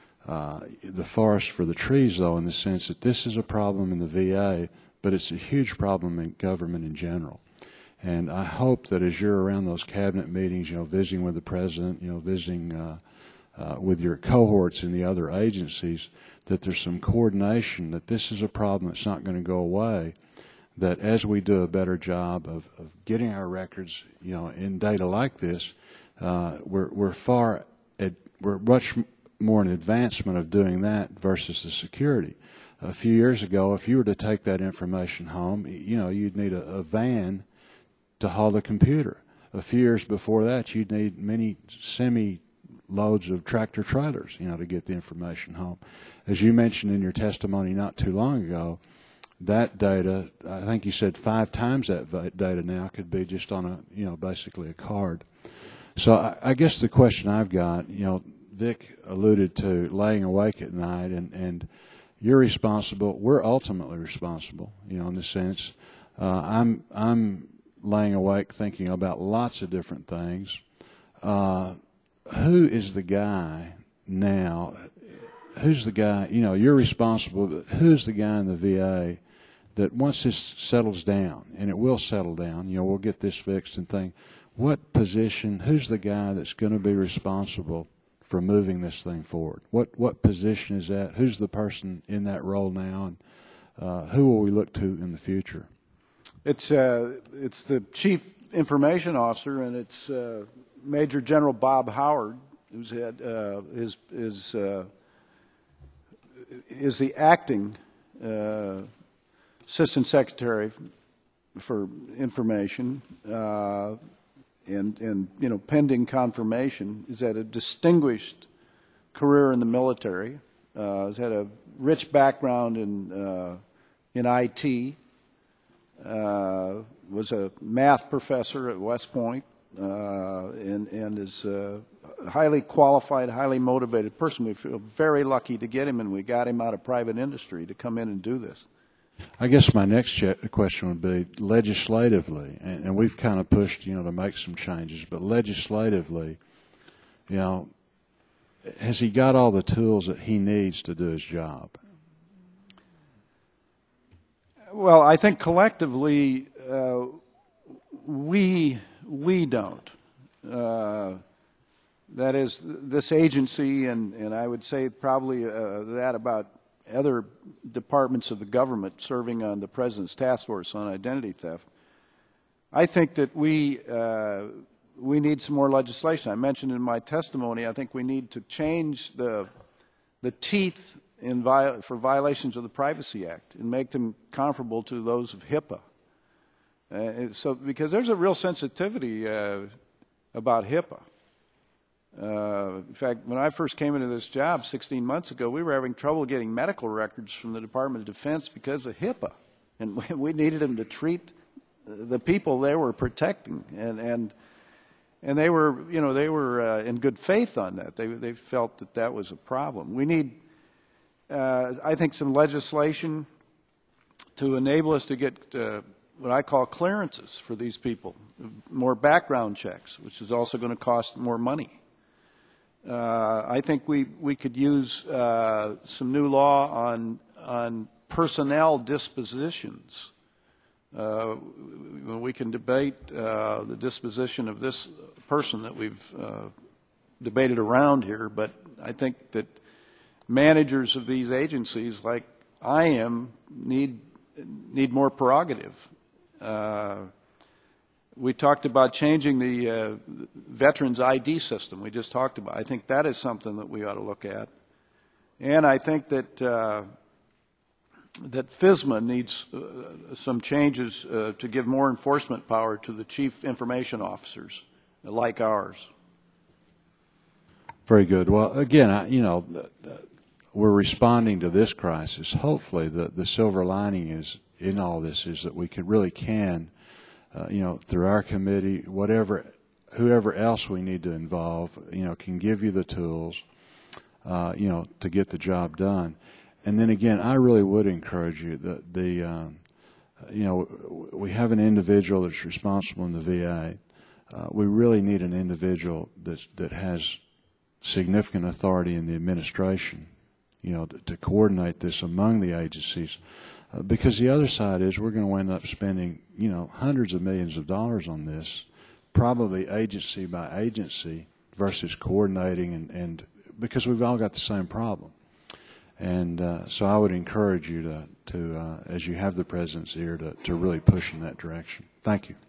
uh, the forest for the trees, though, in the sense that this is a problem in the V A, but it's a huge problem in government in general. And I hope that as you're around those cabinet meetings, you know, visiting with the president, you know, visiting uh, uh, with your cohorts in the other agencies, that there's some coordination, that this is a problem that's not going to go away, that as we do a better job of, of getting our records, you know, in data like this, uh, we're, we're far, ad, we're much more in advancement of doing that versus the security. A few years ago, if you were to take that information home, you know, you'd need a, a van to haul the computer. A few years before that, you'd need many semi-loads of tractor trailers, you know, to get the information home. As you mentioned in your testimony not too long ago, that data, I think you said five times that data now could be just on a, you know, basically a card. So I, I guess the question I've got, you know, Vic alluded to laying awake at night, and, and you're responsible, we're ultimately responsible, you know, in the sense, uh, I'm, I'm laying awake thinking about lots of different things. Uh, who is the guy now? Who's the guy, you know, you're responsible, but who's the guy in the V A that once this settles down, and it will settle down, you know, we'll get this fixed and thing, what position, who's the guy that's going to be responsible for moving this thing forward? What what position is that? Who's the person in that role now, and uh, who will we look to in the future? It's uh, it's the Chief Information Officer, and it's uh, Major General Bob Howard, who's had uh, is is uh, is the acting uh, Assistant Secretary for Information. Uh, and, and, you know, pending confirmation, is had a distinguished career in the military, uh, has had a rich background in, uh, in I T, uh, was a math professor at West Point, uh, and, and is a highly qualified, highly motivated person. We feel very lucky to get him, and we got him out of private industry to come in and do this. I guess my next ch- question would be legislatively, and, and we've kind of pushed, you know, to make some changes, but legislatively, you know, has he got all the tools that he needs to do his job? Well, I think collectively uh, we we don't. Uh, that is, this agency, and, and I would say probably uh, that about other departments of the government serving on the President's Task Force on Identity Theft. I think that we uh, we need some more legislation. I mentioned in my testimony, I think we need to change the the teeth in viol- for violations of the Privacy Act and make them comparable to those of HIPAA. Uh, so, because there's a real sensitivity uh, about HIPAA. Uh, in fact, when I first came into this job sixteen months ago, we were having trouble getting medical records from the Department of Defense because of HIPAA, and we needed them to treat the people they were protecting, and and and they were, you know, they were uh, in good faith on that. They they felt that that was a problem. We need, uh, I think, some legislation to enable us to get uh, what I call clearances for these people, more background checks, which is also going to cost more money. Uh, I think we, we could use uh, some new law on, on personnel dispositions. Uh, we can debate uh, the disposition of this person that we've uh, debated around here, but I think that managers of these agencies, like I am, need, need more prerogative. Uh, We talked about changing the uh, veterans I D system. We just talked about. I think that is something that we ought to look at, and I think that uh, that FISMA needs uh, some changes uh, to give more enforcement power to the chief information officers, like ours. Very good. Well, again, I, you know, we're responding to this crisis. Hopefully, the the silver lining is in all this is that we can really can. Uh, you know, through our committee, whatever, whoever else we need to involve, you know, can give you the tools, uh, you know, to get the job done. And then again, I really would encourage you that the, um, you know, we have an individual that's responsible in the V A. Uh, we really need an individual that's, that has significant authority in the administration, you know, to, to coordinate this among the agencies. Uh, because the other side is we're going to end up spending, you know, hundreds of millions of dollars on this, probably agency by agency versus coordinating, and, and because we've all got the same problem. And uh, so I would encourage you to, to uh, as you have the President's ear, to, to really push in that direction. Thank you.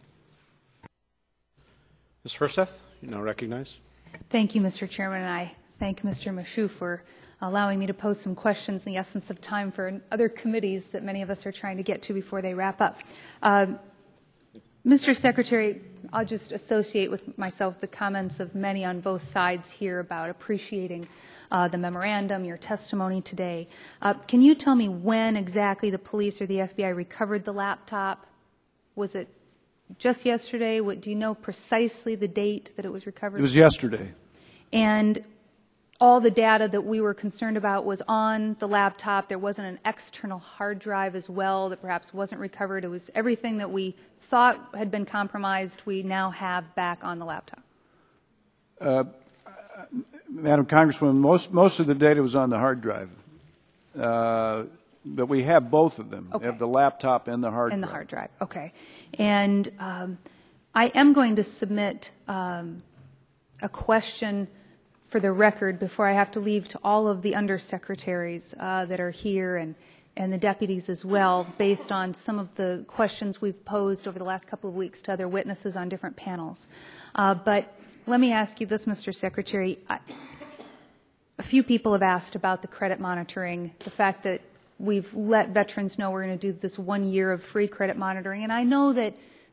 Miz Herseth, you now recognize. Thank you, Mister Chairman, and I thank Mister Mashu for allowing me to pose some questions in the essence of time for other committees that many of us are trying to get to before they wrap up. Uh, Mister Secretary, I'll just associate with myself the comments of many on both sides here about appreciating uh, the memorandum, your testimony today. Uh, can you tell me when exactly the police or the F B I recovered the laptop? Was it just yesterday? What, do you know precisely the date that it was recovered? It was yesterday. And all the data that we were concerned about was on the laptop. There wasn't an external hard drive as well that perhaps wasn't recovered. It was everything that we thought had been compromised, we now have back on the laptop. Uh, Madam Congresswoman, most, most of the data was on the hard drive. Uh, but we have both of them. Okay. We have the laptop and the hard and drive. the hard drive, okay. And um, I am going to submit um, a question for the record before I have to leave to all of the undersecretaries uh, that are here and, and the deputies as well, based on some of the questions we've posed over the last couple of weeks to other witnesses on different panels. Uh, but let me ask you this, Mister Secretary. I, a few people have asked about the credit monitoring, the fact that we've let veterans know we're going to do this one year of free credit monitoring, and I know that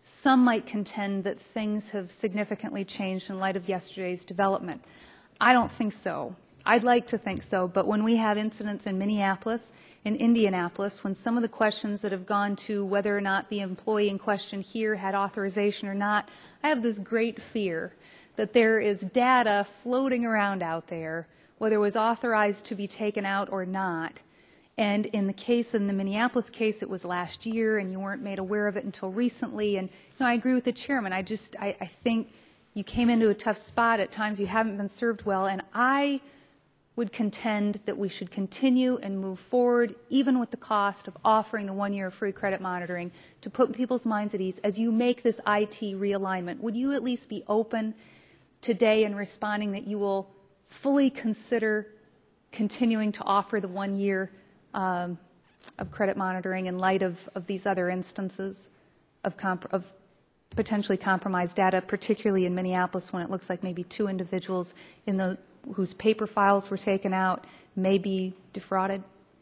some might contend that things have significantly changed in light of yesterday's development. I don't think so. I'd like to think so, but when we have incidents in Minneapolis, in Indianapolis, when some of the questions that have gone to whether or not the employee in question here had authorization or not, I have this great fear that there is data floating around out there, whether it was authorized to be taken out or not. And in the case, in the Minneapolis case, it was last year, and you weren't made aware of it until recently. And you know, I agree with the chairman. I just, I, I think you came into a tough spot. At times you haven't been served well, and I would contend that we should continue and move forward, even with the cost of offering the one year of free credit monitoring, to put people's minds at ease as you make this I T realignment. Would you at least be open today in responding that you will fully consider continuing to offer the one year um, of credit monitoring in light of, of these other instances of, comp of potentially compromised data, particularly in Minneapolis when it looks like maybe two individuals in the whose paper files were taken out may be defrauded?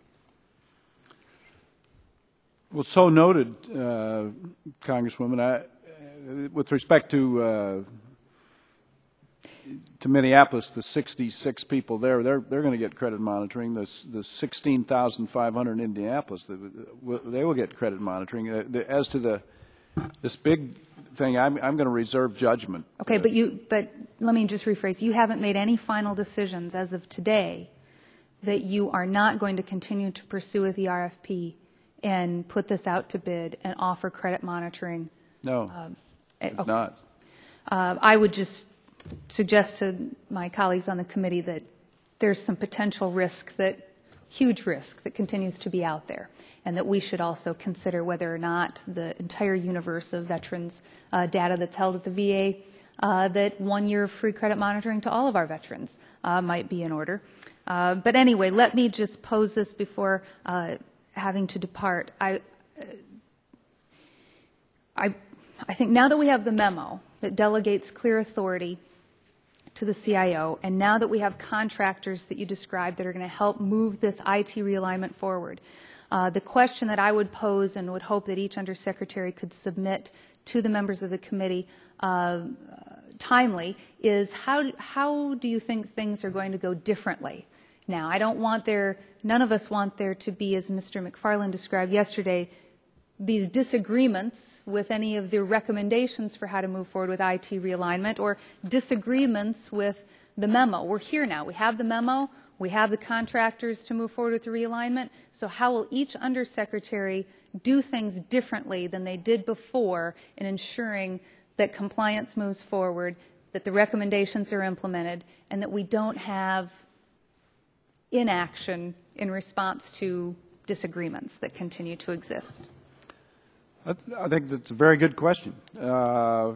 Well, so noted, uh, Congresswoman. I, uh, with respect to uh, to Minneapolis, the sixty-six people there, they're they're going to get credit monitoring. The the sixteen thousand five hundred in Indianapolis, they, they will get credit monitoring. Uh, the, as to the this big thing, I'm I'm going to reserve judgment. Okay, but you but let me just rephrase. You haven't made any final decisions as of today that you are not going to continue to pursue with the R F P and put this out to bid and offer credit monitoring. No, um, it's okay. not. Uh, I would just suggest to my colleagues on the committee that there's some potential risk, that huge risk that continues to be out there, and that we should also consider whether or not the entire universe of veterans uh, data that's held at the V A, uh, that one year of free credit monitoring to all of our veterans uh, might be in order. Uh, but anyway, let me just pose this before uh, having to depart. I, uh, I, I think now that we have the memo that delegates clear authority to the C I O, and now that we have contractors that you described that are going to help move this I T realignment forward, uh, the question that I would pose and would hope that each undersecretary could submit to the members of the committee uh, timely is how, how do you think things are going to go differently? Now, I don't want there, none of us want there to be, as Mister McFarland described yesterday, these disagreements with any of the recommendations for how to move forward with I T realignment, or disagreements with the memo. We're here now. We have the memo. We have the contractors to move forward with the realignment. So how will each undersecretary do things differently than they did before in ensuring that compliance moves forward, that the recommendations are implemented, and that we don't have inaction in response to disagreements that continue to exist? I think that's a very good question. Uh,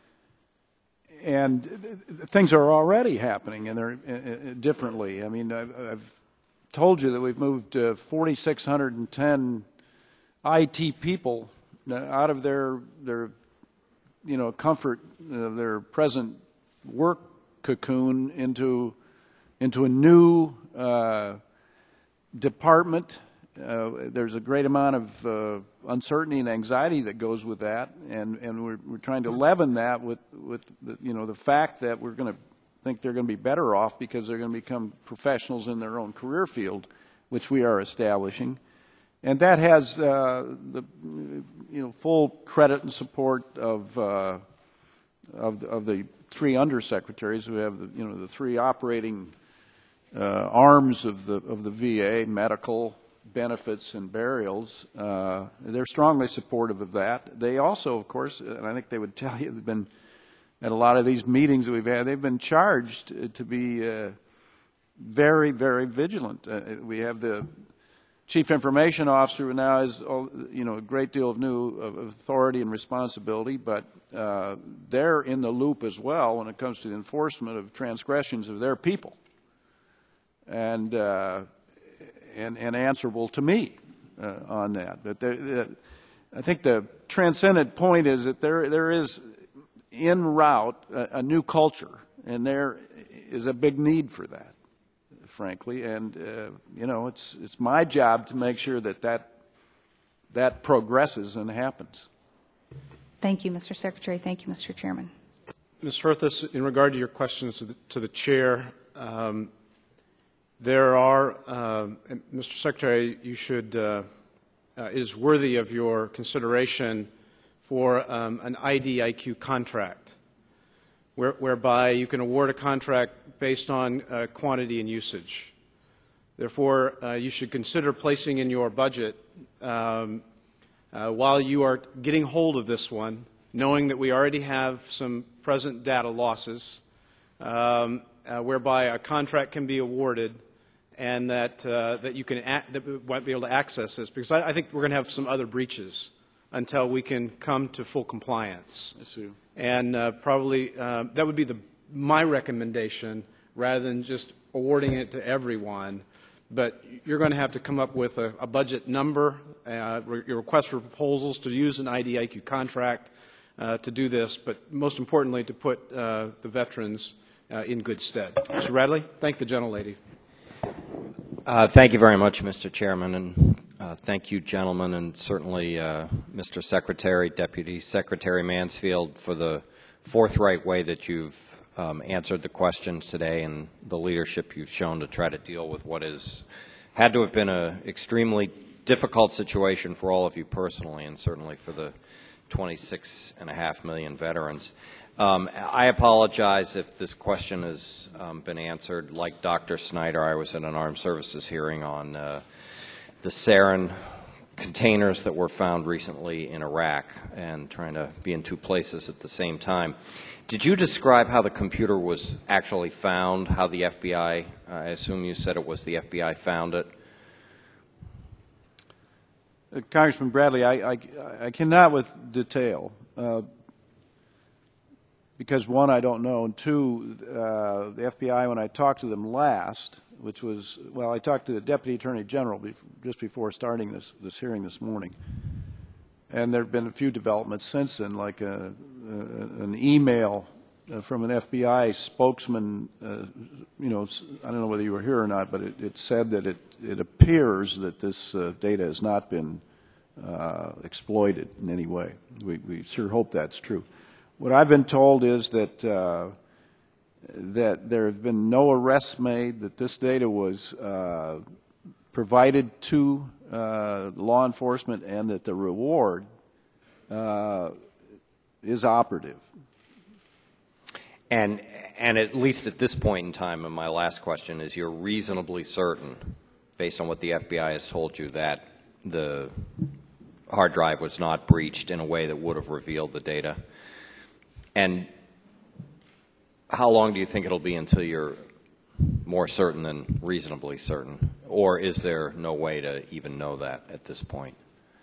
and things are already happening, and they're uh, differently. I mean, I've, I've told you that we've moved uh, four thousand six hundred ten I T people out of their, their you know, comfort of their present work cocoon into, into a new uh, department. Uh, there's a great amount of uh, uncertainty and anxiety that goes with that, and, and we're, we're trying to leaven that with, with the, you know, the fact that we're going to think they're going to be better off because they're going to become professionals in their own career field, which we are establishing. And that has uh, the you know, full credit and support of, uh, of, the, of the three undersecretaries who have the, you know, the three operating uh, arms of the, of the V A, medical, benefits, and burials. Uh, they're strongly supportive of that. They also, of course, and I think they would tell you, they've been at a lot of these meetings that we've had, they've been charged to be uh, very, very vigilant. Uh, we have the Chief Information Officer who now has, you know, a great deal of new authority and responsibility, but uh, they're in the loop as well when it comes to the enforcement of transgressions of their people, and uh, and, and answerable to me uh, on that. But there, there, I think the transcendent point is that there there is en route a, a new culture, and there is a big need for that, frankly. And uh, you know, it's it's my job to make sure that that that progresses and happens. Thank you, Mister Secretary. Thank you, Mister Chairman. Miz Herthus, in regard to your questions to the, to the chair, um, there are, uh, Mister Secretary, you should, uh, uh, it is worthy of your consideration for um, an I D I Q contract, where, whereby you can award a contract based on uh, quantity and usage. Therefore, uh, you should consider placing in your budget, um, uh, while you are getting hold of this one, knowing that we already have some present data losses, um, uh, whereby a contract can be awarded and that, uh, that you can a that we might be able to access this, because I, I think we're going to have some other breaches until we can come to full compliance. I see. And uh, probably uh, that would be the, my recommendation rather than just awarding it to everyone. But you're going to have to come up with a, a budget number, uh, your request for proposals to use an I D I Q contract uh, to do this, but most importantly to put uh, the veterans uh, in good stead. Mister Radley, thank the gentlelady. Uh, thank you very much, Mister Chairman, and uh, thank you, gentlemen, and certainly uh, Mister Secretary, Deputy Secretary Mansfield, for the forthright way that you've um, answered the questions today and the leadership you've shown to try to deal with what is had to have been an extremely difficult situation for all of you personally, and certainly for the twenty-six and a half million veterans. Um, I apologize if this question has um, been answered. Like Doctor Snyder, I was at an armed services hearing on uh, the sarin containers that were found recently in Iraq, and trying to be in two places at the same time. Did you describe how the computer was actually found, how the F B I, I assume you said it was the F B I found it? Uh, Congressman Bradley, I, I, I cannot with detail. Uh, Because, one, I don't know, and two, uh, the F B I, when I talked to them last, which was, well, I talked to the Deputy Attorney General bef just before starting this, this hearing this morning, and there have been a few developments since then, like a, a, an email uh, from an F B I spokesman, uh, you know, I don't know whether you were here or not, but it, it said that it, it appears that this uh, data has not been uh, exploited in any way. We, we sure hope that's true. What I've been told is that uh, that there have been no arrests made, that this data was uh, provided to uh, law enforcement, and that the reward uh, is operative. And, and at least at this point in time, and my last question is, you're reasonably certain, based on what the F B I has told you, that the hard drive was not breached in a way that would have revealed the data? And how long do you think it'll be until you're more certain than reasonably certain? Or is there no way to even know that at this point?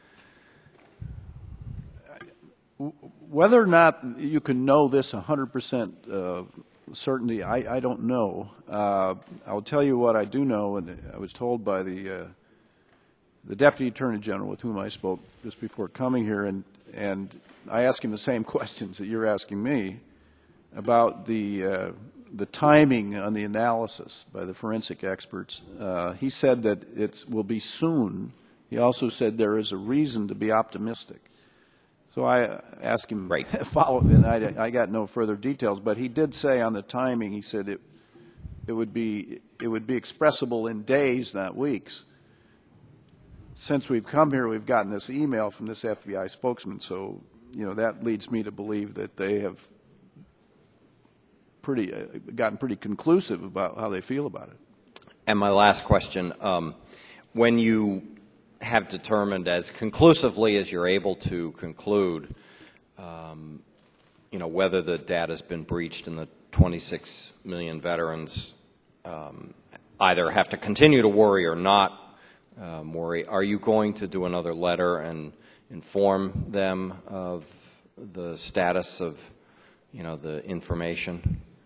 Whether or not you can know this one hundred percent uh, certainty, I, I don't know. Uh, I'll tell you what I do know, and I was told by the, uh, the Deputy Attorney General with whom I spoke just before coming here, and And I asked him the same questions that you're asking me about the, uh, the timing on the analysis by the forensic experts. Uh, he said that it will be soon. He also said there is a reason to be optimistic. So I asked him, right. follow, and I, I got no further details, but he did say on the timing, he said it, it, would be, it would be expressible in days, not weeks. Since we've come here, we've gotten this email from this F B I spokesman, so, you know, that leads me to believe that they have pretty, uh, gotten pretty conclusive about how they feel about it. And my last question, um, when you have determined as conclusively as you're able to conclude, um, you know, whether the data has been breached and the twenty-six million veterans um, either have to continue to worry or not, Uh, Maury, are you going to do another letter and inform them of the status of, you know, the information?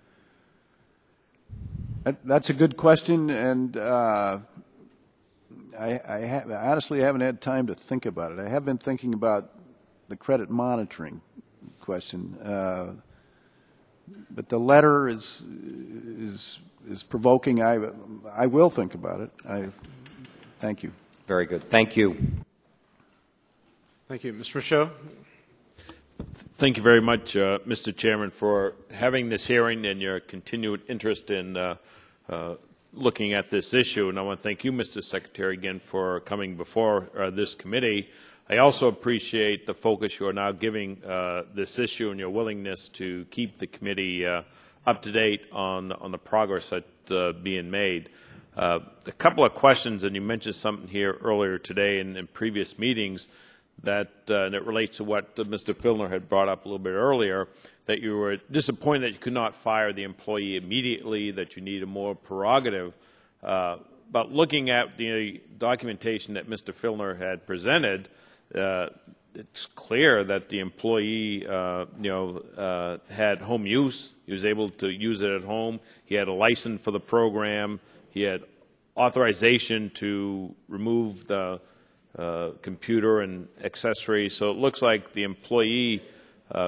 That, that's a good question, and uh, I, I, ha I honestly haven't had time to think about it. I have been thinking about the credit monitoring question, uh, but the letter is is is provoking. I I will think about it. I. Thank you. Very good. Thank you. Thank you. Mister Michaud? Thank you very much, uh, Mister Chairman, for having this hearing and your continued interest in uh, uh, looking at this issue. And I want to thank you, Mister Secretary, again for coming before uh, this committee. I also appreciate the focus you are now giving uh, this issue and your willingness to keep the committee uh, up to date on, on the progress that's uh, being made. Uh, a couple of questions, and you mentioned something here earlier today and in previous meetings, that uh, and it relates to what uh, Mister Filner had brought up a little bit earlier, that you were disappointed that you could not fire the employee immediately, that you need a more prerogative. Uh, but looking at the documentation that Mister Filner had presented, uh, it's clear that the employee, uh, you know, uh, had home use. He was able to use it at home. He had a license for the program. He had authorization to remove the uh, computer and accessories. So it looks like the employee uh,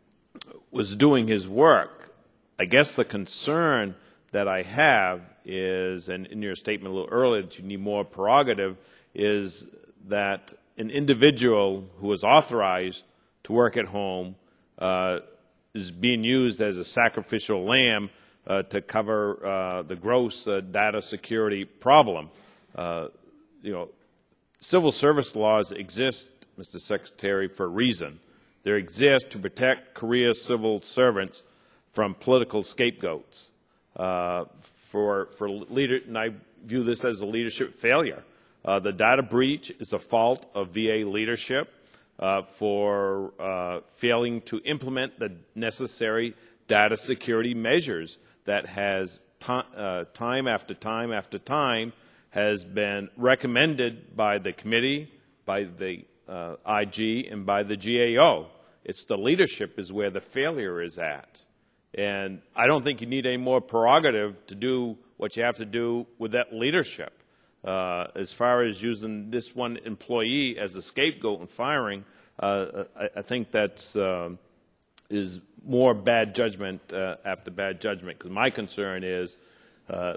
was doing his work. I guess the concern that I have is, and in your statement a little earlier that you need more prerogative, is that an individual who is authorized to work at home uh, is being used as a sacrificial lamb uh, to cover uh, the gross uh, data security problem. Uh, you know, civil service laws exist, Mister Secretary, for a reason. They exist to protect career civil servants from political scapegoats. Uh, for for leader, and I view this as a leadership failure. Uh, the data breach is a fault of V A leadership uh, for uh, failing to implement the necessary data security measures that has uh, time after time after time has been recommended by the committee, by the uh, I G, and by the G A O. It's the leadership is where the failure is at. And I don't think you need any more prerogative to do what you have to do with that leadership. Uh, as far as using this one employee as a scapegoat and firing, uh, I, I think that's uh, is more bad judgment uh, after bad judgment. Because my concern is uh,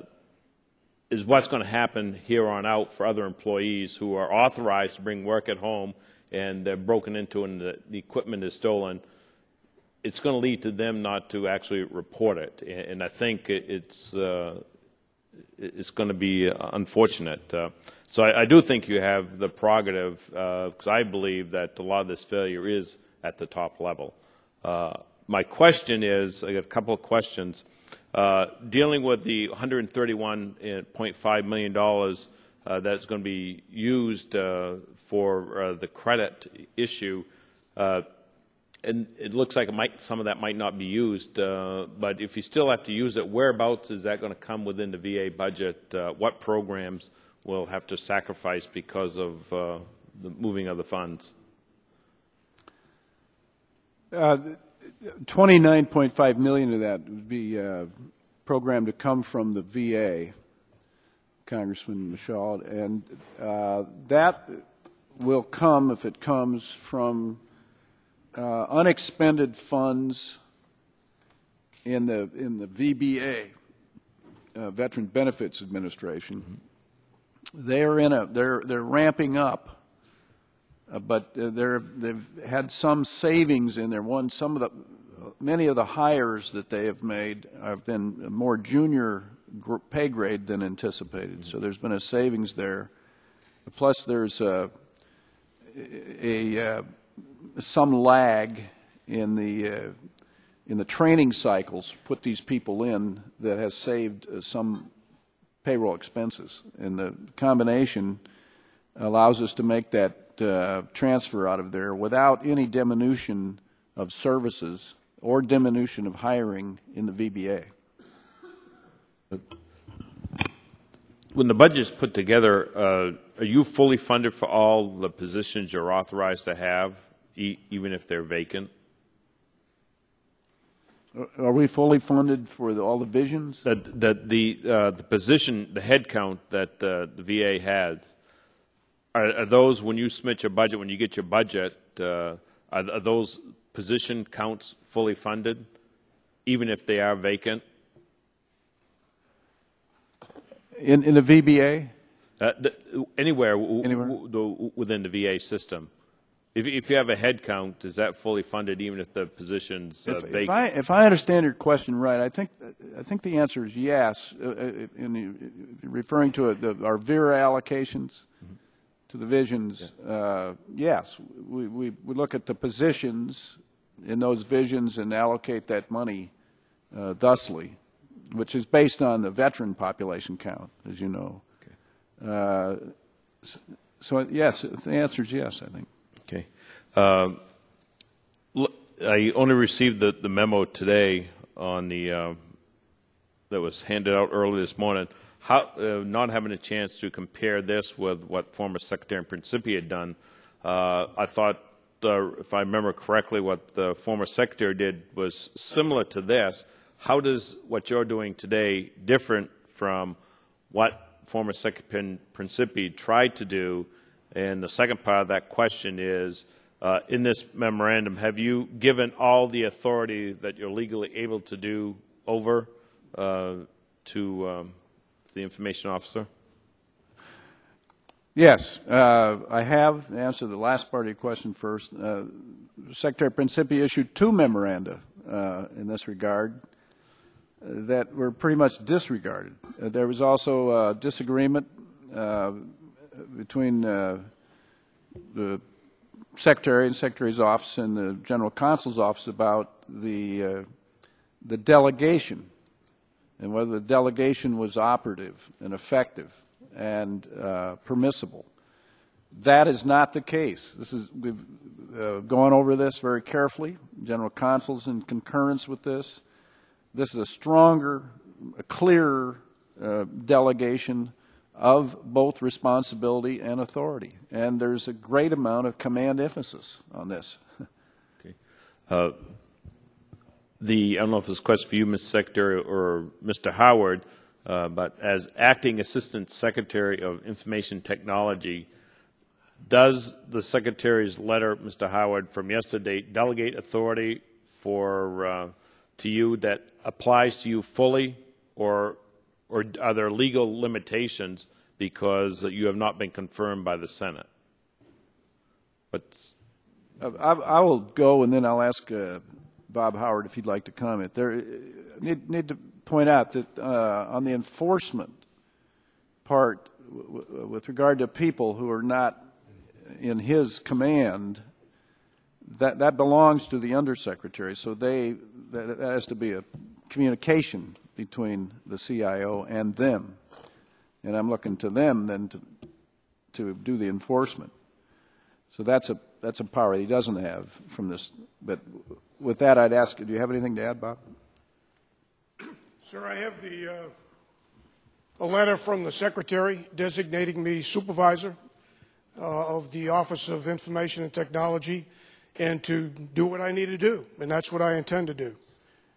is what's going to happen here on out for other employees who are authorized to bring work at home and they're broken into and the, the equipment is stolen. It's going to lead to them not to actually report it, and, and I think it, it's. Uh, It's going to be unfortunate. Uh, so I, I do think you have the prerogative, because uh, I believe that a lot of this failure is at the top level. Uh, my question is, I got a couple of questions. Uh, dealing with the one hundred thirty-one point five million dollars uh, that's going to be used uh, for uh, the credit issue, uh, and it looks like it might, some of that might not be used, uh, but if you still have to use it, whereabouts is that going to come within the V A budget? Uh, what programs will have to sacrifice because of uh, the moving of the funds? Uh, twenty-nine point five million dollars of that would be uh, programmed to come from the V A, Congressman Michaud, and uh, that will come, if it comes, from Uh, unexpended funds in the in the V B A, uh, Veteran Benefits Administration. Mm-hmm. They're in a they're they're ramping up, uh, but uh, they're they've had some savings in there. One, some of the many of the hires that they have made have been more junior gr pay grade than anticipated. Mm-hmm. So there's been a savings there. Plus, there's a a, a uh, some lag in the uh, in the training cycles put these people in that has saved uh, some payroll expenses, and the combination allows us to make that uh, transfer out of there without any diminution of services or diminution of hiring in the V B A. When the budget is put together, uh, are you fully funded for all the positions you're authorized to have, E even if they're vacant? Are we fully funded for the, all the visions? That, that the uh, the position, the head count that uh, the V A has, are, are those, when you submit your budget, when you get your budget, uh, are, are those position counts fully funded, even if they are vacant? In in the V B A? Uh, the, anywhere, anywhere? W the, within the V A system. If, if you have a head count, is that fully funded even if the position's uh, If, vacant? if I if I understand your question right, I think I think the answer is yes. Uh, in the, referring to it, the, our Vera allocations mm-hmm. to the visions, yeah. uh, yes, we, we we look at the positions in those visions and allocate that money uh, thusly, which is based on the veteran population count, as you know. Okay. Uh, so, so yes, the answer is yes, I think. Okay. Uh, I only received the, the memo today on the uh, that was handed out early this morning. How, uh, not having a chance to compare this with what former Secretary Principi had done, uh, I thought, uh, if I remember correctly, what the former Secretary did was similar to this. How does what you're doing today different from what former Secretary Principi tried to do? And the second part of that question is, uh, in this memorandum, have you given all the authority that you're legally able to do over uh, to um, the information officer? Yes, uh, I have. To answer the last part of your question first. Uh, Secretary Principi issued two memoranda uh, in this regard uh, that were pretty much disregarded. Uh, there was also a disagreement uh, between uh, the Secretary and Secretary's office and the General Counsel's office about the uh, the delegation and whether the delegation was operative and effective and uh, permissible. That is not the case. This is we've uh, gone over this very carefully. General Counsel's in concurrence with this. This is a stronger, a clearer uh, delegation of both responsibility and authority. And there's a great amount of command emphasis on this. Okay. Uh, the, I don't know if this is a question for you, Mister Secretary, or Mister Howard, uh, but as Acting Assistant Secretary of Information Technology, does the Secretary's letter, Mister Howard, from yesterday delegate authority for uh, to you that applies to you fully, or or are there legal limitations because you have not been confirmed by the Senate? What's I, I will go, and then I'll ask uh, Bob Howard if he'd like to comment. There, need, need to point out that uh, on the enforcement part, w w with regard to people who are not in his command, that that belongs to the undersecretary. So they that, that has to be a communication between the C I O and them, and I'm looking to them then to to do the enforcement. So that's a that's a power he doesn't have from this. But with that, I'd ask, do you have anything to add, Bob? Sir, I have the uh, a letter from the Secretary designating me supervisor uh, of the Office of Information and Technology, and to do what I need to do, and that's what I intend to do.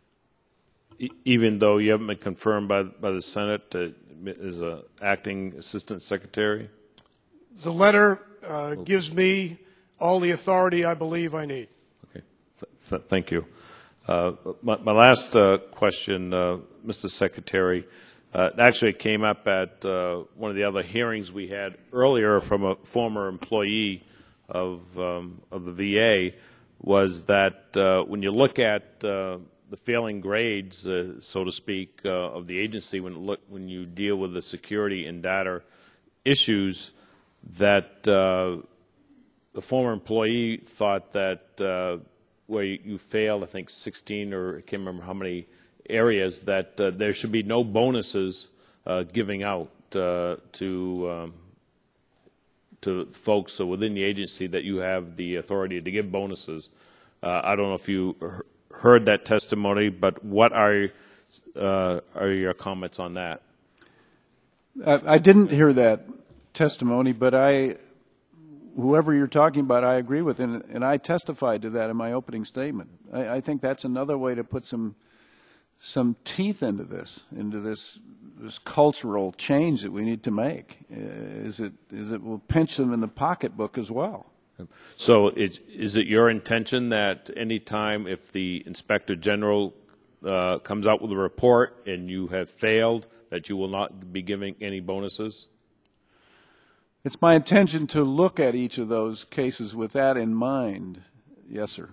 Even though you haven't been confirmed by, by the Senate uh, as an acting assistant secretary? The letter uh, gives me all the authority I believe I need. Okay. Th th thank you. Uh, my, my last uh, question, uh, Mister Secretary, uh, actually came up at uh, one of the other hearings we had earlier from a former employee of, um, of the V A, was that uh, when you look at uh, the failing grades, uh, so to speak, uh, of the agency when look when you deal with the security and data issues, that uh, the former employee thought that uh, where you, you failed, I think sixteen or I can't remember how many areas, that uh, there should be no bonuses uh, giving out uh, to um, to folks within the agency, that you have the authority to give bonuses. Uh, I don't know if you heard that testimony, but what are uh, are your comments on that? I, I didn't hear that testimony, but I, whoever you're talking about, I agree with, and, and I testified to that in my opening statement. I, I think that's another way to put some some teeth into this, into this this cultural change that we need to make. Uh, is it is it will pinch them in the pocketbook as well. So it's, is it your intention that any time if the Inspector General uh, comes out with a report and you have failed, that you will not be giving any bonuses? It's my intention to look at each of those cases with that in mind. Yes, sir.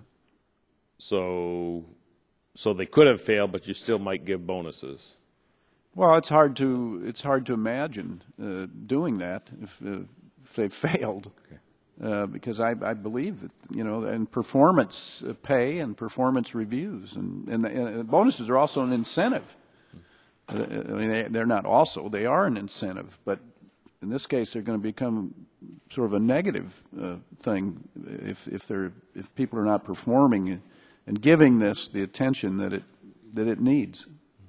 So, so they could have failed, but you still might give bonuses. Well, it's hard to it's hard to imagine uh, doing that if, uh, if they failed, uh, because I, I believe that you know, and performance pay and performance reviews and, and, and bonuses are also an incentive. Uh, I mean, they, they're not also they are an incentive, but in this case, they're going to become sort of a negative uh, thing if if they're if people are not performing and giving this the attention that it that it needs.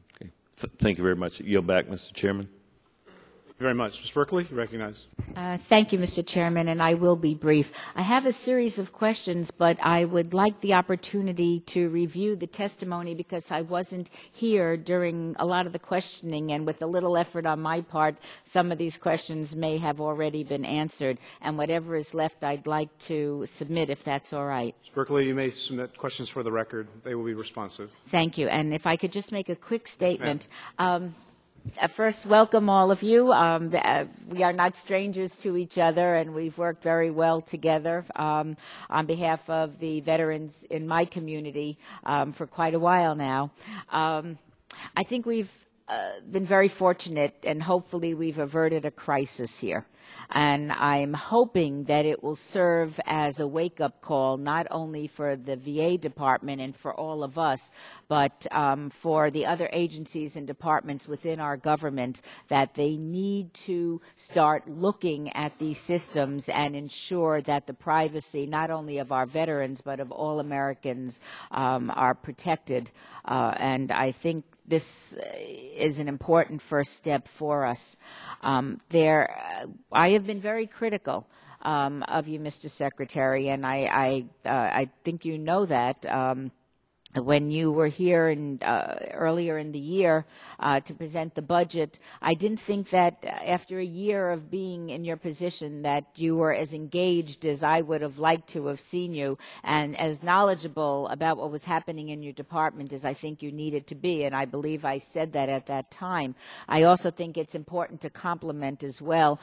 Th thank you very much. Yield back, Mister Chairman. Thank you very much. Miz Berkeley, you recognize. Uh, thank you, Mister Chairman, and I will be brief. I have a series of questions, but I would like the opportunity to review the testimony because I wasn't here during a lot of the questioning, and with a little effort on my part, some of these questions may have already been answered, and whatever is left I'd like to submit if that's all right. Miz Berkeley, you may submit questions for the record. They will be responsive. Thank you. And if I could just make a quick statement. Um, Uh, first, welcome all of you. Um, the, uh, we are not strangers to each other, and we've worked very well together um, on behalf of the veterans in my community um, for quite a while now. Um, I think we've uh, been very fortunate, and hopefully we've averted a crisis here. And I'm hoping that it will serve as a wake-up call, not only for the V A department and for all of us, but um, for the other agencies and departments within our government, that they need to start looking at these systems and ensure that the privacy, not only of our veterans, but of all Americans, um, are protected. Uh, and I think this is an important first step for us. Um, there, uh, I have been very critical um, of you, Mister Secretary, and I, I, uh, I think you know that. Um, when you were here in, uh, earlier in the year uh, to present the budget, I didn't think that after a year of being in your position that you were as engaged as I would have liked to have seen you, and as knowledgeable about what was happening in your department as I think you needed to be, and I believe I said that at that time. I also think it's important to compliment as well.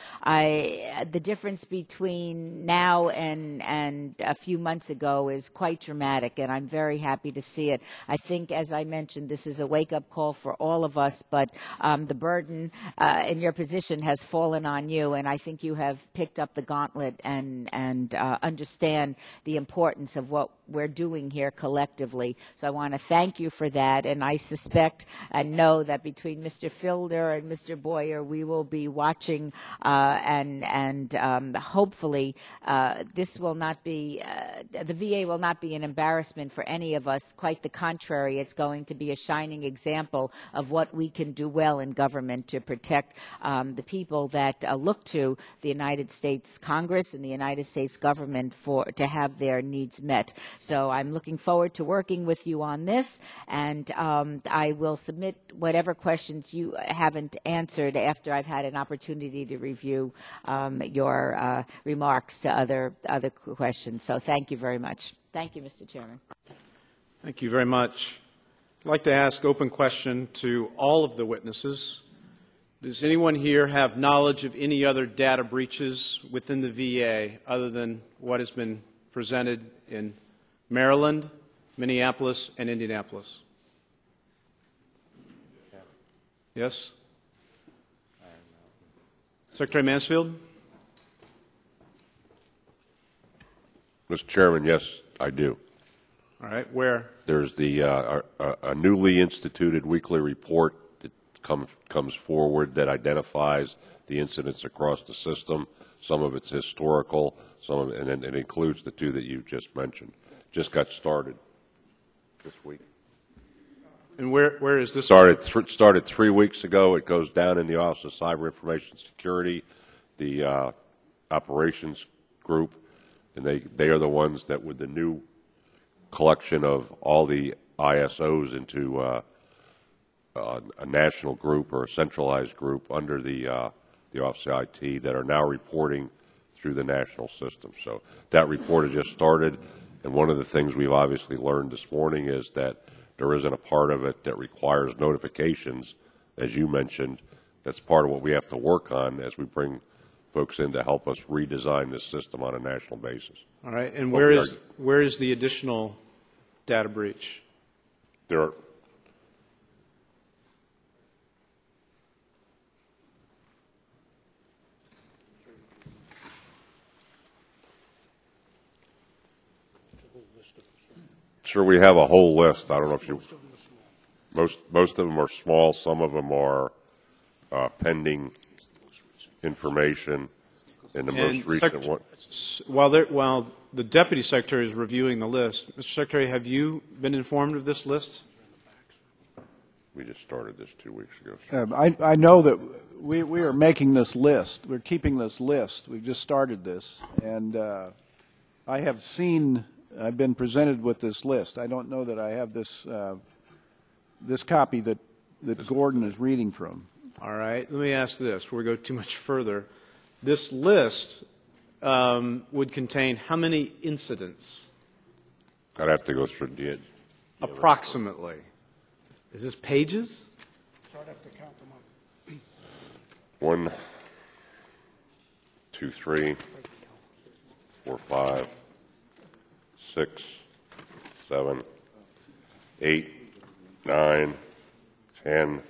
I, the difference between now and, and a few months ago is quite dramatic, and I'm very happy to see it. I think, as I mentioned, this is a wake-up call for all of us, but um, the burden uh, in your position has fallen on you, and I think you have picked up the gauntlet and, and uh, understand the importance of what we're doing here collectively. So I want to thank you for that, and I suspect and know that between Mister Fielder and Mister Boyer, we will be watching, uh, and, and um, hopefully uh, this will not be, uh, the V A will not be an embarrassment for any of us. Quite the contrary, it's going to be a shining example of what we can do well in government to protect um, the people that uh, look to the United States Congress and the United States government for to have their needs met. So I'm looking forward to working with you on this, and um, I will submit whatever questions you haven't answered after I've had an opportunity to review um, your uh, remarks to other other questions. So thank you very much. Thank you, Mister Chairman. Thank you very much. I'd like to ask open question to all of the witnesses. Does anyone here have knowledge of any other data breaches within the V A other than what has been presented in Maryland, Minneapolis, and Indianapolis? Yes? Secretary Mansfield? Mister Chairman, yes, I do. All right, where? There's the uh, a, a newly instituted weekly report that comes comes forward that identifies the incidents across the system. Some of it's historical, some of it, and it includes the two that you just mentioned. Just got started this week. And where where is this? Started th started three weeks ago. It goes down in the Office of Cyber Information Security, the uh, operations group, and they they are the ones that with the new collection of all the I S Os into uh, uh, a national group or a centralized group under the uh, the Office of I T that are now reporting through the national system. So that report has just started, and one of the things we've obviously learned this morning is that there isn't a part of it that requires notifications, as you mentioned. That's part of what we have to work on as we bring folks in to help us redesign this system on a national basis. All right. And But where we is where is the additional data breach? There are, sure, we have a whole list. I don't know if you, most, most of them are small. Some of them are uh, pending information. And the And most recent Sec- one, s- While, there, while the Deputy Secretary is reviewing the list, Mister Secretary, have you been informed of this list? we just started this two weeks ago. Um, I, I know that we, we are making this list. We're keeping this list. We've just started this. And uh, I have seen, I've been presented with this list. I don't know that I have this, uh, this copy that, that Gordon is reading from. All right. Let me ask this before we go too much further. This list um, would contain how many incidents? I'd have to go through the, Approximately. Is this pages? So I'd have to count them up. one, two, three, four, five, six, seven, eight, nine, ten.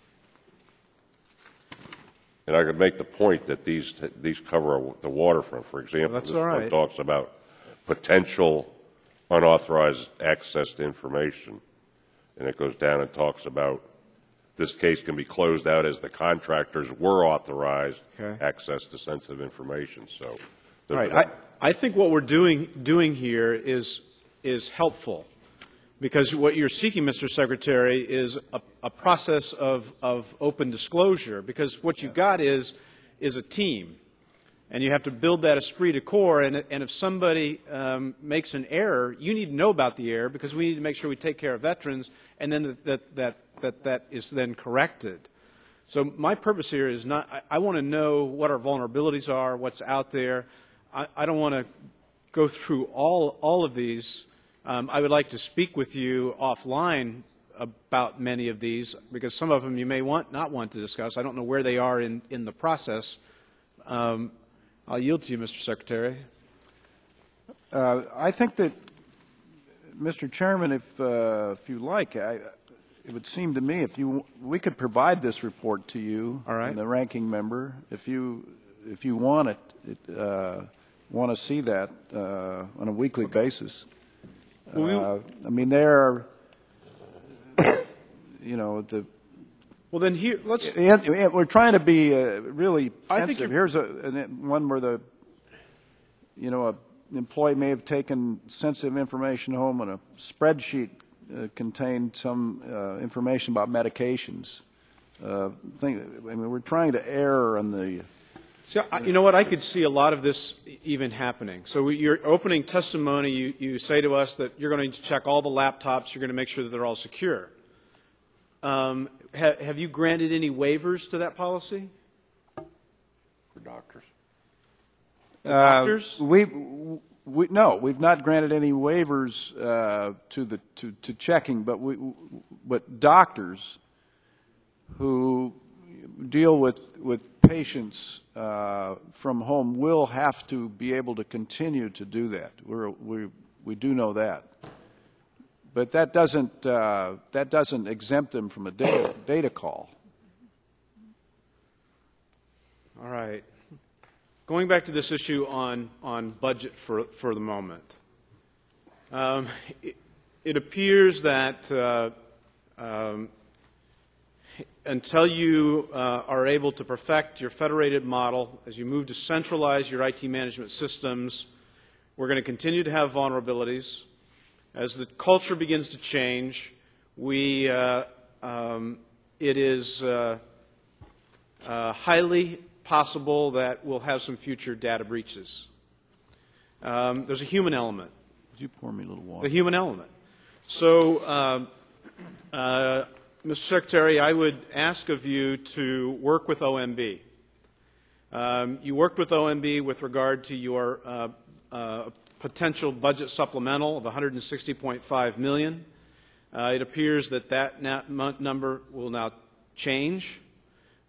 And I could make the point that these, these cover the waterfront, for example. That's This all one right. talks about potential unauthorized access to information. And it goes down and talks about this case can be closed out as the contractors were authorized Okay. access to sensitive information. So, All right. I, I think what we're doing, doing here is, is helpful, because what you're seeking, Mister Secretary, is a, a process of, of open disclosure, because what you've got is, is a team, and you have to build that esprit de corps, and, and if somebody um, makes an error, you need to know about the error, because we need to make sure we take care of veterans, and then that, that, that, that, that is then corrected. So my purpose here is not, I, I want to know what our vulnerabilities are, what's out there. I, I don't want to go through all, all of these. Um, I would like to speak with you offline about many of these, because some of them you may want, not want to discuss. I don't know where they are in, in the process. Um, I'll yield to you, Mister Secretary. Uh, I think that, Mister Chairman, if, uh, if you like, I, it would seem to me if you, we could provide this report to you, All right. and the ranking member, if you, if you want it, it uh, want to see that uh, on a weekly basis. Well, we- Uh, I mean, there are, you know, the. Well, then here, let's. And, and we're trying to be uh, really I think pensive. you're- Here's a an, one where the, you know, a employee may have taken sensitive information home, and a spreadsheet uh, contained some uh, information about medications. Uh, think, I mean, we're trying to err on the. See, I, you know what? I could see a lot of this even happening. So we, your opening testimony, you, you say to us that you're going to check all the laptops. You're going to make sure that they're all secure. Um, ha, have you granted any waivers to that policy? for doctors. To doctors? Uh, we, we, no, we've not granted any waivers uh, to the to, to checking, but we, but doctors who deal with with patients uh, from home will have to be able to continue to do that. We're, we we do know that, but that doesn't uh, that doesn't exempt them from a data data call. All right. Going back to this issue on, on budget for, for the moment. Um, it, it appears that uh, um, until you uh, are able to perfect your federated model, as you move to centralize your I T management systems, we're going to continue to have vulnerabilities. As the culture begins to change, we, uh, um, it is uh, uh, highly possible that we'll have some future data breaches. Um, there's a human element. Would you pour me a little water? The human element. So, um, uh, Mister Secretary, I would ask of you to work with O M B. Um, you worked with O M B with regard to your uh, uh, potential budget supplemental of one hundred sixty point five million dollars. Uh, it appears that that na- number will now change.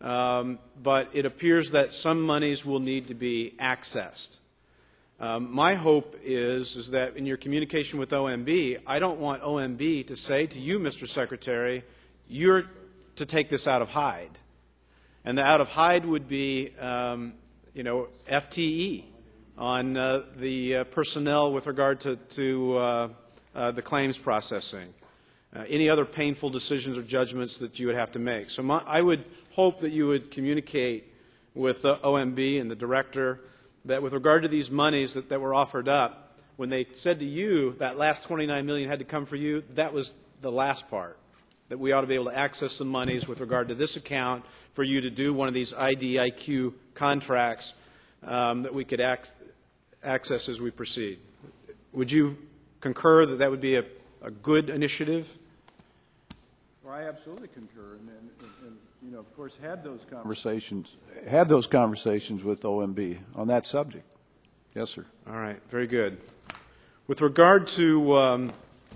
um, but it appears that some monies will need to be accessed. Um, my hope is, is that in your communication with O M B, I don't want O M B to say to you, Mister Secretary, you're to take this out of Hyde. And the out of Hyde would be, um, you know, F T E on uh, the uh, personnel with regard to, to uh, uh, the claims processing. Uh, any other painful decisions or judgments that you would have to make. So my, I would hope that you would communicate with the O M B and the director that with regard to these monies that, that were offered up, when they said to you that last twenty-nine million dollars had to come for you, that was the last part, that we ought to be able to access the monies with regard to this account for you to do one of these I D I Q contracts um, that we could ac access as we proceed. Would you concur that that would be a, a good initiative? Well, I absolutely concur, and, and, and you know, of course, had those conversations, had those conversations with O M B on that subject. Yes, sir. All right, very good. With regard to um,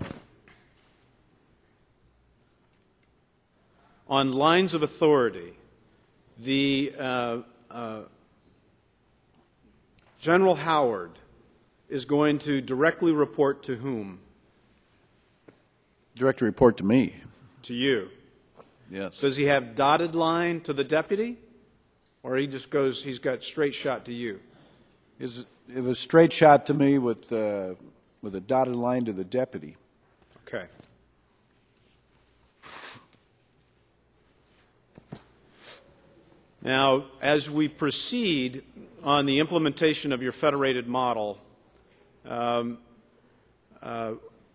on lines of authority, the uh, uh, General Howard is going to directly report to whom? Direct report to me. To you. Yes. Does he have dotted line to the deputy, or he just goes, he's got straight shot to you? Is it, it was straight shot to me with, uh, with a dotted line to the deputy. Okay. Now, as we proceed on the implementation of your federated model, um, uh,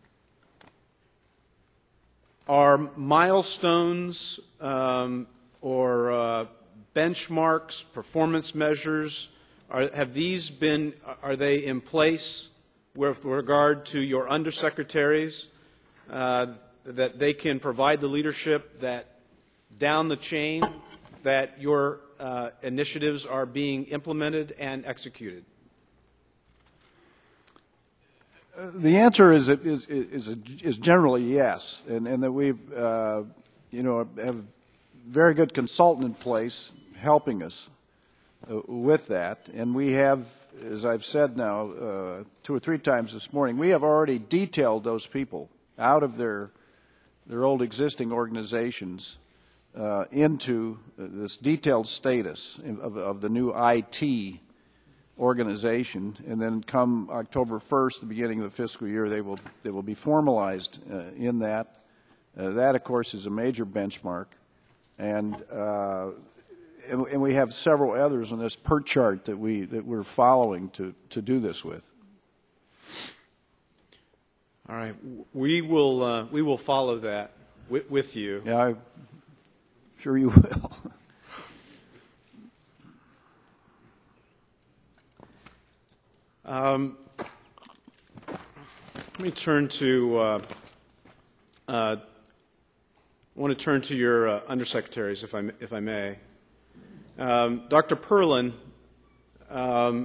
are milestones um, or uh, benchmarks, performance measures, are, have these been, are they in place with regard to your undersecretaries, uh, that they can provide the leadership that down the chain that your uh, initiatives are being implemented and executed? The answer is is is, is generally yes, and, and that we, uh, you know, have a very good consultant in place helping us uh, with that, and we have, as I've said now uh, two or three times this morning, we have already detailed those people out of their their old existing organizations uh, into this detailed status of, of the new I T organization, and then come October first, the beginning of the fiscal year, they will they will be formalized uh, in that. Uh, that, of course, is a major benchmark, and, uh, and and we have several others on this per chart that we that we're following to to do this with. All right, we will uh, we will follow that with, with you. Yeah, I'm sure you will. Um, let me turn to, uh, uh, I want to turn to your uh, undersecretaries, if I, if I may. Um, Doctor Perlin, um,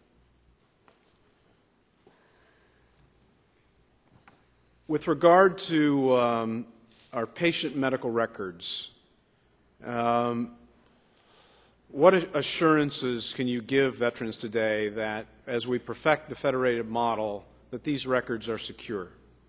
with regard to um, our patient medical records, um, what assurances can you give veterans today that as we perfect the federated model, that these records are secure?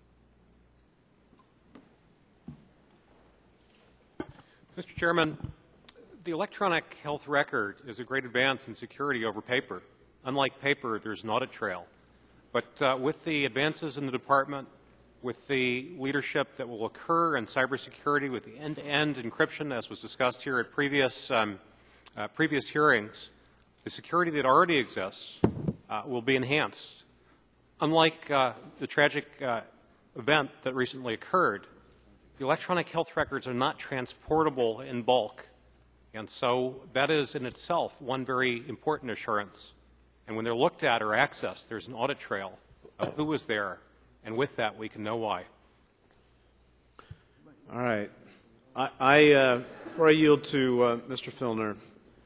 Mister Chairman, the electronic health record is a great advance in security over paper. Unlike paper, there's an audit trail. But uh, with the advances in the department, with the leadership that will occur in cybersecurity, with the end-to-end encryption, as was discussed here at previous um, Uh, previous hearings, the security that already exists uh, will be enhanced. Unlike uh, the tragic uh, event that recently occurred, the electronic health records are not transportable in bulk, and so that is in itself one very important assurance. And when they're looked at or accessed, there's an audit trail of who was there, and with that we can know why. All right. I, I uh, before I yield to uh, Mister Filner,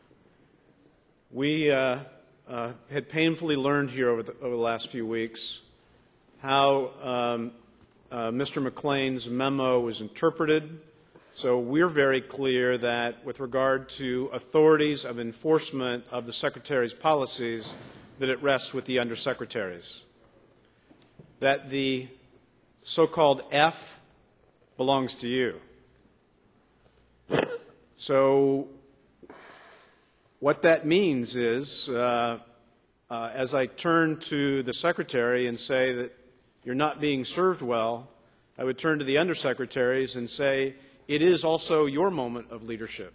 we uh, uh, had painfully learned here over the, over the last few weeks how um, uh, Mister McLean's memo was interpreted So we're very clear that with regard to authorities of enforcement of the Secretary's policies, that it rests with the undersecretaries. That the so-called F belongs to you. So what that means is, uh, uh, as I turn to the Secretary and say that you're not being served well, I would turn to the undersecretaries and say, it is also your moment of leadership.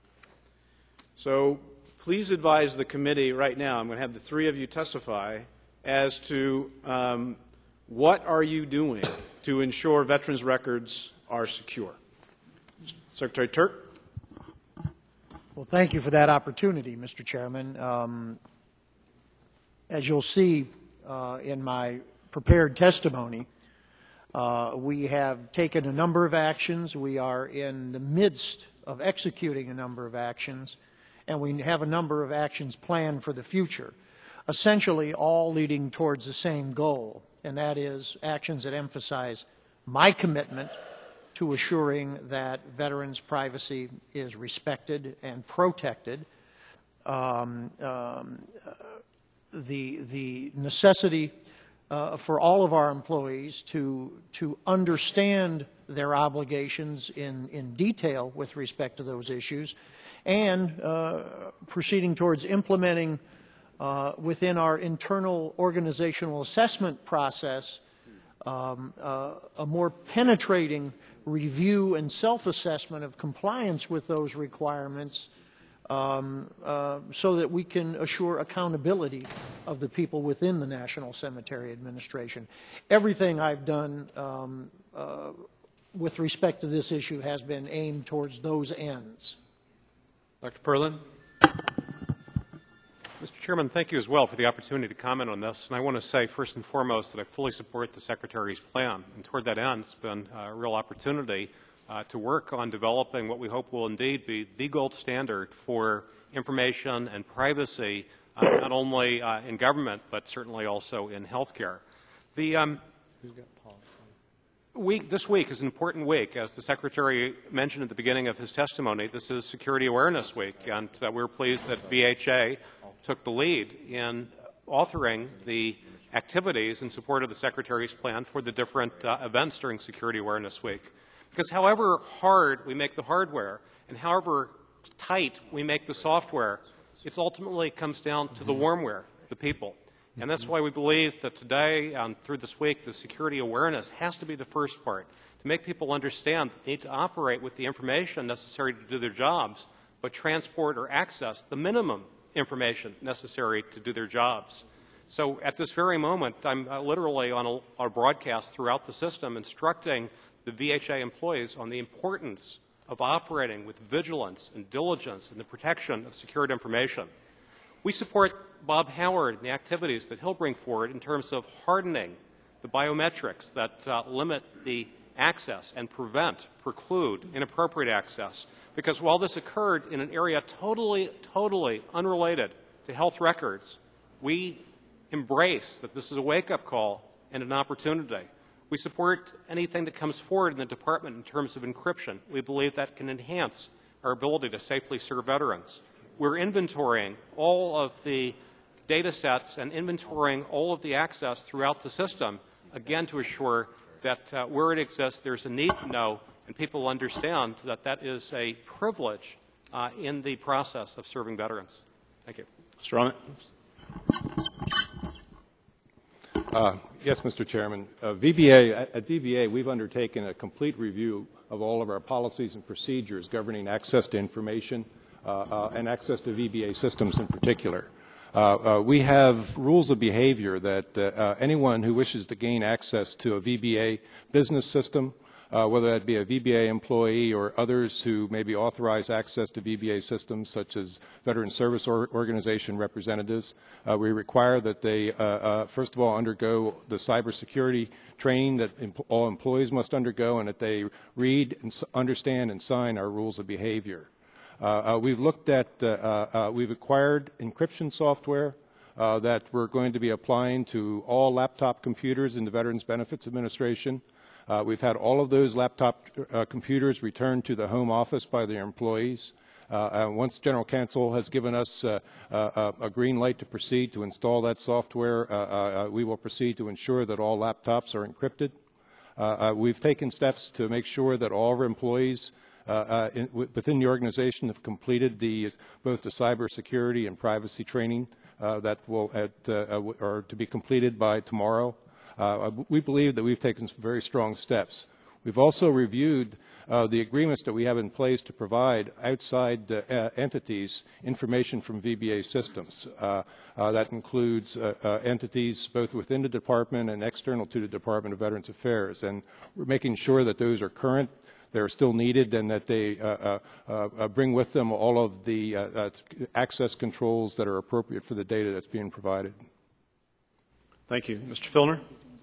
So please advise the committee right now, I'm going to have the three of you testify, as to um, what are you doing to ensure veterans' records are secure. Secretary Turk. Well, thank you for that opportunity, Mister Chairman. Um, as you'll see uh, in my prepared testimony, uh, we have taken a number of actions. We are in the midst of executing a number of actions, and we have a number of actions planned for the future, essentially all leading towards the same goal, and that is actions that emphasize my commitment to assuring that veterans' privacy is respected and protected, um, um, uh, the, the necessity uh, for all of our employees to, to understand their obligations in, in detail with respect to those issues, and uh, proceeding towards implementing uh, within our internal organizational assessment process um, uh, a more penetrating review and self-assessment of compliance with those requirements um, uh, so that we can assure accountability of the people within the National Cemetery Administration. Everything I've done um, uh, with respect to this issue has been aimed towards those ends. Doctor Perlin. Mister Chairman, thank you as well for the opportunity to comment on this. And I want to say first and foremost that I fully support the Secretary's plan. And toward that end, it's been a real opportunity uh, to work on developing what we hope will indeed be the gold standard for information and privacy, uh, not only uh, in government, but certainly also in healthcare. The um, week, this week is an important week. As the Secretary mentioned at the beginning of his testimony, this is Security Awareness Week, and uh, we're pleased that V H A took the lead in authoring the activities in support of the Secretary's plan for the different uh, events during Security Awareness Week. Because however hard we make the hardware and however tight we make the software, it ultimately comes down to the warmware, the people. And that's why we believe that today, um, through this week, the security awareness has to be the first part, to make people understand that they need to operate with the information necessary to do their jobs, but transport or access the minimum information necessary to do their jobs. So at this very moment, I'm uh, literally on a, a broadcast throughout the system instructing the V H A employees on the importance of operating with vigilance and diligence in the protection of secured information. We support Bob Howard and the activities that he'll bring forward in terms of hardening the biometrics that uh, limit the access and prevent, preclude inappropriate access. Because while this occurred in an area totally, totally unrelated to health records, we embrace that this is a wake-up call and an opportunity. We support anything that comes forward in the department in terms of encryption. We believe that can enhance our ability to safely serve veterans. We're inventorying all of the data sets and inventorying all of the access throughout the system, again to assure that uh, where it exists, there's a need to know and people understand that that is a privilege uh, in the process of serving veterans. Thank you. Mister Ahmet. Uh, yes, Mister Chairman. Uh, V B A, at, at V B A, we've undertaken a complete review of all of our policies and procedures governing access to information uh, uh, and access to V B A systems in particular. Uh, uh, we have rules of behavior that uh, uh, anyone who wishes to gain access to a V B A business system, Uh, whether that be a V B A employee or others who maybe authorize access to V B A systems, such as Veteran Service or Organization representatives. Uh, we require that they, uh, uh, first of all, undergo the cybersecurity training that em all employees must undergo, and that they read and s understand and sign our rules of behavior. Uh, uh, we've looked at, uh, uh, we've acquired encryption software uh, that we're going to be applying to all laptop computers in the Veterans Benefits Administration. Uh, we've had all of those laptop uh, computers returned to the home office by their employees. Uh, uh, once General Counsel has given us uh, uh, a green light to proceed to install that software, uh, uh, we will proceed to ensure that all laptops are encrypted. Uh, uh, we've taken steps to make sure that all of our employees uh, uh, in, within the organization have completed the, both the cybersecurity and privacy training uh, that will at, uh, are to be completed by tomorrow. Uh, we believe that we've taken some very strong steps. We've also reviewed uh, the agreements that we have in place to provide outside uh, uh, entities information from V B A systems. Uh, uh, that includes uh, uh, entities both within the department and external to the Department of Veterans Affairs. And we're making sure that those are current, they're still needed, and that they uh, uh, uh, bring with them all of the uh, uh, access controls that are appropriate for the data that's being provided. Thank you. Mister Filner?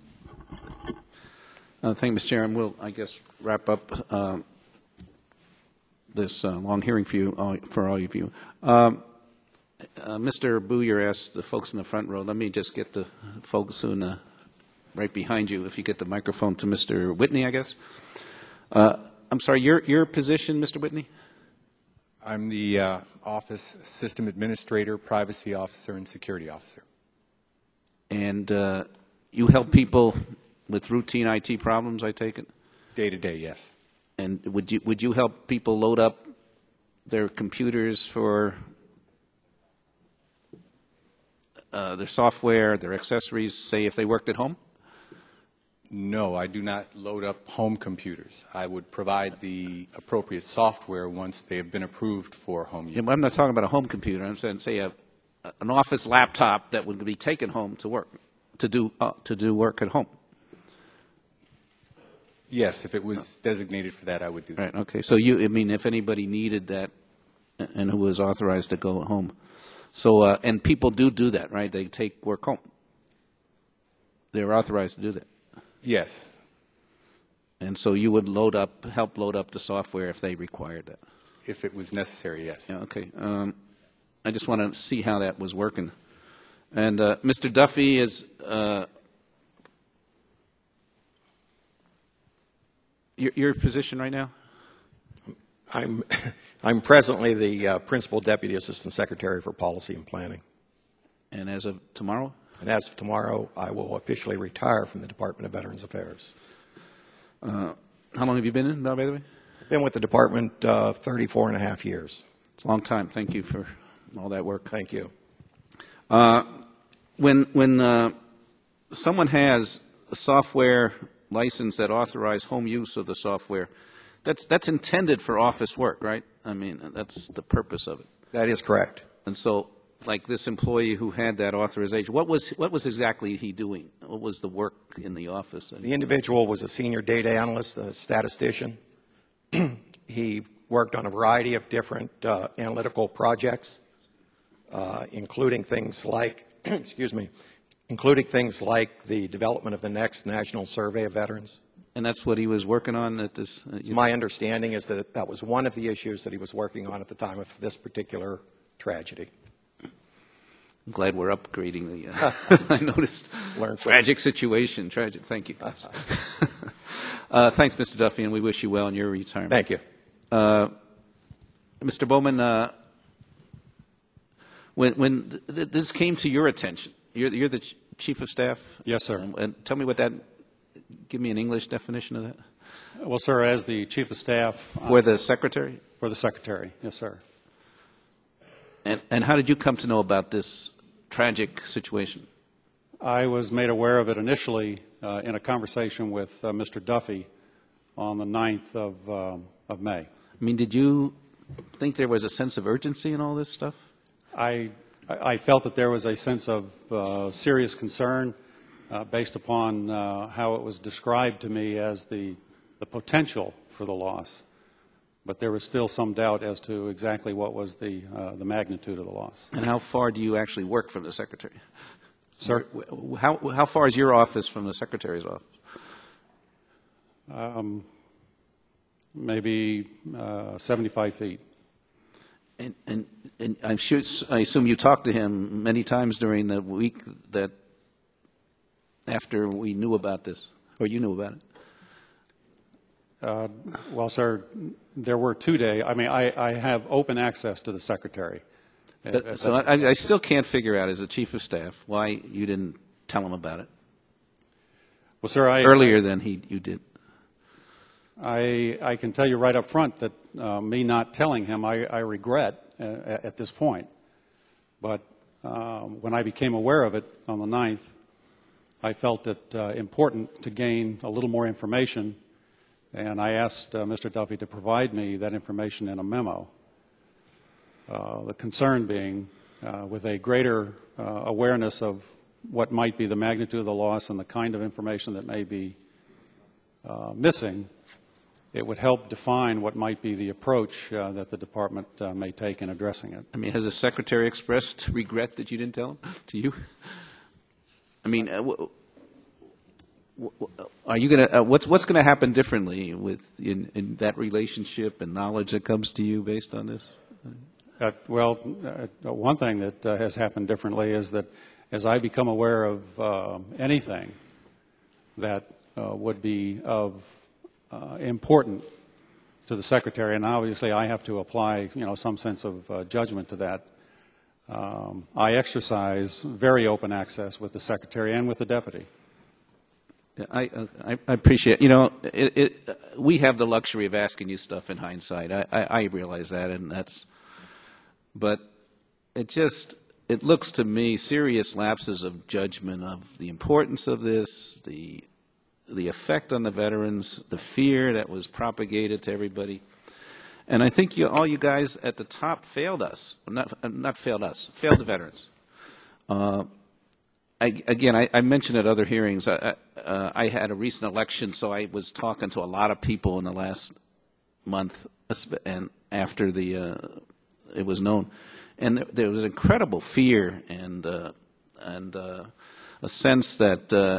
Uh, thank you, Mister Chair. And we'll, I guess, wrap up uh, this uh, long hearing for you, all, for all of you. Um, uh, Mister Booyer asked the folks in the front row. Let me just get the folks in the, right behind you. If you get the microphone to Mister Whitney, I guess. Uh, I'm sorry. Your your position, Mister Whitney? I'm the uh, Office System Administrator, Privacy Officer, and Security Officer. And uh, you help people with routine I T problems, I take it? Day to day, yes. And would you would you help people load up their computers for uh, their software, their accessories, say if they worked at home? No, I do not load up home computers. I would provide the appropriate software once they have been approved for home use. Yeah, I'm not talking about a home computer. I'm saying, say, a, an office laptop that would be taken home to work, to do uh, to do work at home. Yes, if it was designated for that, I would do that. Right. Okay. So you, I mean, if anybody needed that, and who was authorized to go home, so uh, and people do do that, right? They take work home. They're authorized to do that. Yes. And so you would load up, help load up the software if they required that. If it was necessary, yes. Yeah, okay. Um, I just want to see how that was working. And uh, Mister Duffy is uh, your, your position right now? I'm I'm presently the uh, Principal Deputy Assistant Secretary for Policy and Planning. And as of tomorrow? And as of tomorrow, I will officially retire from the Department of Veterans Affairs. Uh, how long have you been in, by the way? I've been with the department uh, thirty-four and a half years. It's a long time. Thank you for all that work. Thank you. Uh, when when uh, someone has a software license that authorizes home use of the software, that's that's intended for office work, right? I mean, that's the purpose of it. That is correct. And so, like this employee who had that authorization, what was what was exactly he doing? What was the work in the office? The individual was a senior data analyst, a statistician. He worked on a variety of different uh, analytical projects, uh, including things like, excuse me, including things like the development of the next National Survey of Veterans. And that's what he was working on at this? Uh, My understanding is that that was one of the issues that he was working on at the time of this particular tragedy. I'm glad we're upgrading the, uh, I noticed, Learn tragic situation, tragic, thank you. uh, thanks, Mister Duffy, and we wish you well in your retirement. Thank you. Uh, Mister Bowman, uh, when, when th th this came to your attention, you're, you're the ch Chief of Staff? Yes, sir. Um, and tell me what that, give me an English definition of that. Well, sir, as the Chief of Staff. For the Secretary? For the Secretary, yes, sir. And, and how did you come to know about this tragic situation? I was made aware of it initially uh, in a conversation with uh, Mister Duffy on the ninth of, um, of May. I mean, did you think there was a sense of urgency in all this stuff? I, I felt that there was a sense of uh, serious concern uh, based upon uh, how it was described to me as the, the potential for the loss. But there was still some doubt as to exactly what was the, uh, the magnitude of the loss. And how far do you actually work from the Secretary? Sir? How, how far is your office from the Secretary's office? Um, maybe uh, seventy-five feet. And, and, and I'm sure, I assume you talked to him many times during the week that after we knew about this, or you knew about it. Uh, well, sir, there were two days. I mean, I, I have open access to the secretary. But, Uh, so I, I still can't figure out, as a chief of staff, why you didn't tell him about it. Well, sir, I earlier than he you did. I I can tell you right up front that uh, me not telling him, I, I regret uh, at this point. But uh, when I became aware of it on the ninth, I felt it uh, important to gain a little more information, and I asked uh, Mister Duffy to provide me that information in a memo. Uh, the concern being, uh, with a greater uh, awareness of what might be the magnitude of the loss and the kind of information that may be uh, missing, it would help define what might be the approach uh, that the department uh, may take in addressing it. I mean, has the secretary expressed regret that you didn't tell him, to you? I mean, uh, w- w- are you going to, uh, what's, what's going to happen differently with, in, in that relationship and knowledge that comes to you based on this? Uh, well, uh, one thing that uh, has happened differently is that as I become aware of uh, anything that uh, would be of uh, important to the secretary, and obviously I have to apply, you know, some sense of uh, judgment to that, um, I exercise very open access with the secretary and with the deputy. I, I, I appreciate, you know, it, it, we have the luxury of asking you stuff in hindsight. I, I, I realize that, and that's, but it just, it looks to me serious lapses of judgment of the importance of this, the, the effect on the veterans, the fear that was propagated to everybody. And I think you, all you guys at the top failed us, not, not failed us, failed the veterans. Uh, I, again, I, I mentioned at other hearings, I, uh, I had a recent election, so I was talking to a lot of people in the last month and after the uh, it was known. And there, there was incredible fear and, uh, and uh, a sense that uh,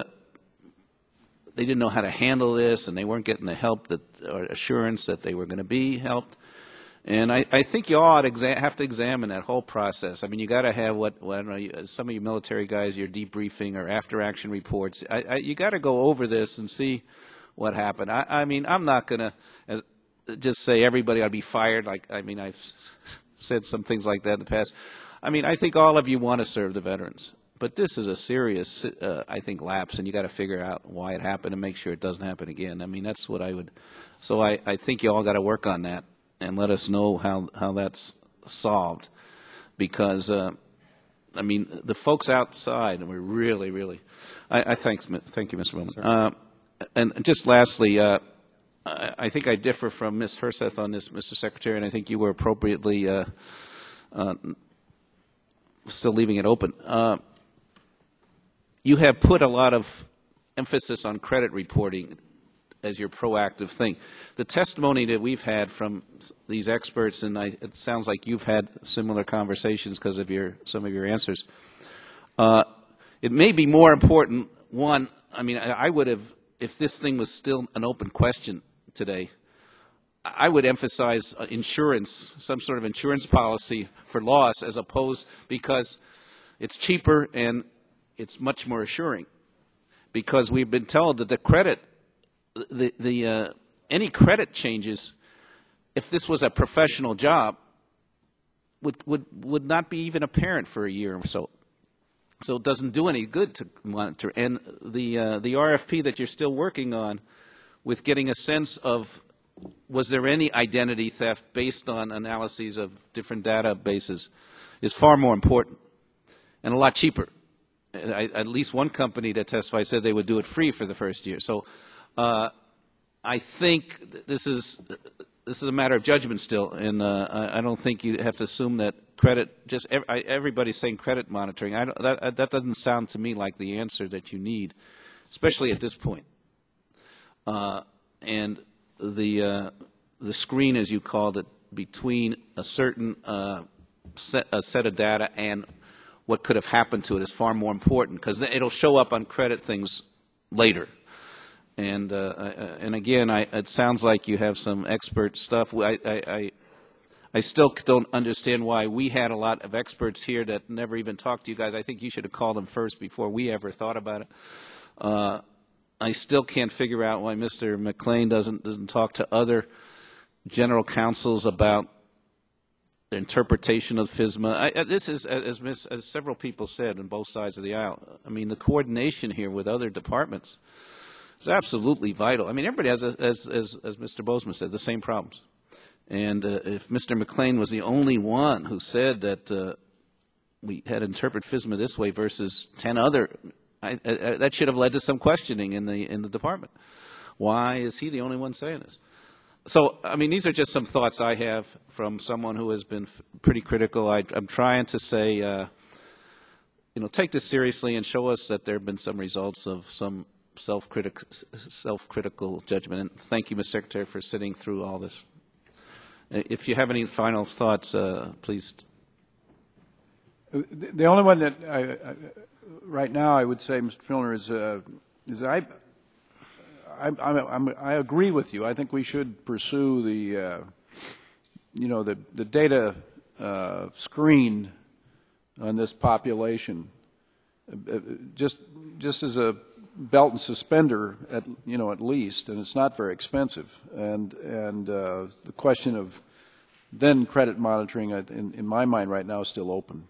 they didn't know how to handle this and they weren't getting the help that, or assurance that they were going to be helped. And I, I think you all exa- have to examine that whole process. I mean, you got to have what, what I don't know, you, some of you military guys, your debriefing or after-action reports. I, I, you got to go over this and see what happened. I, I mean, I'm not going to just say everybody ought to be fired. Like, I mean, I've said some things like that in the past. I mean, I think all of you want to serve the veterans, but this is a serious, uh, I think, lapse, and you got to figure out why it happened and make sure it doesn't happen again. I mean, that's what I would. So I, I think you all got to work on that and let us know how, how that's solved, because uh, I mean, the folks outside were really, really. I, I thanks, thank you, Mister Bowman. Uh, and just lastly, uh, I, I think I differ from Miz Herseth on this, Mister Secretary, and I think you were appropriately uh, uh, still leaving it open. Uh, you have put a lot of emphasis on credit reporting as your proactive thing. The testimony that we've had from these experts, and I, it sounds like you've had similar conversations because of your some of your answers. Uh, it may be more important. One, I mean, I, I would have, if this thing was still an open question today, I would emphasize uh, insurance, some sort of insurance policy for loss, as opposed, because it's cheaper and it's much more assuring. Because we've been told that the credit, the the uh, any credit changes, if this was a professional job, would would would not be even apparent for a year or so. So it doesn't do any good to monitor. And the uh, the R F P that you're still working on, with getting a sense of, was there any identity theft based on analyses of different databases, is far more important and a lot cheaper. I, at least one company that testified said they would do it free for the first year. So uh, I think this is this is a matter of judgment still, and uh, I, I don't think you have to assume that credit. Just ev- I, everybody's saying credit monitoring. I don't, that that doesn't sound to me like the answer that you need, especially at this point. Uh, and the uh, the screen, as you called it, between a certain uh, set, a set of data and what could have happened to it is far more important, because it'll show up on credit things later. And uh, and again, I, it sounds like you have some expert stuff. I, I, I I still don't understand why we had a lot of experts here that never even talked to you guys. I think you should have called them first before we ever thought about it. Uh, I still can't figure out why Mister McLean doesn't doesn't talk to other general counsels about the interpretation of FISMA. I, this is, as, Ms., as several people said on both sides of the aisle, I mean, the coordination here with other departments is absolutely vital. I mean, everybody has, as, as, as Mister Bozeman said, the same problems. And uh, if Mister McLean was the only one who said that uh, we had to interpret FISMA this way versus ten other, I, I, that should have led to some questioning in the in the department. Why is he the only one saying this? So, I mean, these are just some thoughts I have from someone who has been f pretty critical. I, I'm trying to say, uh, you know, take this seriously and show us that there have been some results of some self-critic, self-critical judgment. And thank you, Miz Secretary, for sitting through all this. If you have any final thoughts, uh, please. The only one that I, I, right now I would say, Mister Filner, is, uh, is I, I, I'm, I agree with you. I think we should pursue the, uh, you know, the, the data uh, screen on this population, uh, just, just as a belt and suspender, at you know, at least, and it's not very expensive. And and uh, the question of then credit monitoring, in, in my mind, right now, is still open.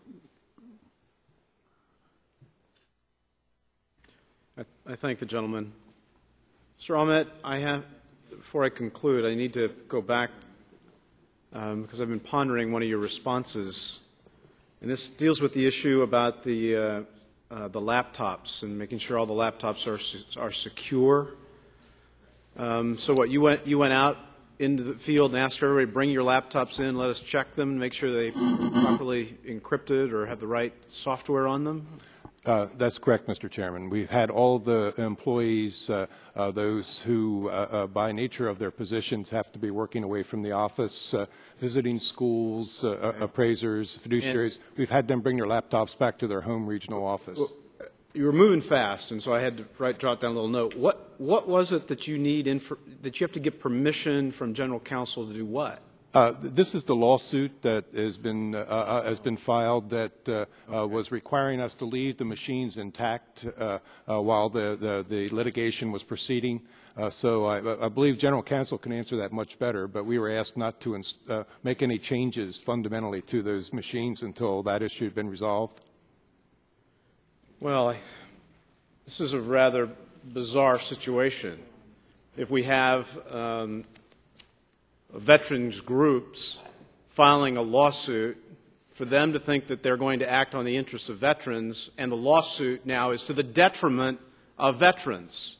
I, I thank the gentleman. Mister Ahmet, I have, before I conclude, I need to go back um, because I've been pondering one of your responses, and this deals with the issue about the uh, uh, the laptops and making sure all the laptops are are secure. Um, so, what you went you went out into the field and asked everybody, bring your laptops in, let us check them, and make sure they properly encrypted or have the right software on them? Uh, that's correct, Mister Chairman. We've had all the employees, uh, uh, those who, uh, uh, by nature of their positions, have to be working away from the office, uh, visiting schools, uh, uh, appraisers, fiduciaries. And we've had them bring their laptops back to their home regional office. Well, you were moving fast, and so I had to write, jot down a little note. What, what was it that you need, infor that you have to get permission from General Counsel to do what? Uh, this is the lawsuit that has been uh, uh, has been filed that uh, uh, was requiring us to leave the machines intact uh, uh, while the, the the litigation was proceeding. Uh, so I, I believe General Counsel can answer that much better. But we were asked not to ins uh, make any changes fundamentally to those machines until that issue had been resolved. Well, I, this is a rather bizarre situation. If we have um, veterans groups filing a lawsuit for them to think that they're going to act on the interest of veterans, and the lawsuit now is to the detriment of veterans.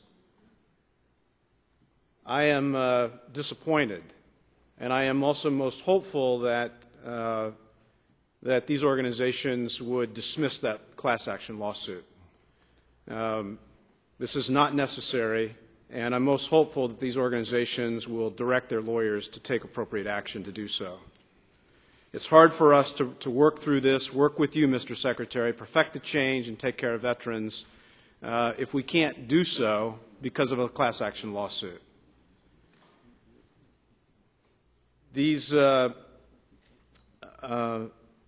I am uh, disappointed, and I am also most hopeful that uh, that these organizations would dismiss that class action lawsuit. Um, this is not necessary. And I'm most hopeful that these organizations will direct their lawyers to take appropriate action to do so. It's hard for us to, to work through this, work with you, Mister Secretary, perfect the change and take care of veterans uh, if we can't do so because of a class action lawsuit. These uh, uh,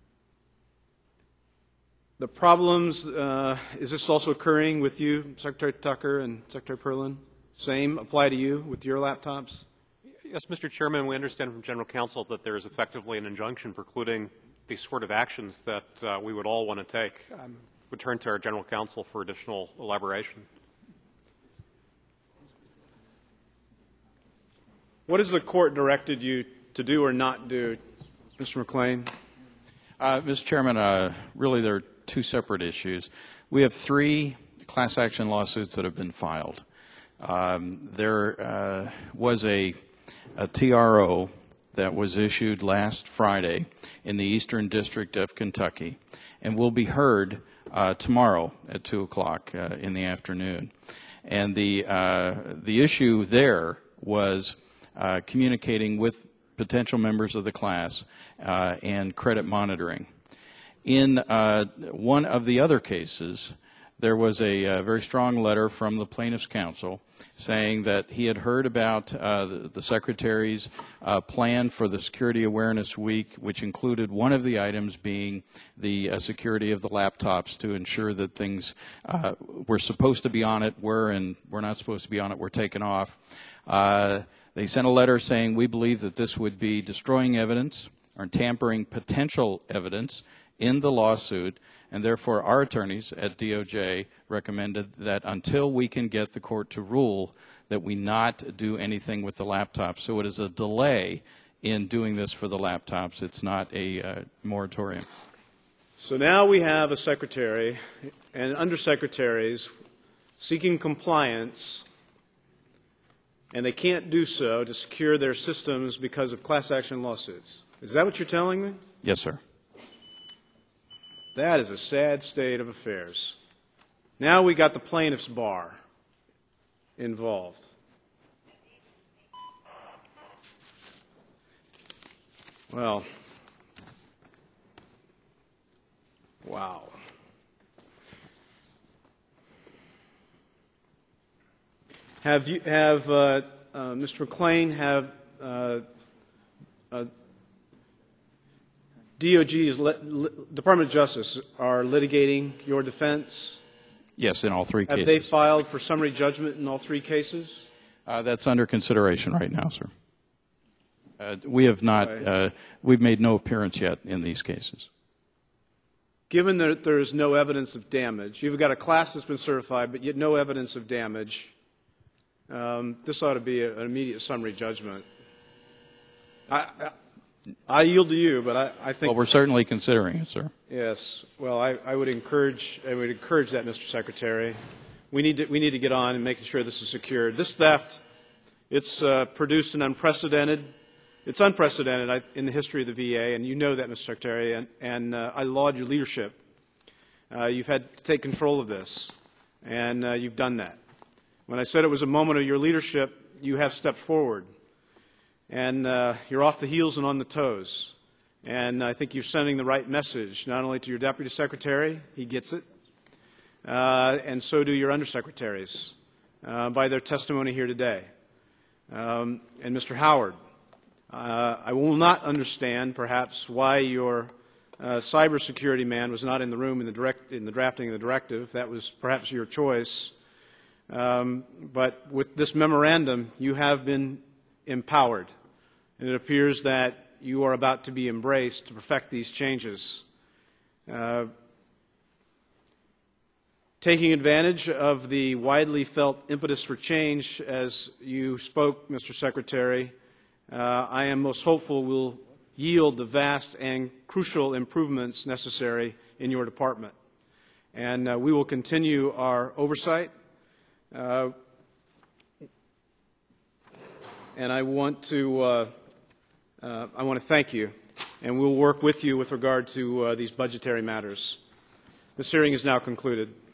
the problems, uh, is this also occurring with you, Secretary Tucker and Secretary Perlin? Same apply to you with your laptops? Yes, Mister Chairman, we understand from General Counsel that there is effectively an injunction precluding these sort of actions that uh, we would all want to take. Um, would turn to our General Counsel for additional elaboration. What has the court directed you to do or not do, Mister McLean? Uh, Mister Chairman, uh, really there are two separate issues. We have three class action lawsuits that have been filed. Um, there uh, was a, a T R O that was issued last Friday in the Eastern District of Kentucky and will be heard uh, tomorrow at two o'clock uh, in the afternoon. And the, uh, the issue there was uh, communicating with potential members of the class uh, and credit monitoring. In uh, one of the other cases, there was a, uh very strong letter from the plaintiff's counsel saying that he had heard about uh, the, the Secretary's uh, plan for the Security Awareness Week, which included one of the items being the uh, security of the laptops to ensure that things uh, were supposed to be on it were and were not supposed to be on it were taken off. Uh, they sent a letter saying, we believe that this would be destroying evidence or tampering potential evidence in the lawsuit, and therefore our attorneys at D O J recommended that until we can get the court to rule that we not do anything with the laptops. So it is a delay in doing this for the laptops. It's not a uh, moratorium. So now we have a secretary and undersecretaries seeking compliance, and they can't do so to secure their systems because of class action lawsuits. Is that what you're telling me? Yes, sir. That is a sad state of affairs. Now we got the plaintiff's bar involved. Well, wow. Have you have uh, uh, Mister McClain have uh, uh, D O G's li li Department of Justice are litigating your defense? Yes, in all three Have cases. they filed for summary judgment in all three cases? Uh, that's under consideration right now, sir. Uh, we have not, uh, we've made no appearance yet in these cases. Given that there is no evidence of damage, you've got a class that's been certified, but yet no evidence of damage, um, this ought to be a, an immediate summary judgment. I, I, I yield to you, but I, I think... Well, we're certainly considering it, sir. Yes. Well, I, I would encourage I would encourage that, Mister Secretary. We need to we need to get on and making sure this is secured. This theft, it's uh, produced an unprecedented, it's unprecedented in the history of the V A, and you know that, Mister Secretary. And, and uh, I laud your leadership. Uh, you've had to take control of this, and uh, you've done that. When I said it was a moment of your leadership, you have stepped forward, and uh, you're off the heels and on the toes. And I think you're sending the right message, not only to your Deputy Secretary, he gets it, uh, and so do your undersecretaries uh, by their testimony here today. Um, and Mister Howard, uh, I will not understand, perhaps, why your uh, cybersecurity man was not in the room in the, direct, in the drafting of the directive. That was perhaps your choice. Um, but with this memorandum, you have been empowered. And it appears that you are about to be embraced to perfect these changes. Uh, taking advantage of the widely felt impetus for change as you spoke, Mister Secretary, uh, I am most hopeful will yield the vast and crucial improvements necessary in your department. And uh, we will continue our oversight. Uh, and I want to uh, Uh, I want to thank you, and we'll work with you with regard to uh, these budgetary matters. This hearing is now concluded.